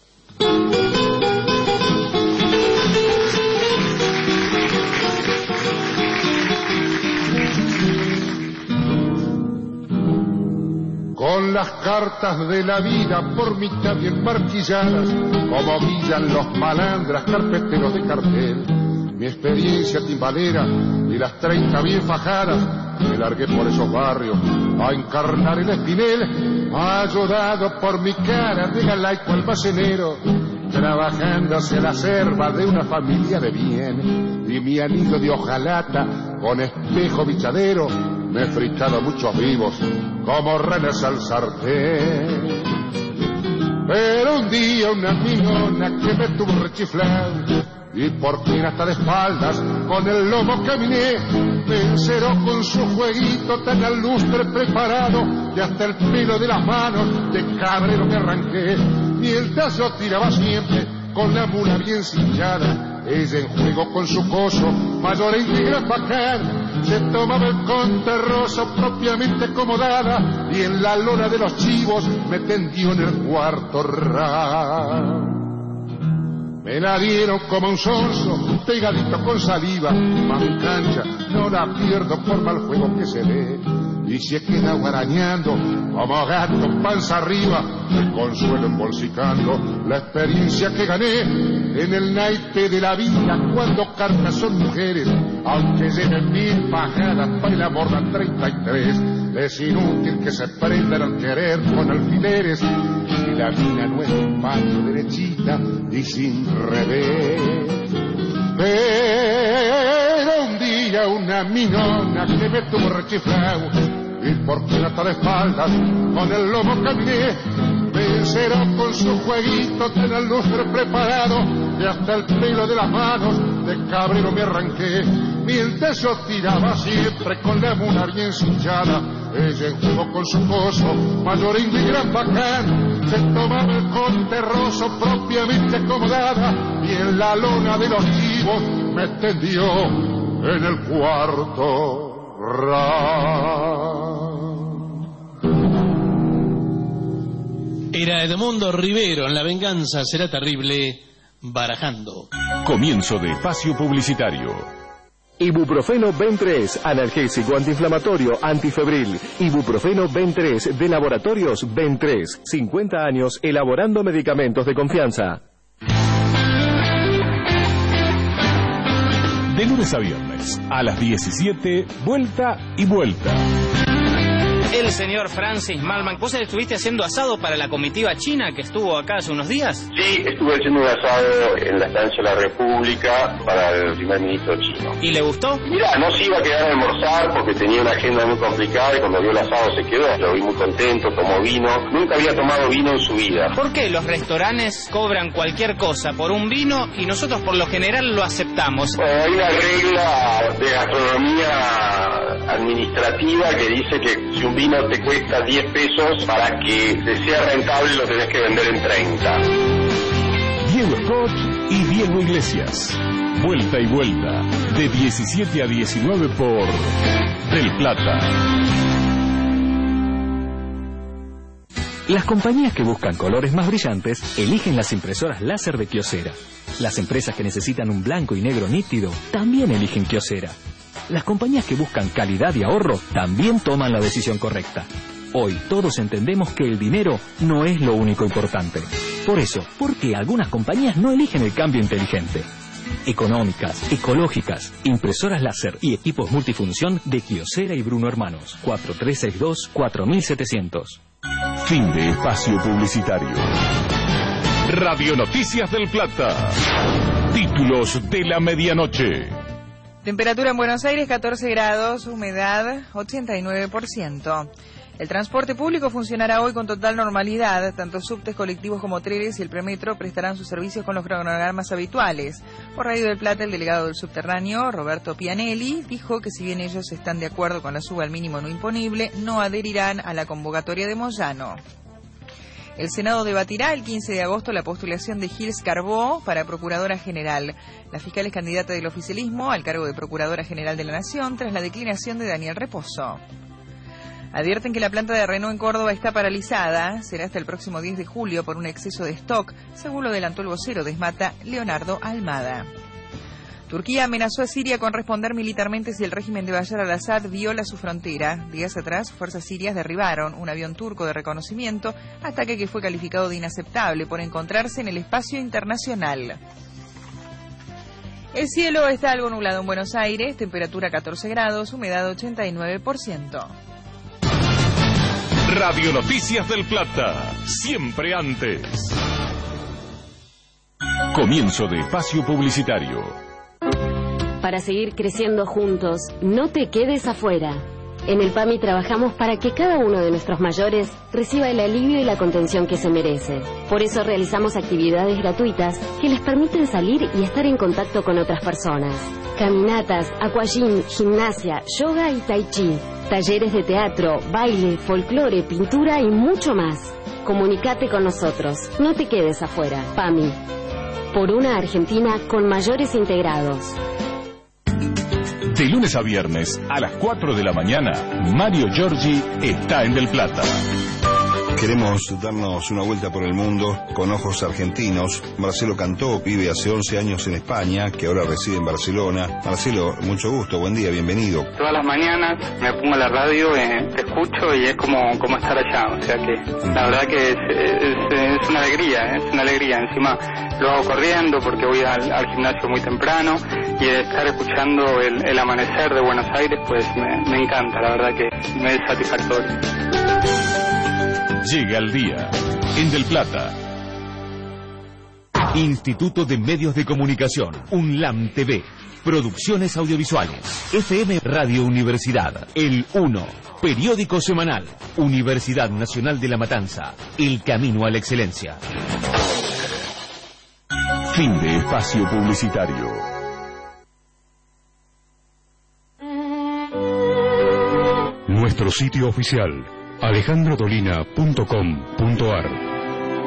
Con las cartas de la vida por mitad bien marquilladas, como guillan los malandras carpeteros de cartel. Mi experiencia timbalera y las treinta bien fajadas, me largué por esos barrios a encarnar el espinel, ayudado por mi cara de galaico almacenero, trabajando hacia la serva de una familia de bien. Y mi anillo de hojalata con espejo bichadero, me he fritado muchos vivos como renes al sartén. Pero un día una minona que me tuvo rechiflado, y por fin hasta de espaldas con el lomo caminé, me enceró con su jueguito tan al lustre preparado, y hasta el pelo de las manos de cabrero me arranqué. Mientras yo tiraba siempre con la mula bien cinchada, ella en juego con su coso mayoreño y gran bacán, se tomaba el conterroso propiamente acomodada, y en la lona de los chivos me tendió en el cuarto round. Me la dieron como un sonso, pegadito con saliva, más mi cancha no la pierdo por mal juego que se ve. Y si es que queda guarañando como gato panza arriba, me consuelo embolsicando la experiencia que gané en el naipe de la vida cuando cartas son mujeres, aunque lleven mil bajadas para el amor dan treinta y tres. Es inútil que se prendan al querer con alfileres, y la mina no es un pancho derechita y sin revés. Pero un día una minona que me tuvo rechiflado, y por fin hasta la espaldas con el lomo caminé, me enceró con su jueguito tan al lustre preparado, y hasta el pelo de las manos de cabrero me arranqué. Mientras yo tiraba siempre con la mula bien cinchada, ella en juego con su coso mayoringo y gran bacán, se tomaba el conterroso propiamente acomodada, y en la lona de los chivos me tendió en el cuarto round. Era Edmundo Rivero en La venganza será terrible, Barajando. Comienzo de espacio publicitario. Ibuprofeno Ben tres, analgésico, antiinflamatorio, antifebril. Ibuprofeno Ben tres, de Laboratorios Ben tres. cincuenta años elaborando medicamentos de confianza. De lunes a viernes, a las diecisiete, vuelta y vuelta. El señor Francis Malman, ¿vos estuviste haciendo asado para la comitiva china que estuvo acá hace unos días? Sí, estuve haciendo un asado en la estancia de la República para el primer ministro chino. ¿Y le gustó? Mira, no se iba a quedar a almorzar porque tenía una agenda muy complicada, y cuando vio el asado se quedó. Lo vi muy contento, tomó vino. Nunca había tomado vino en su vida. ¿Por qué los restaurantes cobran cualquier cosa por un vino y nosotros por lo general lo aceptamos? Bueno, hay una regla de gastronomía administrativa que dice que si un vino te cuesta diez pesos, para que te sea rentable lo tenés que vender en treinta. Diego Scott y Diego Iglesias. Vuelta y vuelta, de diecisiete a diecinueve por Del Plata. Las compañías que buscan colores más brillantes eligen las impresoras láser de Kyocera. Las empresas que necesitan un blanco y negro nítido también eligen Kyocera. Las compañías que buscan calidad y ahorro también toman la decisión correcta. Hoy todos entendemos que el dinero no es lo único importante. Por eso, ¿por qué algunas compañías no eligen el cambio inteligente? Económicas, ecológicas, impresoras láser y equipos multifunción de Kyocera y Bruno Hermanos. cuatro tres seis dos, cuatro siete cero cero. Fin de espacio publicitario. Radio Noticias del Plata. Títulos de la medianoche. Temperatura en Buenos Aires catorce grados, humedad ochenta y nueve por ciento. El transporte público funcionará hoy con total normalidad. Tanto subtes, colectivos como trenes y el premetro prestarán sus servicios con los cronogramas habituales. Por Radio del Plata, el delegado del subterráneo, Roberto Pianelli, dijo que si bien ellos están de acuerdo con la suba al mínimo no imponible, no adherirán a la convocatoria de Moyano. El Senado debatirá el quince de agosto la postulación de Gils Carbó para Procuradora General. La fiscal es candidata del oficialismo al cargo de Procuradora General de la Nación tras la declinación de Daniel Reposo. Advierten que la planta de Renault en Córdoba está paralizada. Será hasta el próximo diez de julio por un exceso de stock, según lo adelantó el vocero de ESMATA, Leonardo Almada. Turquía amenazó a Siria con responder militarmente si el régimen de Bashar al-Assad viola su frontera. Días atrás, fuerzas sirias derribaron un avión turco de reconocimiento, ataque que fue calificado de inaceptable por encontrarse en el espacio internacional. El cielo está algo nublado en Buenos Aires, temperatura catorce grados, humedad ochenta y nueve por ciento. Radio Noticias del Plata, siempre antes. Comienzo de espacio publicitario. Para seguir creciendo juntos, no te quedes afuera. En el PAMI trabajamos para que cada uno de nuestros mayores reciba el alivio y la contención que se merece. Por eso realizamos actividades gratuitas que les permiten salir y estar en contacto con otras personas. Caminatas, aquagym, gimnasia, yoga y tai chi. Talleres de teatro, baile, folclore, pintura y mucho más. Comunicate con nosotros. No te quedes afuera. PAMI. Por una Argentina con mayores integrados. De lunes a viernes, a las cuatro de la mañana, Mario Giorgi está en Del Plata. Queremos darnos una vuelta por el mundo con ojos argentinos. Marcelo Cantó vive hace once años en España, que ahora reside en Barcelona. Marcelo, mucho gusto, buen día, bienvenido. Todas las mañanas me pongo la radio, eh, te escucho y es como, como estar allá. O sea que la verdad que es, es, es una alegría, es una alegría. Encima lo hago corriendo porque voy al, al gimnasio muy temprano y estar escuchando el, el amanecer de Buenos Aires pues me, me encanta, la verdad que me es satisfactorio. Llega el día en Del Plata. Instituto de Medios de Comunicación, UNLAM T V, Producciones Audiovisuales, F M Radio Universidad, El uno, Periódico Semanal, Universidad Nacional de La Matanza, El Camino a la Excelencia. Fin de espacio publicitario. Nuestro sitio oficial alejandro dolina punto com punto a r.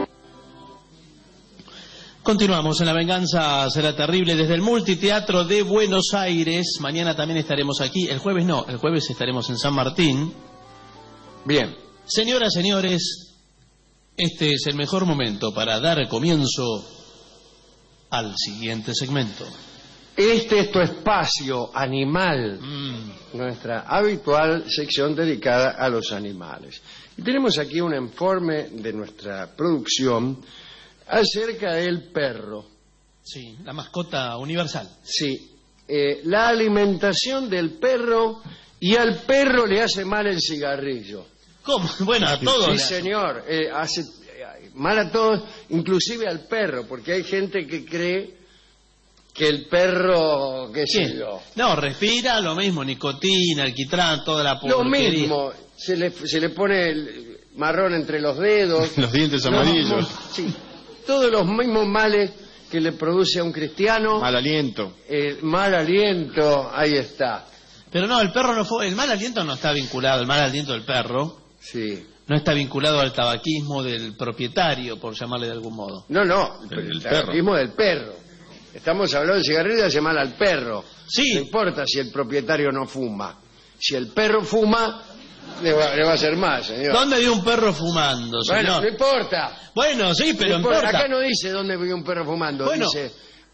Continuamos en La Venganza Será Terrible desde el Multiteatro de Buenos Aires. Mañana también estaremos aquí. El jueves no, el jueves estaremos en San Martín. Bien. Señoras, señores, este es el mejor momento para dar comienzo al siguiente segmento. Este es tu espacio animal, mm. nuestra habitual sección dedicada a los animales. Y tenemos aquí un informe de nuestra producción acerca del perro. Sí, la mascota universal. Sí, eh, la alimentación del perro, y al perro le hace mal el cigarrillo. ¿Cómo? Bueno, a todos. Sí, señor, eh, hace eh, mal a todos, inclusive al perro, porque hay gente que cree que el perro, qué sé yo. No, respira lo mismo, nicotina, alquitrán, toda la porquería. Lo mismo, se le, se le pone el marrón entre los dedos. Los dientes amarillos. No, sí, todos los mismos males que le produce a un cristiano. Mal aliento. El mal aliento, ahí está. Pero no, el perro no fue, el mal aliento no está vinculado, el mal aliento del perro. Sí. No está vinculado al tabaquismo del propietario, por llamarle de algún modo. No, no, el, el, el tabaquismo del perro. Estamos hablando de cigarrillo, hace mal al perro. Sí. No importa si el propietario no fuma. Si el perro fuma, le va, le va a hacer mal, señor. ¿Dónde vio un perro fumando, señor? Bueno, no importa. Bueno, sí, pero no importa. importa. Acá no dice dónde vio un perro fumando. Bueno. Dice,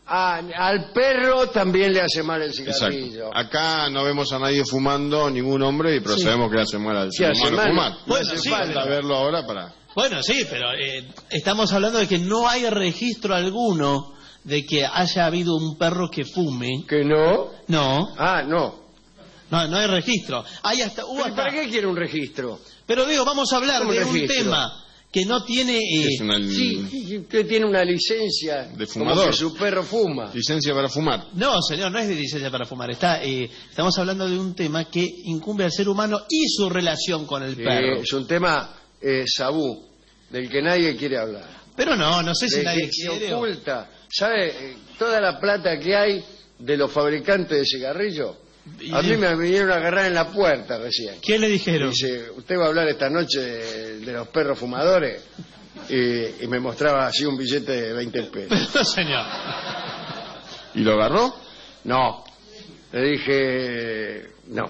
A- al perro también le hace mal el cigarrillo. Exacto. Acá no vemos a nadie fumando, ningún hombre, pero Sí. sabemos que le hace mal al Sí, ser hace humano mal. fumar. Bueno, No hace sí, falta pero- verlo ahora para... Bueno, sí, pero eh, estamos hablando de que no hay registro alguno de que haya habido un perro que fume. ¿Que no? No. Ah, no. No, no hay registro. Hay hasta, hubo ¿Pero hasta- ¿Para qué quiere un registro? Pero digo, vamos a hablar ¿Cómo de un registro? tema que no tiene... eh, Es una Sí, y usted tiene una licencia de como fumador. que su perro fuma. Licencia para fumar. No, señor, no es de licencia para fumar. Está, eh, estamos hablando de un tema que incumbe al ser humano y su relación con el Sí, perro. es un tema eh, sabú, del que nadie quiere hablar. Pero no, no sé si De nadie que se quiere. o- oculta. ¿Sabe? Eh, Toda la plata que hay de los fabricantes de cigarrillos, a mí me vinieron a agarrar en la puerta recién. ¿Qué le dijeron? Dice, usted va a hablar esta noche de, de los perros fumadores. Y, y me mostraba así un billete de veinte pesos. No, señor. ¿Y lo agarró? No. Le dije, no.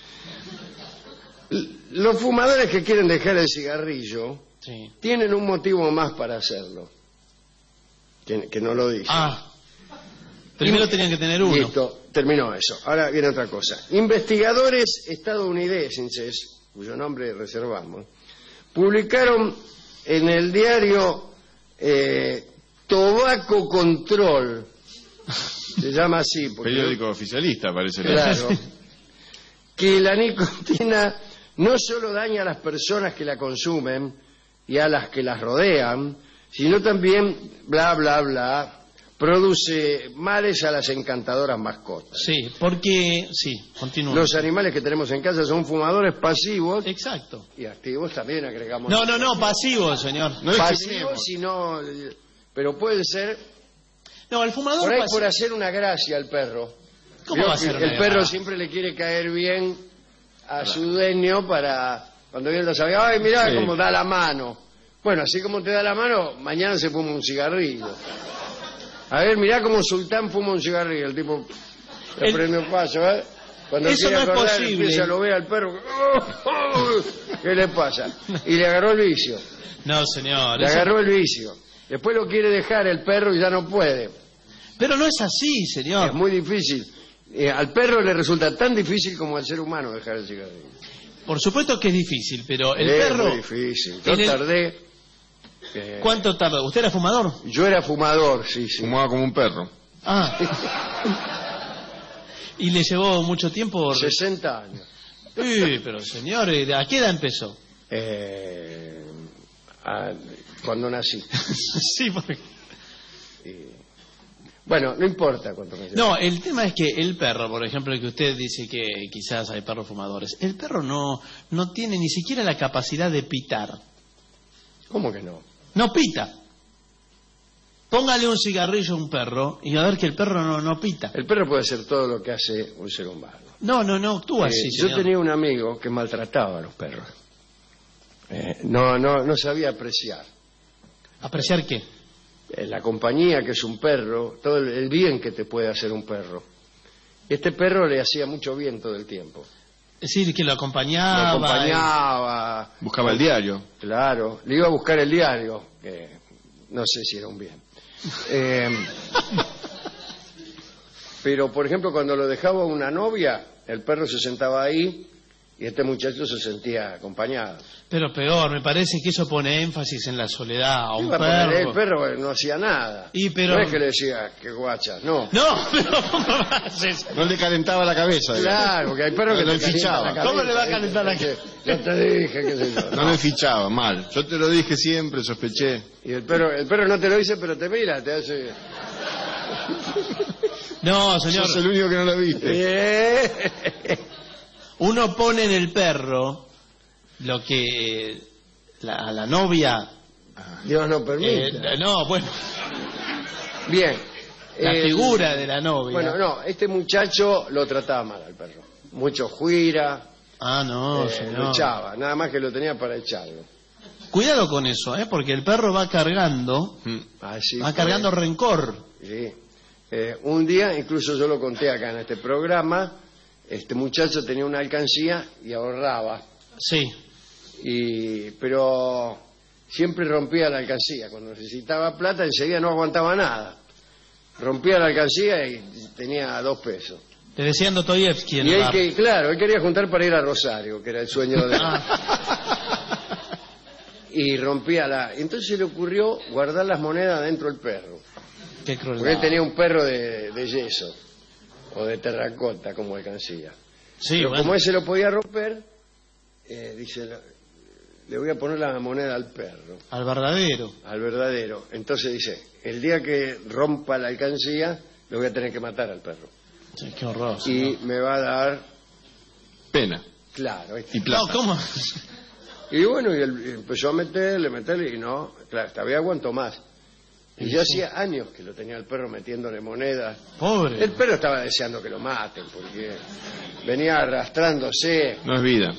L- Los fumadores que quieren dejar el cigarrillo Sí. tienen un motivo más para hacerlo. Que, que no lo dice. Ah. Primero tenían que tener uno. Listo, terminó eso. Ahora viene otra cosa. Investigadores estadounidenses, cuyo nombre reservamos, publicaron en el diario eh, Tobacco Control, se llama así, porque Periódico oficialista, parece. claro, que la nicotina no solo daña a las personas que la consumen y a las que las rodean, sino también, bla, bla, bla, produce males a las encantadoras mascotas. Sí, porque... Sí, continúa. Los animales que tenemos en casa son fumadores pasivos. Exacto. Y activos también agregamos. No, no, no, pasivo, señor. No pasivos, sino... Pero puede ser... No, el fumador Por ahí pasivo... por hacer una gracia al perro. ¿Cómo Veo va a que ser una el gracia? perro siempre le quiere caer bien a su dueño para... Cuando viene lo sabe, ay, mirá Sí. cómo da la mano. Bueno, así como te da la mano, mañana se fuma un cigarrillo. A ver, mirá cómo Sultán fuma un cigarrillo. El tipo se El- prende un paso, ¿eh? Cuando Eso quiere no es acordar, posible. empieza, lo ve al perro. ¡Oh, oh! ¿Qué le pasa? Y le agarró el vicio. No, señor. Le eso- agarró el vicio. Después lo quiere dejar el perro y ya no puede. Pero no es así, señor. Es muy difícil. Eh, al perro le resulta tan difícil como al ser humano dejar el cigarrillo. Por supuesto que es difícil, pero el es perro... muy difícil. Yo en el- tardé. eh, ¿Cuánto tardó? ¿Usted era fumador? Yo era fumador, sí, sí. Fumaba como un perro. Ah. ¿Y le llevó mucho tiempo? sesenta años. Uy, pero señor, ¿de ¿a qué edad empezó? Eh, a- cuando nací. Sí, porque... Bueno, no importa cuánto me llevo. No, el tema es que el perro, por ejemplo, que usted dice que quizás hay perros fumadores, el perro no, no tiene ni siquiera la capacidad de pitar. ¿Cómo que no? No pita. Póngale un cigarrillo a un perro y a ver que el perro no, no pita. El perro puede hacer todo lo que hace un ser humano. No, no, no actúa Eh, así, yo señor. tenía un amigo que maltrataba a los perros. Eh, no, no, no sabía apreciar. ¿Apreciar qué? Eh, la compañía que es un perro, todo el, el bien que te puede hacer un perro. Este perro le hacía mucho bien todo el tiempo. Es decir, que lo acompañaba. Lo acompañaba. Buscaba el diario. Claro, le iba a buscar el diario, que no sé si era un bien. Eh, pero, por ejemplo, cuando lo dejaba una novia, el perro se sentaba ahí y este muchacho se sentía acompañado. Pero peor, me parece que eso pone énfasis en la soledad a un Iba a poner- perro. El perro no hacía nada. Y pero... No es que le decía, que guacha, no. No, pero ¿cómo haces? No le calentaba la cabeza. Claro, porque hay perros que no te le calientan fichaba. la cabeza, ¿Cómo le va a ¿eh? calentar la Que- Yo te dije, qué sé yo. No le fichaba, mal. Yo te lo dije siempre, sospeché. Y el perro, el perro no te lo dice, pero te mira, te hace... No, señor. Sos el único que no lo viste. Eh. Uno pone en el perro lo que eh, la, la novia... Dios no permite. eh, no, bueno, Bien. la Eh, figura de la novia. Bueno, no, este muchacho lo trataba mal al perro. Mucho juira, Ah, no, eh, señor. lo echaba, nada más que lo tenía para echarlo. Cuidado con eso, ¿eh? Porque el perro va cargando, Así va fue. cargando rencor. Sí. Eh, un día, incluso yo lo conté acá en este programa, este muchacho tenía una alcancía y ahorraba. Sí. Y, pero siempre rompía la alcancía. Cuando necesitaba plata, enseguida no aguantaba nada. rompía la alcancía y tenía dos pesos. Te decían Dostoyevsky en Y el él, bar. que, claro, él quería juntar para ir a Rosario, que era el sueño de él. Y rompía la... Entonces se le ocurrió guardar las monedas dentro del perro. Qué crueldad. Porque él tenía un perro de, de yeso, o de terracota, como alcancía. Sí, Pero bueno. como ese lo podía romper, eh, dice, le voy a poner la moneda al perro. Al verdadero. Al verdadero. Entonces dice, el día que rompa la alcancía, le voy a tener que matar al perro. Sí, qué horror. Y señor. me va a dar... Pena. Claro. ¿viste? Y plata. No, ¿cómo? Y bueno, y él empezó a meterle, meterle, y no, claro, todavía aguantó más. Y Sí, yo sí. hacía años que lo tenía el perro metiéndole monedas. Pobre. El perro estaba deseando que lo maten, porque venía arrastrándose. No es vida.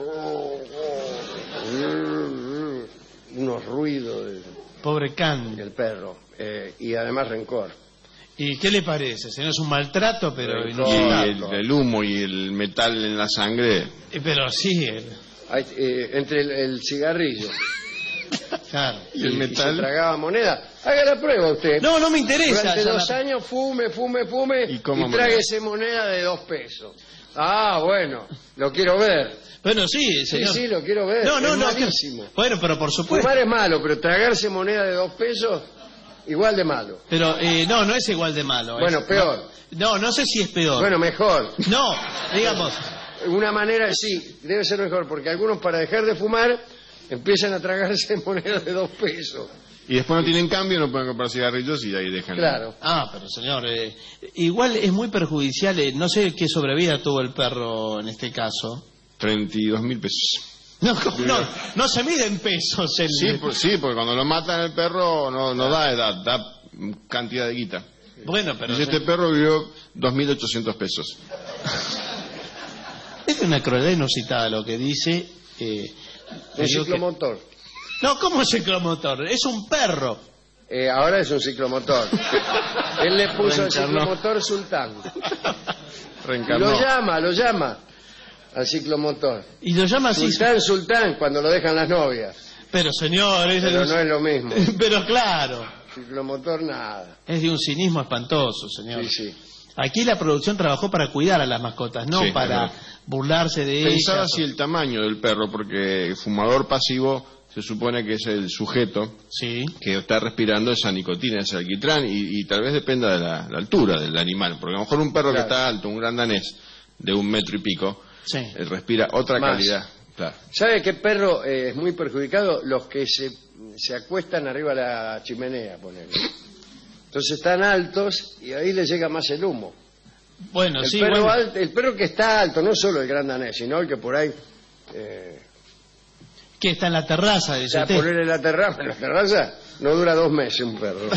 Unos ruidos del, Pobre Can. del perro. eh, y además rencor. ¿Y qué le parece, señor? Es un maltrato, pero Pero Y inusitado. el, el humo y el metal en la sangre. Eh, Pero sí, el- Ahí, eh, entre el, el cigarrillo claro. Y el y metal. se tragaba moneda. Haga la prueba usted. No, no me interesa. Durante ya dos la- años fume, fume, fume Y y, coma tráguese moneda de dos pesos. Ah, bueno, lo quiero ver. Bueno, sí, Sí, señor. sí, lo quiero ver. No, no, es no. malísimo. Bueno, pero por supuesto. Fumar es malo, pero tragarse moneda de dos pesos, igual de malo. Pero eh, no, no es igual de malo. Bueno, es- peor. No, no sé si es peor. Bueno, mejor. No, digamos. Una manera, sí, debe ser mejor, porque algunos para dejar de fumar empiezan a tragarse monedas de dos pesos. Y después no tienen cambio, no pueden comprar cigarrillos y ahí dejan. Claro. Ah, pero señor, eh, igual es muy perjudicial. eh, no sé qué sobrevida tuvo el perro en este caso. treinta y dos mil pesos. No, ¿cómo? no, no se mide en pesos el... Sí, por- sí, porque cuando lo matan el perro no, no da edad, da cantidad de guita. Bueno, pero Y este perro vivió dos mil ochocientos pesos. es una crueldad inusitada lo que dice. Eh, Un digo que- ciclomotor. No, ¿cómo es ciclomotor? Es un perro. Eh, ahora es un ciclomotor. Él le puso el Reencarnó. ciclomotor Sultán. Y Reencarnó. lo llama, lo llama al ciclomotor. Y lo llama así. Sultán, Sultán, cuando lo dejan las novias. Pero señor, es de Pero un- no es lo mismo. Pero claro, Ciclomotor, nada. es de un cinismo espantoso, señor. Sí, sí. Aquí la producción trabajó para cuidar a las mascotas, no Sí, para es verdad. burlarse de Pensaba ellas. si el tamaño del perro, porque el fumador pasivo se supone que es el sujeto Sí. que está respirando esa nicotina, ese alquitrán, y, y tal vez dependa de la, la altura del animal, porque a lo mejor un perro Claro. que está alto, un gran danés de un metro y pico, Sí. eh, respira otra Más. calidad. Claro. ¿Sabe qué perro eh, es muy perjudicado? Los que se, se acuestan arriba de la chimenea, ponele. Entonces están altos y ahí les llega más el humo. Bueno, el, sí, perro bueno. alto- el perro que está alto, no solo el gran danés, sino el que por ahí... Eh, Que está en la terraza, o dice sea, usted. ponerle la terraza, la terraza no dura dos meses un perro.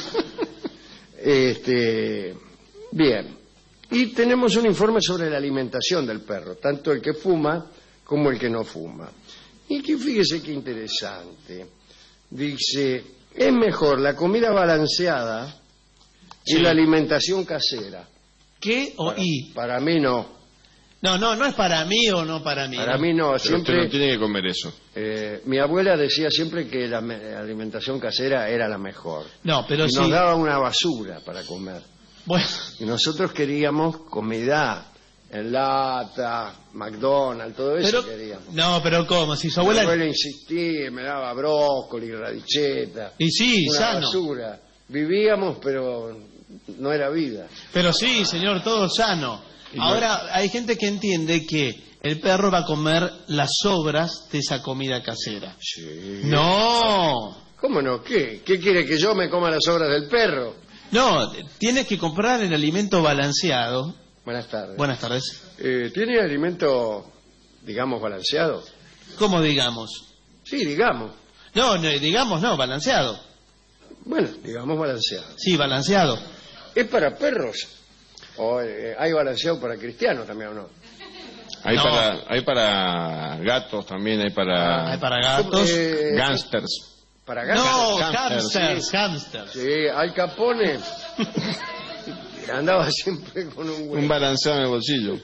este, bien. Y tenemos un informe sobre la alimentación del perro, tanto el que fuma como el que no fuma. Y aquí fíjese qué interesante. Dice, es mejor la comida balanceada y Sí. la alimentación casera. ¿Qué o Para, y? para mí no. No, no, no es para mí o no para mí. Para ¿no? mí no. Pero usted Siempre, no tiene que comer eso. eh, mi abuela decía siempre que la me- alimentación casera era la mejor. No, pero y sí. nos daba una basura para comer. Bueno, Y nosotros queríamos comida en lata, McDonald's, todo eso pero, queríamos. no, pero ¿cómo? Si su Mi abuela... abuela insistía, me daba brócoli, radicheta. Y sí, una sano. basura. Vivíamos, pero no era vida. Pero sí, señor, todo sano. Y no- Ahora hay gente que entiende que el perro va a comer las sobras de esa comida casera. Sí. No, ¿Cómo no? ¿Qué? ¿Qué quiere que yo me coma las obras del perro? no, tienes que comprar el alimento balanceado. Buenas tardes. Buenas tardes. Eh, ¿Tiene alimento, digamos, balanceado? ¿Cómo digamos? Sí, digamos. No, no, digamos no, balanceado. Bueno, digamos balanceado. Sí, balanceado. ¿Es para perros? ¿O eh, hay balanceado para cristianos también o no? Hay, No. para, hay para gatos también, hay para, Hay para gatos. Eh, gánsters. Para gatos. No, hamsters, hamsters, hamsters. Sí, Al Capone andaba siempre con un huevo. Un balanceado en el bolsillo.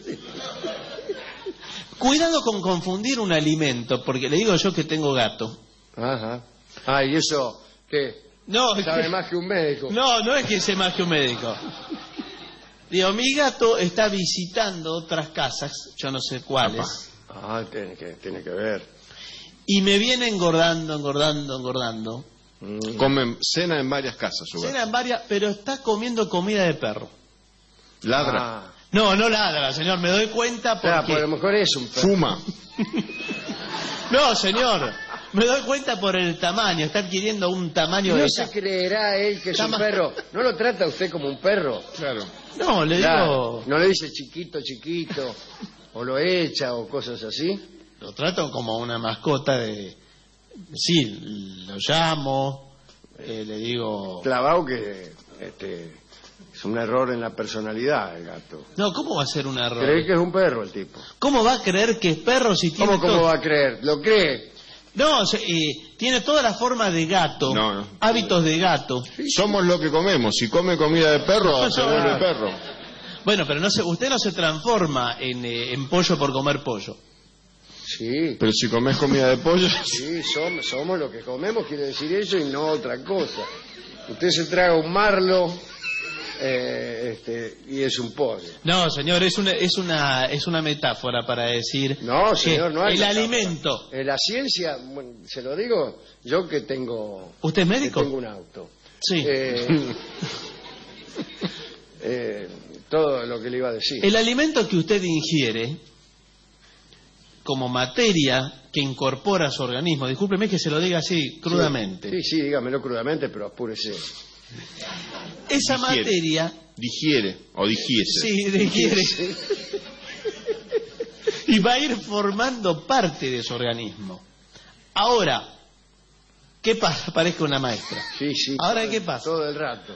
Cuidado con confundir un alimento, porque le digo yo que tengo gato. Ajá. Ah, ¿y eso qué? No, sabe que... más que un médico. No, no es que sé más que un médico. Digo, mi gato está visitando otras casas, yo no sé cuáles. Ah, tiene que, tiene que ver. Y me viene engordando, engordando, engordando. Mm. Come cena en varias casas, su gato. Cena en varias, pero está comiendo comida de perro. ¿Ladra? Ah. No, no ladra, señor, me doy cuenta porque... Claro, pues a lo mejor es un perro. Fuma. No, señor, me doy cuenta por el tamaño, está adquiriendo un tamaño No de... se creerá él que es Tama- un perro. ¿No lo trata usted como un perro? Claro. No, le Claro. digo... No le dice chiquito, chiquito, o lo echa, o cosas así. Lo trato como una mascota de... Sí, lo llamo, eh, le digo... Clavado que este, es un error en la personalidad el gato. No, ¿cómo va a ser un error? Cree que es un perro el tipo. ¿Cómo va a creer que es perro si tiene ¿Cómo, cómo todo- va a creer? ¿Lo cree? No, se- eh, tiene toda la forma de gato, No, no. hábitos de gato. Somos lo que comemos. Si come comida de perro, se vuelve perro. Bueno, pero no se, usted no se transforma en, eh, en pollo por comer pollo. Sí. Pero si comes comida de pollo... Sí, somos, somos lo que comemos, quiere decir eso y no otra cosa. Usted se traga un marlo eh, este, y es un pollo. No, señor, es una, es una, es una metáfora para decir No, que señor, no hay el metáfora. alimento. En la ciencia, bueno, se lo digo yo que tengo... ¿Usted es que médico? tengo un auto. Sí. Eh, eh, todo lo que le iba a decir. El alimento que usted ingiere como materia que incorpora a su organismo, discúlpeme que se lo diga así crudamente, Sí, sí, dígamelo crudamente, pero apúrese. esa Digiere. materia, Digiere o digiese. sí, digiere, y va a ir formando parte de su organismo. Ahora, ¿qué pasa? Parezco una maestra. Sí, sí. Ahora, todo- ¿qué pasa? Todo el rato.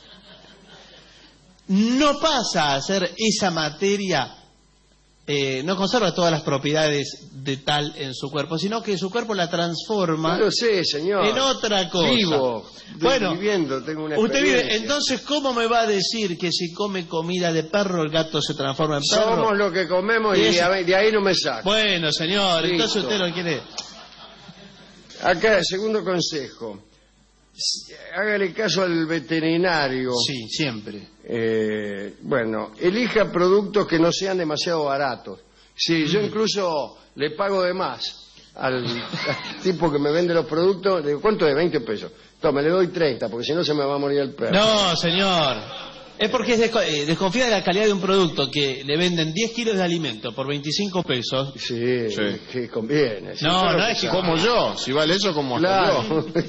No pasa a ser esa materia, eh, no conserva todas las propiedades de tal en su cuerpo, sino que su cuerpo la transforma No lo sé, señor. en otra cosa. Vivo. Bueno, viviendo, tengo una usted vive, experiencia. entonces, ¿cómo me va a decir que si come comida de perro el gato se transforma en perro? Somos lo que comemos y, Y eso- de ahí- de ahí no me saco. Bueno, señor, Listo. entonces usted lo quiere... Acá, el segundo consejo. S- Hágale caso al veterinario. Sí, siempre. Eh, bueno, elija productos que no sean demasiado baratos. Sí, yo incluso le pago de más al, al tipo que me vende los productos. Le digo, ¿cuánto es? veinte pesos. Tome, le doy treinta, porque si no se me va a morir el perro. No, señor. Es porque es desco- eh, desconfía de la calidad de un producto que le venden diez kilos de alimento por veinticinco pesos. Sí, Sí. que conviene. Sí, No, claro no es que- sabe. Como yo. Si vale eso, como hasta Claro. yo.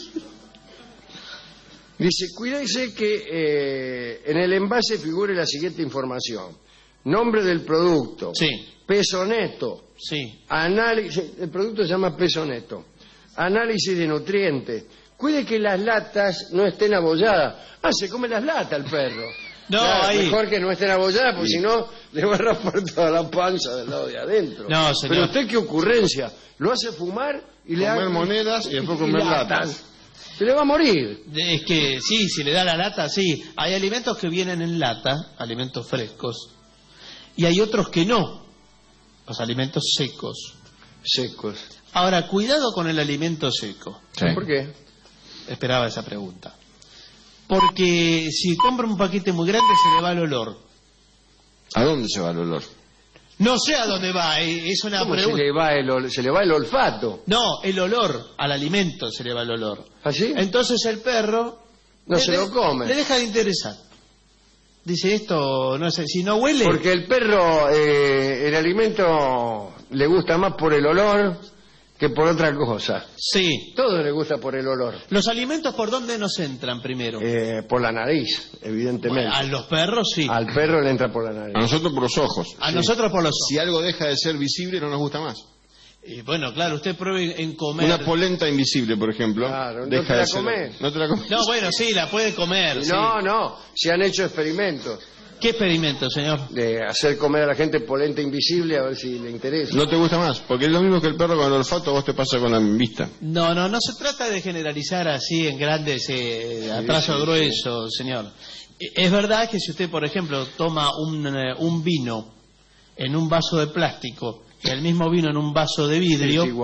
Dice, cuídese que eh, en el envase figure la siguiente información. Nombre del producto. Sí, Peso neto. sí. Análisis, el producto se llama peso neto. Análisis de nutrientes. Cuide que las latas no estén abolladas. Ah, se come las latas el perro. No, Claro, ahí. Mejor que no estén abolladas, porque si no, le va a raspar toda la panza del lado de adentro. No, señor. Pero usted, qué ocurrencia. Lo hace fumar y le Comer hace... monedas y después comer latas. Se le va a morir. De- Es que sí, si le da la lata, sí. Hay alimentos que vienen en lata, alimentos frescos, y hay otros que no, los alimentos secos. Secos. Ahora, cuidado con el alimento seco. Sí. ¿Por qué? Esperaba esa pregunta. Porque si compra un paquete muy grande se le va el olor. ¿A dónde se va el olor? No sé a dónde va, eh, es una ¿Cómo se pregunta. le, va el, ol- se le va el olfato? No, el olor, al alimento se le va el olor. ¿Así? Entonces el perro... No le se de- lo come. Le deja de interesar. Dice, esto, no sé, si no huele... Porque el perro, eh, el alimento le gusta más por el olor que por otra cosa. Sí. Todo le gusta por el olor. ¿Los alimentos por dónde nos entran primero? Eh, por la nariz, evidentemente. Bueno, a los perros sí. Al perro le entra por la nariz. A nosotros por los ojos. A nosotros por los ojos. Si algo deja de ser visible, no nos gusta más. Y bueno, claro, usted pruebe en comer... Una polenta invisible, por ejemplo. Claro, no deja te la de ser... comés. No te la comes. No, bueno, sí, la puede comer. sí. No, no, se han hecho experimentos ¿Qué experimento, señor? de hacer comer a la gente polenta invisible a ver si le interesa. No te gusta más, porque es lo mismo que el perro con el olfato, a vos te pasa con la vista. No, no, no se trata de generalizar así en grandes eh, atrasos sí, gruesos, señor. Eh, Es verdad que si usted, por ejemplo, toma un, eh, un vino en un vaso de plástico y el mismo vino en un vaso de vidrio, Es igual.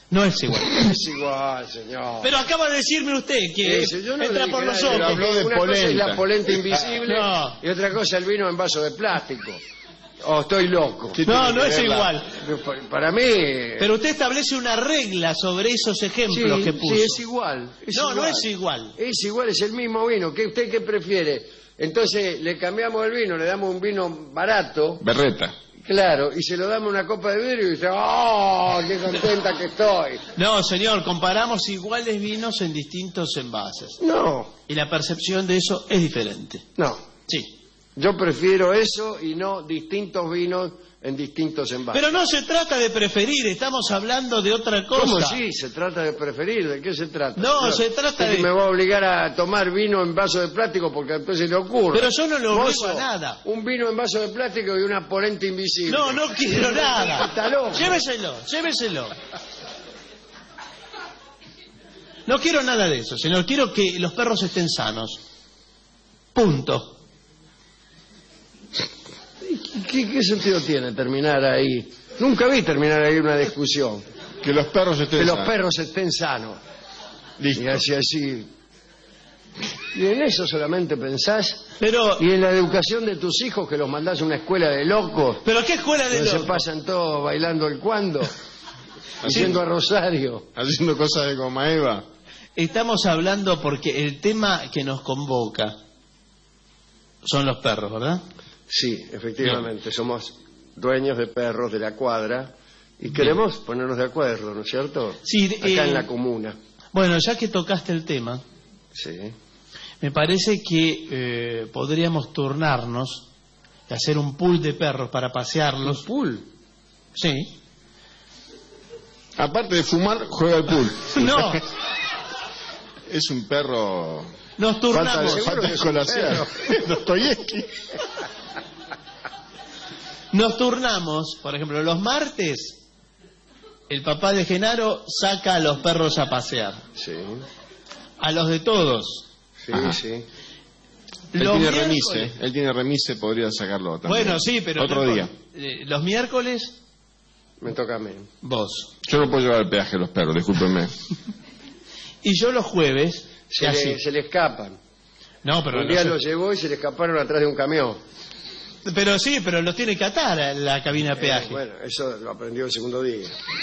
No es igual. Es igual, señor. Pero acaba de decirme usted que Ese, yo no entra le por dije los nada, ojos. habló de una cosa es la polenta invisible No. y otra cosa el vino en vaso de plástico. Oh, estoy loco. No, no es igual. Para mí... Pero usted establece una regla sobre esos ejemplos sí, que puso. Sí, es igual. Es no, igual. no es igual. Es igual, es el mismo vino. ¿Qué, ¿Usted qué prefiere? Entonces le cambiamos el vino, le damos un vino barato. Berreta. Claro, y se lo damos una copa de vidrio y dice, ¡oh, qué contenta que estoy! No, señor, comparamos iguales vinos en distintos envases. No. Y la percepción de eso es diferente. No. Sí. Yo prefiero eso y no distintos vinos en distintos envases. Pero no se trata de preferir, estamos hablando de otra cosa. ¿Cómo sí? Se trata de preferir. ¿De qué se trata? No, Pero, se trata ¿usted de... me va a obligar a tomar vino en vaso de plástico porque entonces le ocurre? Pero yo no le obligo Mozo, a nada. Un vino en vaso de plástico y una polenta invisible. No, no quiero nada. Está loco. Lléveselo, lléveselo. No quiero nada de eso, señor. Quiero que los perros estén sanos. Punto. ¿Qué, qué sentido tiene terminar ahí? Nunca vi terminar ahí una discusión. Que los perros estén Que los sanos. perros estén sanos. Listo. Y así, así. ¿Y en eso solamente pensás? Pero... ¿Y en la educación de tus hijos que los mandás a una escuela de locos? ¿Pero qué escuela de locos? locos? Se pasan todos bailando el cuando, haciendo a Rosario. Haciendo cosas de goma eva. Estamos hablando porque el tema que nos convoca son los perros, ¿verdad? Sí, efectivamente. Bien. Somos dueños de perros de la cuadra y queremos Bien. ponernos de acuerdo, ¿no es cierto? Sí, acá eh, en la comuna. Bueno, ya que tocaste el tema, sí. me parece que eh, podríamos turnarnos y hacer un pool de perros para pasearlos. ¿Un pool? Sí. Aparte de fumar, juega al pool. No. Es un perro... Nos turnamos. Falta, falta de colación. Dostoyevsky. Nos turnamos, por ejemplo, los martes, el papá de Genaro saca a los perros a pasear. Sí. A los de todos. Sí, Ajá. sí. Él los tiene miércoles... remise, él tiene remise, podría sacarlo también. Bueno, sí, pero... Otro no, día. Eh, los miércoles... Me toca a mí. Vos. Yo no puedo llevar el peaje a los perros, discúlpenme. Y yo los jueves... Se, le, se le escapan. No, pero... Un día no los sé. llevó y se le escaparon atrás de un camión. Pero sí, pero los tiene que atar a la cabina de peaje. Eh, bueno, eso lo aprendió el segundo día.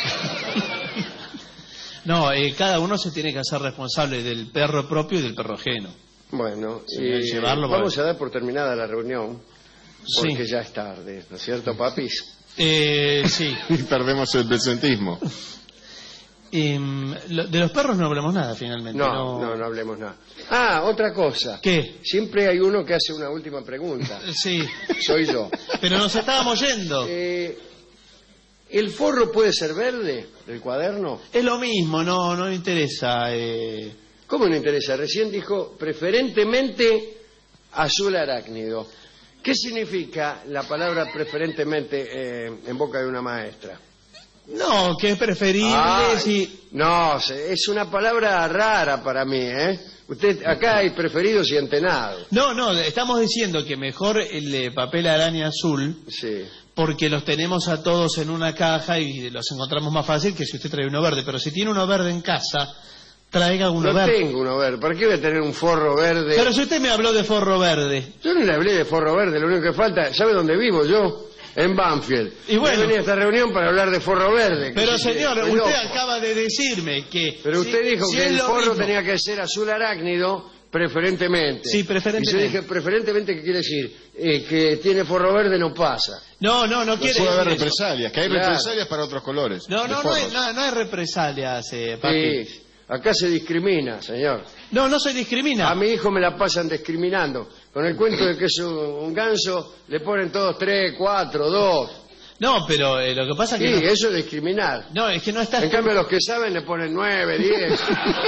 No, eh, cada uno se tiene que hacer responsable del perro propio y del perro ajeno. Bueno, sí, y llevarlo vamos para... a dar por terminada la reunión, porque sí. ya es tarde, ¿no es cierto, papis? Eh, sí. Y perdemos el presentismo. Eh, de los perros no hablamos nada, finalmente. No, no, no, no hablemos nada. Ah, otra cosa. ¿Qué? Siempre hay uno que hace una última pregunta. Sí. Soy yo. Pero nos estábamos yendo. Eh, ¿El forro puede ser verde del cuaderno? Es lo mismo, no, no me interesa. Eh... ¿Cómo no interesa? Recién dijo preferentemente azul arácnido. ¿Qué significa la palabra preferentemente eh, en boca de una maestra? No, que es preferible Ay, si... No, es una palabra rara para mí, ¿eh? Usted, acá hay preferidos y antenados. No, no, estamos diciendo que mejor el de papel araña azul, sí. porque los tenemos a todos en una caja y los encontramos más fácil que si usted trae uno verde. Pero si tiene uno verde en casa, traiga uno no verde. No tengo uno verde, ¿para qué voy a tener un forro verde? Pero si usted me habló de forro verde. Yo no le hablé de forro verde, lo único que falta, ¿sabe dónde vivo yo? En Banfield. Y bueno, yo venía a esta reunión para hablar de forro verde. Pero señor, usted loco. acaba de decirme que... Pero usted si, dijo si que el forro mismo. tenía que ser azul arácnido preferentemente. Sí, preferentemente. Y yo dije, preferentemente, ¿qué quiere decir? Eh, que tiene forro verde no pasa. No, no, no quiere Puede haber decir represalias, que hay claro. represalias para otros colores. No, no, no hay, no, no hay represalias, eh, papi. Sí, acá se discrimina, señor. No, no se discrimina. A mi hijo me la pasan discriminando. Con el cuento de que es un, un ganso, le ponen todos tres, cuatro, dos. No, pero eh, lo que pasa es que... Sí, no... eso es discriminar. No, es que no está... En cambio, los que saben le ponen nueve, diez.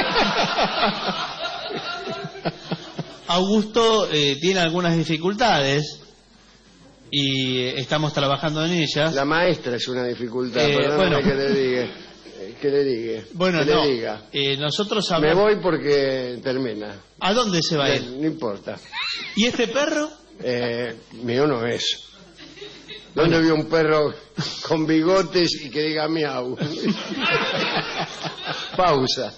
Augusto eh, tiene algunas dificultades y eh, estamos trabajando en ellas. La maestra es una dificultad, Eh, perdóname bueno. que le diga. Eh, Que le diga. Bueno, que le no. diga. Eh, nosotros Me hablamos... voy porque termina. ¿A dónde se va No, él? no importa. ¿Y este perro? Eh, mío no es. ¿Dónde vio un perro con bigotes y que diga miau? Pausa.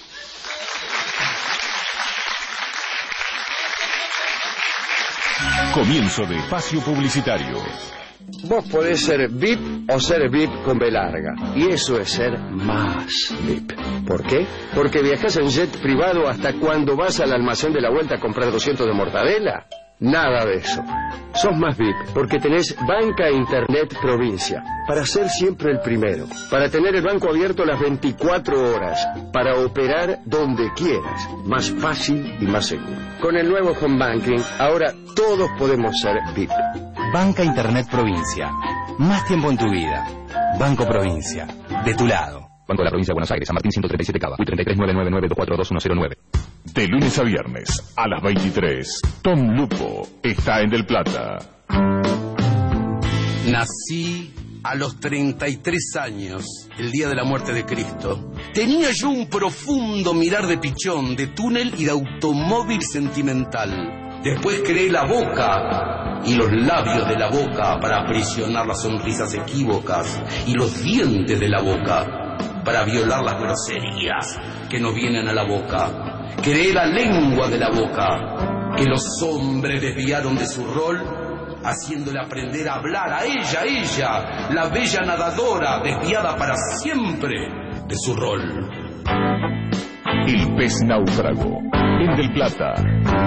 Comienzo de espacio publicitario. Vos podés ser V I P o ser V I P con B larga. Y eso es ser más V I P. ¿Por qué? Porque viajás en jet privado hasta cuando vas al almacén de la vuelta a comprar doscientos de mortadela. Nada de eso. Sos más V I P porque tenés banca internet provincia. Para ser siempre el primero. Para tener el banco abierto las veinticuatro horas. Para operar donde quieras. Más fácil y más seguro. Con el nuevo home banking, ahora todos podemos ser V I P. Banca Internet Provincia. Más tiempo en tu vida. Banco Provincia. De tu lado. Banco de la Provincia de Buenos Aires, San Martín ciento treinta y siete Cava, treinta y tres nueve nueve nueve dos cuatro dos uno cero nueve. De lunes a viernes, a las veintitrés, Tom Lupo está en Del Plata. Nací a los treinta y tres años, el día de la muerte de Cristo. Tenía yo un profundo mirar de pichón, de túnel y de automóvil sentimental. Después creé la boca y los labios de la boca para aprisionar las sonrisas equívocas y los dientes de la boca para violar las groserías que nos vienen a la boca. Creé la lengua de la boca que los hombres desviaron de su rol, haciéndole aprender a hablar a ella, a ella, la bella nadadora desviada para siempre de su rol. El pez náufrago en Del Plata.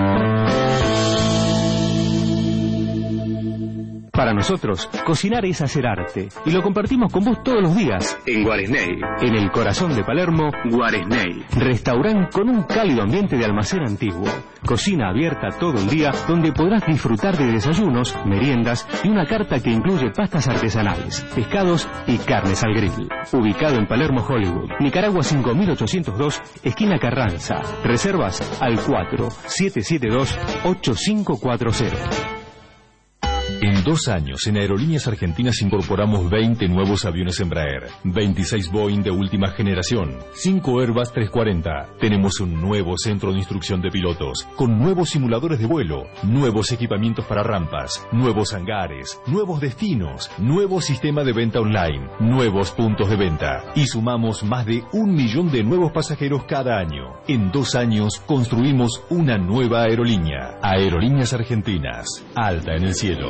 Para nosotros, cocinar es hacer arte, y lo compartimos con vos todos los días. En Guaresney. En el corazón de Palermo, Guaresney. Restaurante con un cálido ambiente de almacén antiguo. Cocina abierta todo el día, donde podrás disfrutar de desayunos, meriendas y una carta que incluye pastas artesanales, pescados y carnes al grill. Ubicado en Palermo, Hollywood, Nicaragua cinco mil ochocientos dos, esquina Carranza. Reservas al cuatro siete siete dos ocho cinco cuatro cero. En dos años, en Aerolíneas Argentinas incorporamos veinte nuevos aviones Embraer, veintiséis Boeing de última generación, cinco Airbus trescientos cuarenta. Tenemos un nuevo centro de instrucción de pilotos, con nuevos simuladores de vuelo, nuevos equipamientos para rampas, nuevos hangares, nuevos destinos, nuevo sistema de venta online, nuevos puntos de venta. Y sumamos más de un millón de nuevos pasajeros cada año. En dos años, construimos una nueva aerolínea. Aerolíneas Argentinas, alta en el cielo.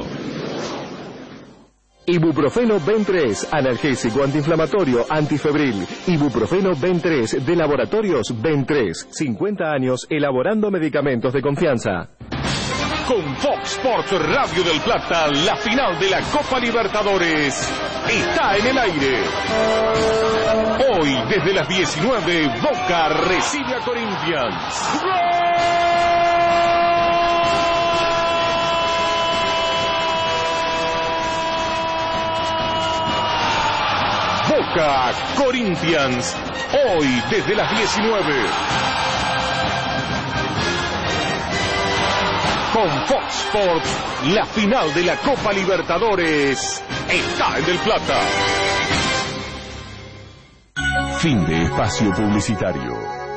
Ibuprofeno Ben tres, analgésico antiinflamatorio, antifebril. Ibuprofeno Ben tres de Laboratorios Ben tres. cincuenta años elaborando medicamentos de confianza. Con Fox Sports Radio del Plata, la final de la Copa Libertadores está en el aire. Hoy, desde las diecinueve, Boca recibe a Corinthians. Boca Corinthians, hoy desde las diecinueve. Con Fox Sports, la final de la Copa Libertadores está en Del Plata. Fin de espacio publicitario.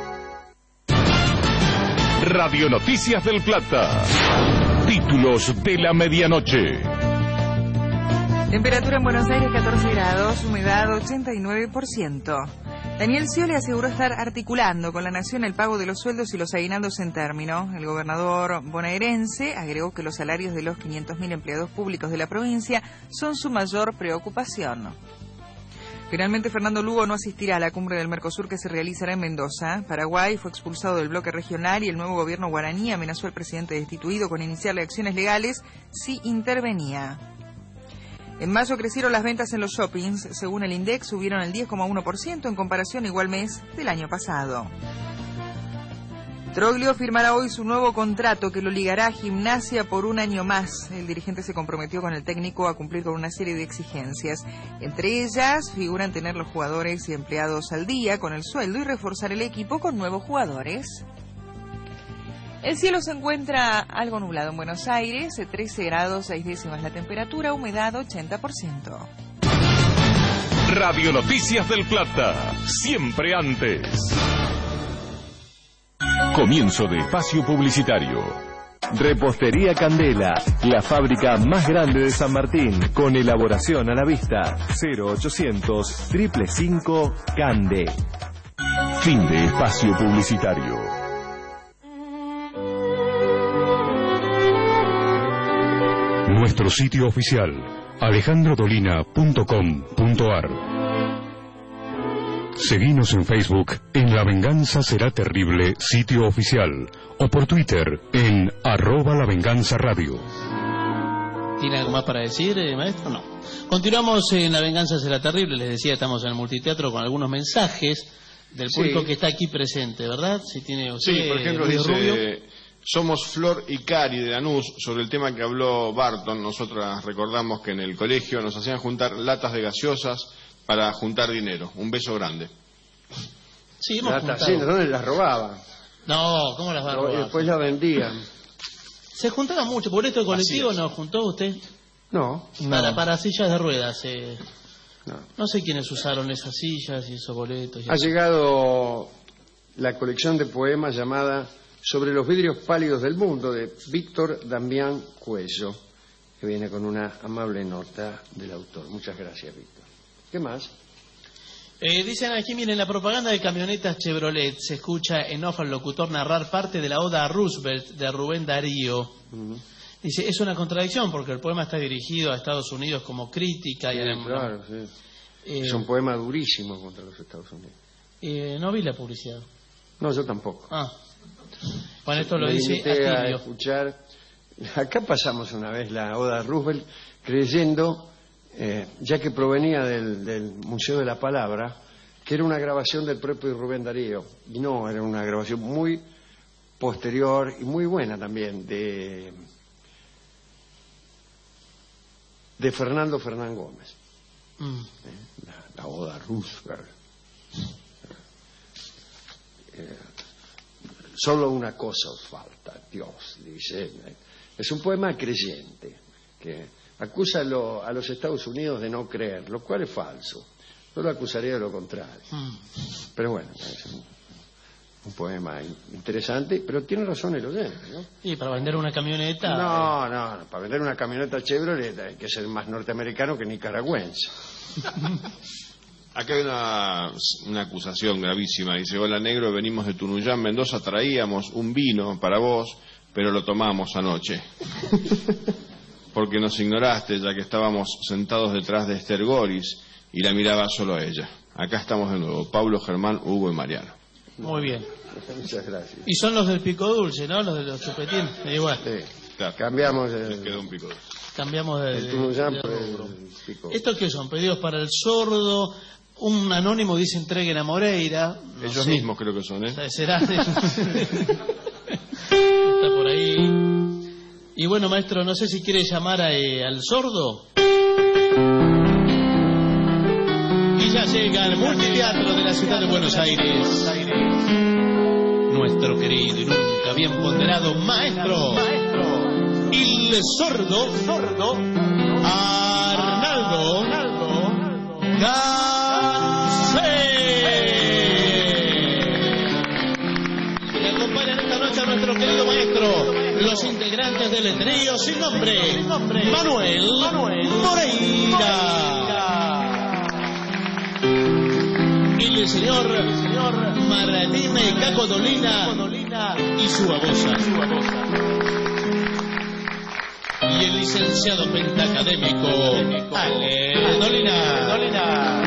Radio Noticias del Plata. Títulos de la medianoche. Temperatura en Buenos Aires catorce grados, humedad ochenta y nueve por ciento. Daniel Scioli aseguró estar articulando con la Nación el pago de los sueldos y los aguinaldos en término. El gobernador bonaerense agregó que los salarios de los quinientos mil empleados públicos de la provincia son su mayor preocupación. Finalmente, Fernando Lugo no asistirá a la cumbre del Mercosur que se realizará en Mendoza. Paraguay fue expulsado del bloque regional y el nuevo gobierno guaraní amenazó al presidente destituido con iniciarle acciones legales si intervenía. En mayo crecieron las ventas en los shoppings. Según el INDEC, subieron el diez coma uno por ciento en comparación igual mes del año pasado. Troglio firmará hoy su nuevo contrato que lo ligará a Gimnasia por un año más. El dirigente se comprometió con el técnico a cumplir con una serie de exigencias. Entre ellas figuran tener los jugadores y empleados al día con el sueldo y reforzar el equipo con nuevos jugadores. El cielo se encuentra algo nublado en Buenos Aires, trece grados, seis décimas la temperatura, humedad ochenta por ciento. Radio Noticias del Plata, siempre antes. Comienzo de espacio publicitario. Repostería Candela, la fábrica más grande de San Martín, con elaboración a la vista. cero ochocientos, cinco cinco cinco, Cande. Fin de espacio publicitario. Nuestro sitio oficial, alejandro dolina punto com punto ar. Seguinos en Facebook en La Venganza Será Terrible, sitio oficial, o por Twitter en arroba La Venganza Radio. ¿Tiene algo más para decir, eh, maestro? No. Continuamos en La Venganza Será Terrible. Les decía, estamos en el multiteatro con algunos mensajes del público Sí. que está aquí presente, ¿verdad? Si tiene usted, Sí, por ejemplo, Luis dice, Rubio. somos Flor y Cari de Lanús, sobre el tema que habló Barton. Nosotras recordamos que en el colegio nos hacían juntar latas de gaseosas para juntar dinero. Un beso grande. Sí, hemos Latas, juntado. sí, ¿dónde las robaban? No, ¿cómo las va a No, y robar? después las vendían. Se juntaba mucho. ¿Por esto colectivo no juntó usted? No. Para, no. para sillas de ruedas. Eh. No. No sé quiénes usaron esas sillas y esos boletos. Y Ha eso. llegado la colección de poemas llamada Sobre los vidrios pálidos del mundo, de Víctor Damián Cuello, que viene con una amable nota del autor. Muchas gracias, Víctor. ¿Qué más? Eh, dicen aquí, miren, la propaganda de camionetas Chevrolet se escucha en off al locutor narrar parte de la oda a Roosevelt de Rubén Darío. Mm. Dice, es una contradicción porque el poema está dirigido a Estados Unidos como crítica. Sí, y a- claro, sí. Eh, Es un poema durísimo contra los Estados Unidos. eh, no vi la publicidad. No, yo tampoco. Ah. Bueno, esto lo Me dice limité a Atilio. escuchar. Acá pasamos una vez la oda a Roosevelt creyendo, eh, ya que provenía del, del Museo de la Palabra, que era una grabación del propio Rubén Darío. Y no, era una grabación muy posterior y muy buena también de, de Fernando Fernán Gómez. Mm. Eh, la, la oda a Roosevelt. Eh, Solo una cosa os falta, Dios, dice. Es un poema creyente que acusa a, lo- a los Estados Unidos de no creer, lo cual es falso. Yo lo acusaría de lo contrario. Mm. Pero bueno, es un, un poema in- interesante, pero tiene razón el oyente, ¿no? Y para vender una camioneta. No, no, no, para vender una camioneta Chevrolet hay que ser más norteamericano que nicaragüense. Acá hay una, una acusación gravísima. Dice, hola negro, venimos de Tunuyán, Mendoza, traíamos un vino para vos, pero lo tomamos anoche. Porque nos ignoraste, ya que estábamos sentados detrás de Esther Goris y la miraba solo a ella. Acá estamos de nuevo, Pablo, Germán, Hugo y Mariano. Muy bien. Muchas gracias. Y son los del pico dulce, ¿no? Los de los chupetines. Igual. Sí, claro. Cambiamos Les el, quedó un pico. Cambiamos de, el de- Tunuyán de por el rubro. pico. ¿Estos qué son? Pedidos para el sordo. Un anónimo dice entreguen a Moreira. No Ellos sé. mismos creo que son, ¿eh? Será. Está por ahí. Y bueno, maestro, no sé si quiere llamar a, eh, al sordo. Y ya llega al multiteatro de la ciudad de Buenos Aires. Nuestro querido y nunca bien ponderado maestro. El sordo. Sordo. Arnaldo. Y acompañan esta noche a nuestro querido maestro, los integrantes del trío sin nombre, Manuel, Moreira. Y el señor, Martín Caco Dolina y su babosa. Y el licenciado pentacadémico, Ale Dolina.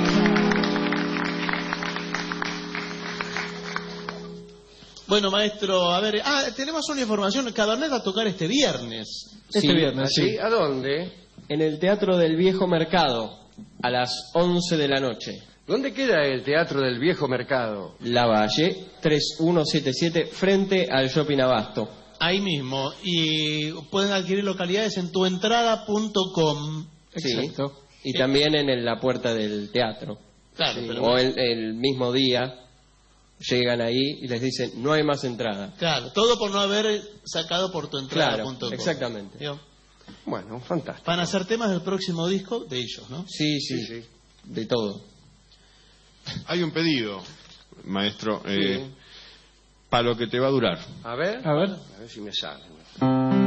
Bueno, maestro, a ver, ah, tenemos una información, Cabernet va a tocar este viernes. Este Sí, viernes, ¿así? sí. ¿A dónde? En el Teatro del Viejo Mercado, a las once de la noche. ¿Dónde queda el Teatro del Viejo Mercado? La Valle, tres uno siete siete, frente al Shopping Abasto. Ahí mismo, y pueden adquirir localidades en tuentrada punto com. Sí. Y también en el- la puerta del teatro. Claro, Sí. pero O el, el mismo día llegan ahí y les dicen, no hay más entrada. claro, todo por no haber sacado por tuentrada Claro, punto com. exactamente. ¿Vio? Bueno, fantástico. Van a hacer temas del próximo disco de ellos, ¿no? Sí, sí, de todo. Hay un pedido, maestro, eh, para lo que te va a durar. A ver. A ver. A ver si me sale.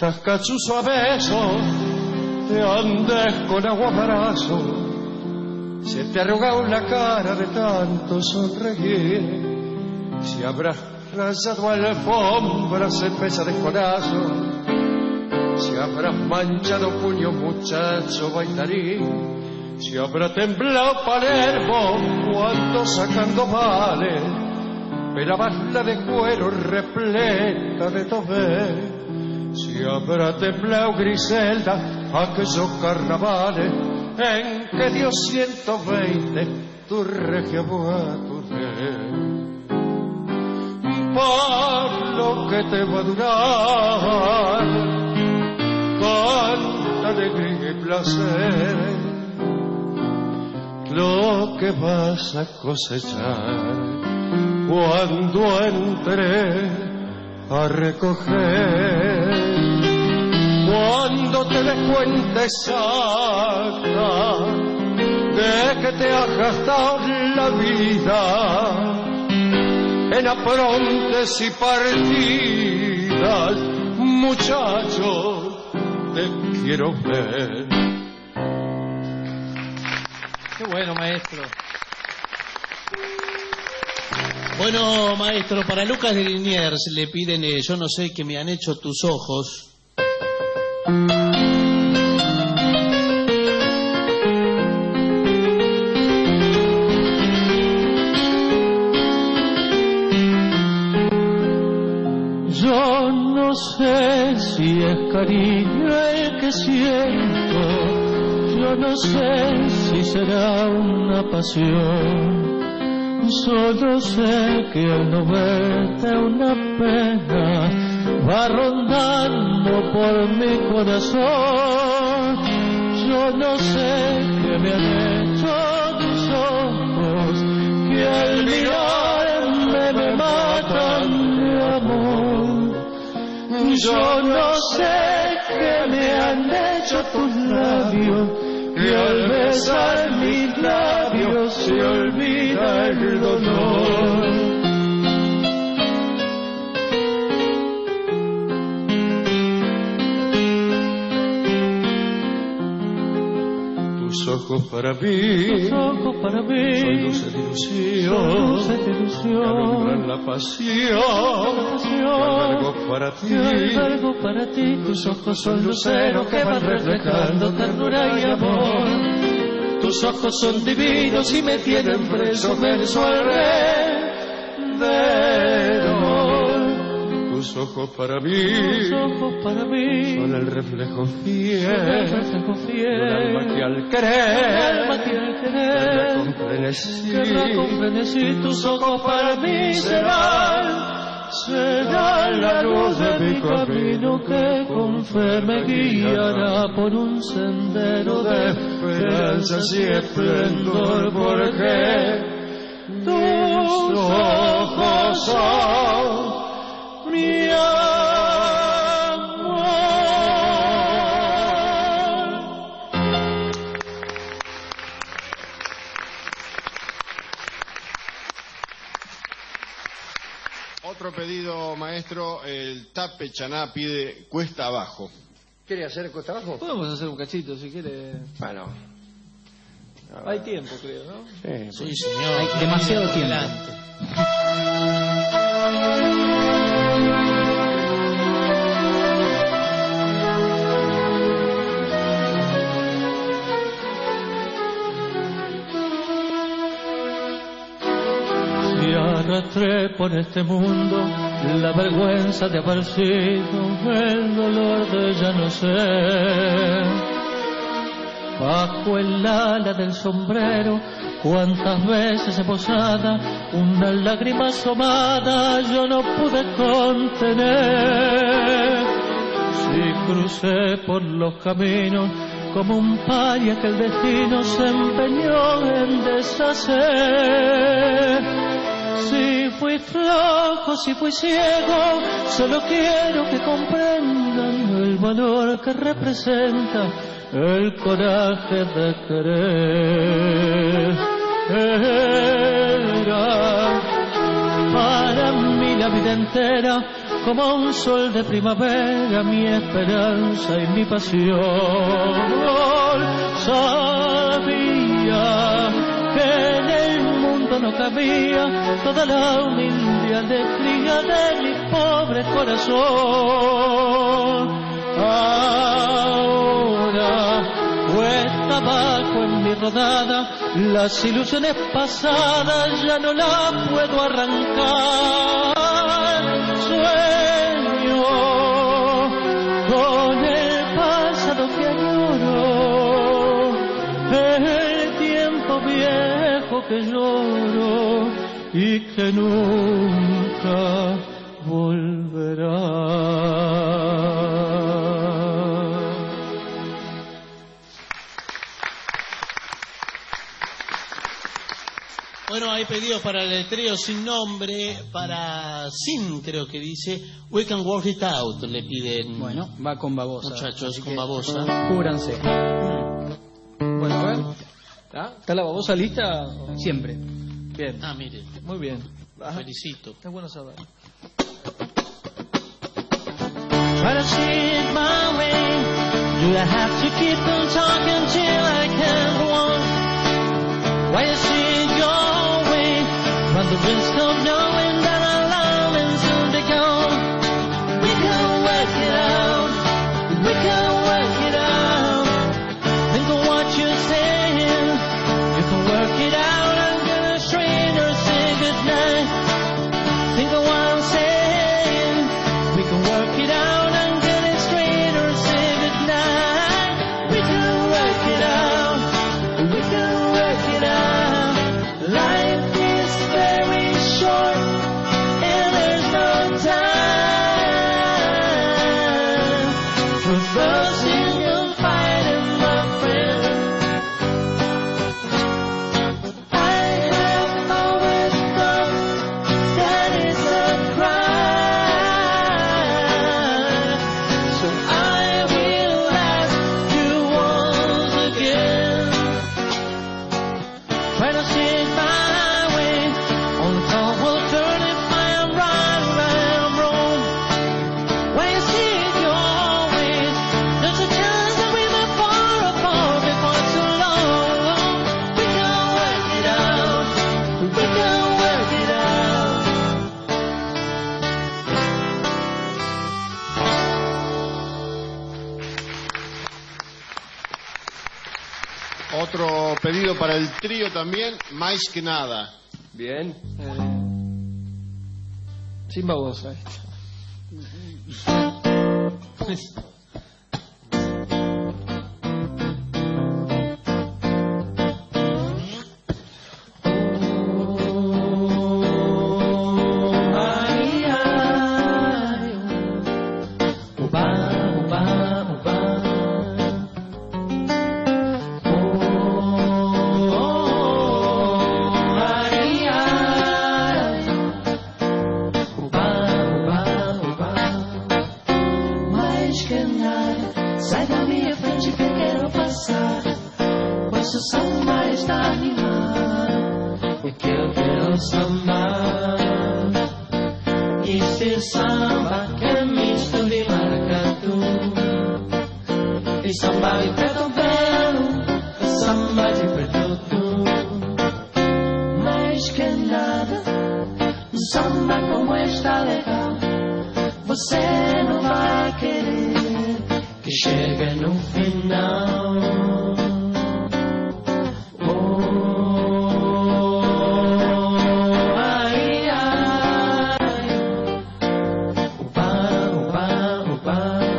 estás cachuzo a besos, te andes con aguaparazo, se te ha arrugado la cara de tanto sonreír, si habrás rasado alfombras espesas de corazón, si habrás manchado puño muchacho bailarín, si habrá temblado Palermo cuando sacando vale, velabas la de cuero repleta de tobé, si habrá temblado Griselda aquellos carnavales en que dio ciento veinte tu regia boaturé. Por lo que te va a durar tanta alegría y placer, lo que vas a cosechar cuando entré a recoger, cuando te des cuenta exacta de que te has gastado la vida en aprontes y partidas, muchacho, te quiero ver. Qué bueno, maestro. Bueno, maestro, para Lucas de Liniers le piden eh, Yo no sé qué me han hecho tus ojos. Yo no sé si es cariño el que siento, yo no sé si será una pasión. Solo sé que al no verte una pena va rondando por mi corazón. Yo no sé qué me han hecho tus ojos, que al mirarme me matan de amor. Yo no sé qué me han hecho tus labios, que al besar mis labios se olvida el dolor. Tus ojos para mí, tus ojos para mí, soy dulce de ilusión, dulce de ilusión, que alumbran la pasión, la pasión, que albergo para ti, que albergo para ti. Tus ojos son luceros que van reflejando ternura y amor. Tus ojos son divinos y me tienen preso, menso alrededor. Tus ojos para mí, tus ojos para mí, son el reflejo fiel, el reflejo fiel, un alma que al querer, alma que al querer, querrá con frenesí. Tus ojos para mí serán, serán la luz de mi camino que con fe me guiará por un sendero de esperanza y esplendor, porque tus ojos son mi amor. Otro pedido, maestro, el Tape Chaná pide Cuesta Abajo. ¿Quiere hacer cuesta abajo? Podemos hacer un cachito si quiere. Bueno. Hay tiempo, creo, ¿no? Sí, Sí, pues. señor. Hay demasiado tiempo. Si arrastré por este mundo la vergüenza de haber sido, el dolor de ya no sé. Bajo el ala del sombrero, cuántas veces he posada una lágrima asomada, yo no pude contener. Si crucé por los caminos como un paria que el destino se empeñó en deshacer. Si fui flojo, si fui ciego, solo quiero que comprendan el valor que representa el coraje de querer. Era para mí la vida entera como un sol de primavera, mi esperanza y mi pasión. Sabía que en el mundo no cabía toda la humilde alegría de mi pobre corazón. Ahora cuesta abajo en mi rodada, las ilusiones pasadas ya no las puedo arrancar. Sueño con el pasado que añoro, el tiempo viejo que lloro y que nunca volverá. Bueno, hay pedidos para el trío sin nombre, para Sin, creo que dice, We Can Work It Out, le piden. Bueno, va con babosa. Muchachos, con babosa. Cúbranse. Bueno, a ver. ¿Está, ¿Está la babosa lista? Siempre. Bien. Ah, mire. Muy bien. Felicito. Está bueno saber. Try to see it my way. Do I have to keep on talking till I can't go on? Why you see it your way? Run the risk of knowing that our love will soon be gone. We can work it out. We can work it out. Think of what you're saying. You can work it out. I'm gonna strain or say goodnight. Think of what I'm saying. We can work it out. I'm gonna strain or say goodnight. We can work it out. We can work it out. Life is very short and there's no time for fussing and fighting, my friend. I have always thought that it's a crime, so I will ask you once again. Try to see it my way. On the top will turn if I am right or I am wrong. When you see it your way, there's a chance that we may fall apart before too long. We can work it out. We can work it out. Otro pedido para el trío también, Más que nada. Bien. Eh, sin babosa. Ay, ay, uba, uba, uba. Oh, ay, ay, uba, uba, uba. Mais que nada, sai da minha frente que eu quero passar. Pois o samba está animado, e que eu quero sambar. Este samba que mistura e maracatu, e samba de preto belo, e samba de preto tu. Mais que nada, um samba como está legal, você não vai querer que chegue no final. Oh, ai, ai, uba, uba, uba.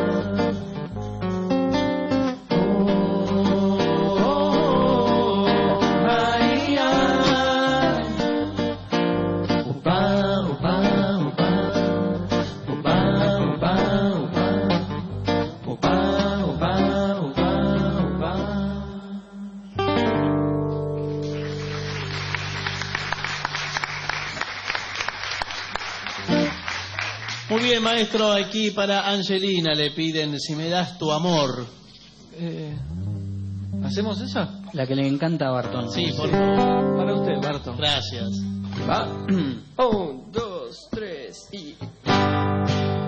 Oh, ai, ai, uba, uba, uba. Uba, uba, uba. Uba, uba, uba, uba. Muy bien, maestro, aquí para Angelina le piden Si me das tu amor. Eh, ¿Hacemos esa? La que le encanta a Bartón. Sí, por favor. Para usted, Bartón. Gracias. Va. Un, dos, tres y.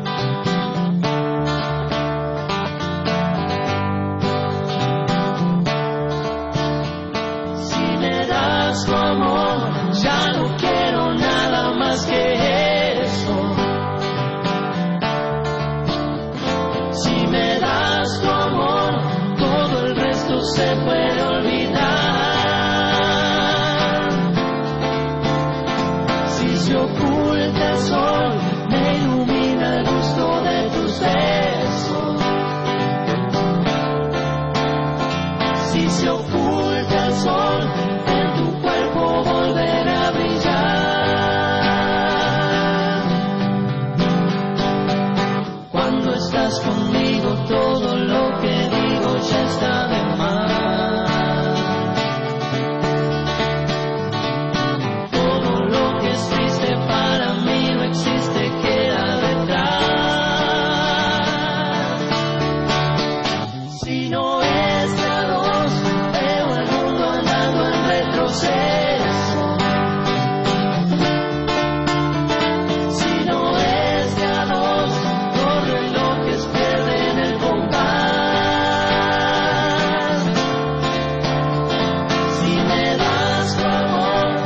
Si se oculta el sol, en tu cuerpo volverá a brillar. Cuando estás conmigo, todo lo que digo ya está de más. Todo lo que es triste para mí no existe, queda detrás. Si no es de a dos, veo el mundo andando en retroceso. Si no es de a dos, los relojes pierden el compás. Si me das tu amor,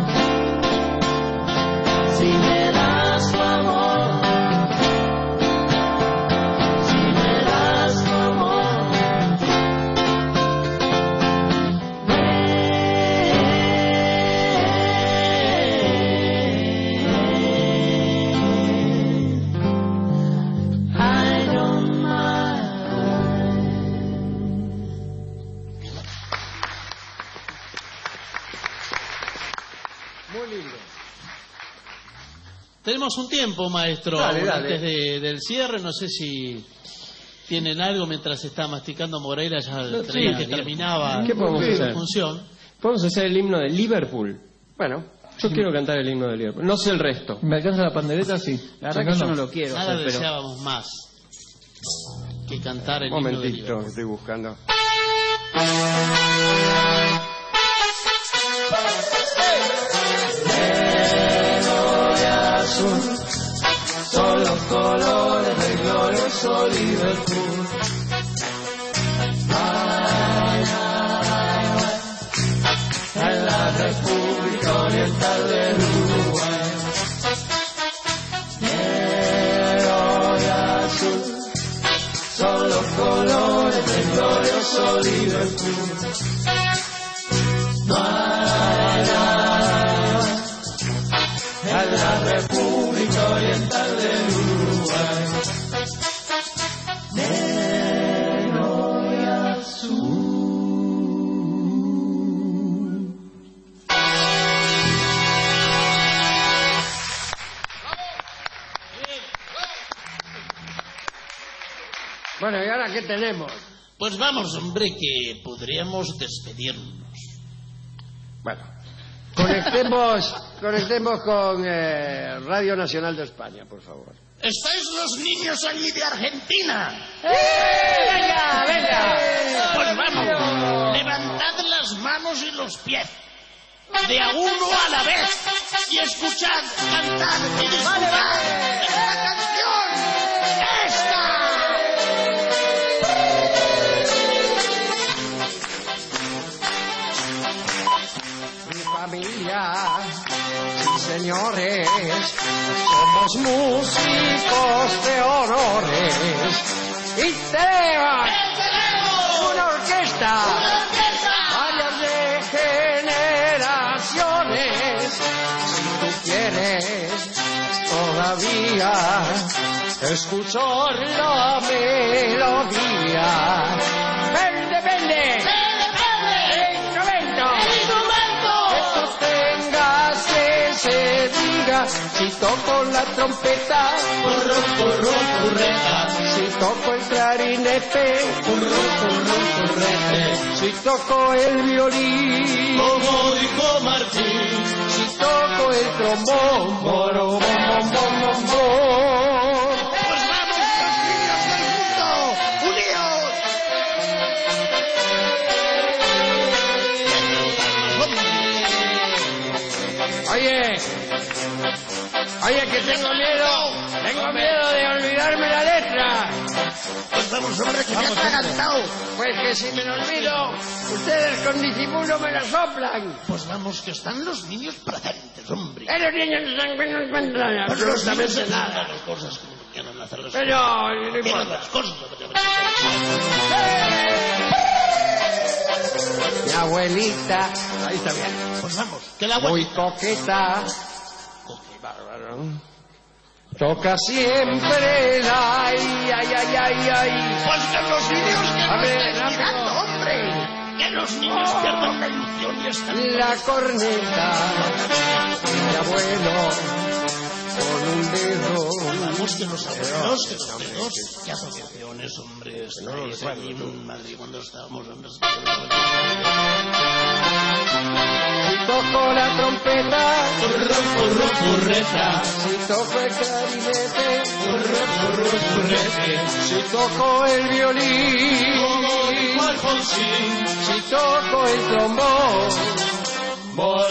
si me das tu amor, si me das tu amor, I don't mind. Muy lindo. Tenemos un tiempo, maestro, Dale, dale. antes de- del cierre. No sé si tienen algo mientras está masticando Moreira. Ya No, creía sí. que terminaba ¿Qué podemos su hacer? función. Podemos hacer el himno de Liverpool. Bueno, yo quiero cantar el himno de Liverpool. No sé el resto. ¿Me alcanza la pandereta? Sí. La verdad que yo no lo quiero Nada hacer, pero- deseábamos más que cantar el Un himno de momentito, Liverpool. que estoy buscando. Negro y azul son los colores del glorioso Liverpool. Ay, ay, ay, en la República Oriental del Uruguay. Negro y azul son los colores del glorioso Liverpool. No hay nada en la República Oriental del Uruguay. Negro y azul. Bueno, ¿y ahora qué tenemos? Pues vamos, hombre, que podríamos despedirnos. Bueno, conectemos, conectemos con eh, Radio Nacional de España, por favor. ¿Estáis los niños allí de Argentina? ¡Venga, venga! Pues vamos, levantad las manos y los pies. De a uno a la vez. Y escuchad, cantad y disfrutad de esta canción. ¡Esta! Mi familia, sí señores, somos músicos de honores y tenemos una orquesta, varias de generaciones. Si tú quieres todavía escuchar la melodía, vende, vende, el instrumento. Que tú tengas que se diga, si toco la trompeta, Curru, curru, curreta. si toco el clarinete, Curru, curru, currete. si toco el violín, Como dijo Martín. si toco el trombón, boro, bom, bom, bom, bom, bom. Pues vamos, los niños del mundo, unidos. Oye, oye, que tengo miedo, tengo miedo de olvidarme la letra. Pues vamos, hombre, que ya está cantado. Pues que si me lo olvido, ustedes con disimulo me la soplan. Pues vamos, que están los niños presentes, hombre. Eh, los niños no se encuentran Pues los niños absolutamente hacen nada. las cosas como quieran hacerlas. Pero no Pero importa. las cosas. Mi abuelita, ahí está bien, Pues vamos, que la muy abuelita. coqueta. Qué bárbaro. Toca siempre la ay, ay, ay, ay, ay. Pues que los niños que A no ver, están rápido. mirando, hombre. Que ¡Eh, los niños pierden la ilusión y están... La corneta, mi abuelo, con un dedo. Vamos, que los abuelos, que los abuelos, qué asociaciones, hombre, estáis allí en Madrid cuando estábamos en las... Si toco la trompeta, purro, purro, purreta. Si toco el clarinete, purro, purro, purrete. Si toco el violín, como Alfonsín. si toco el trombón, voy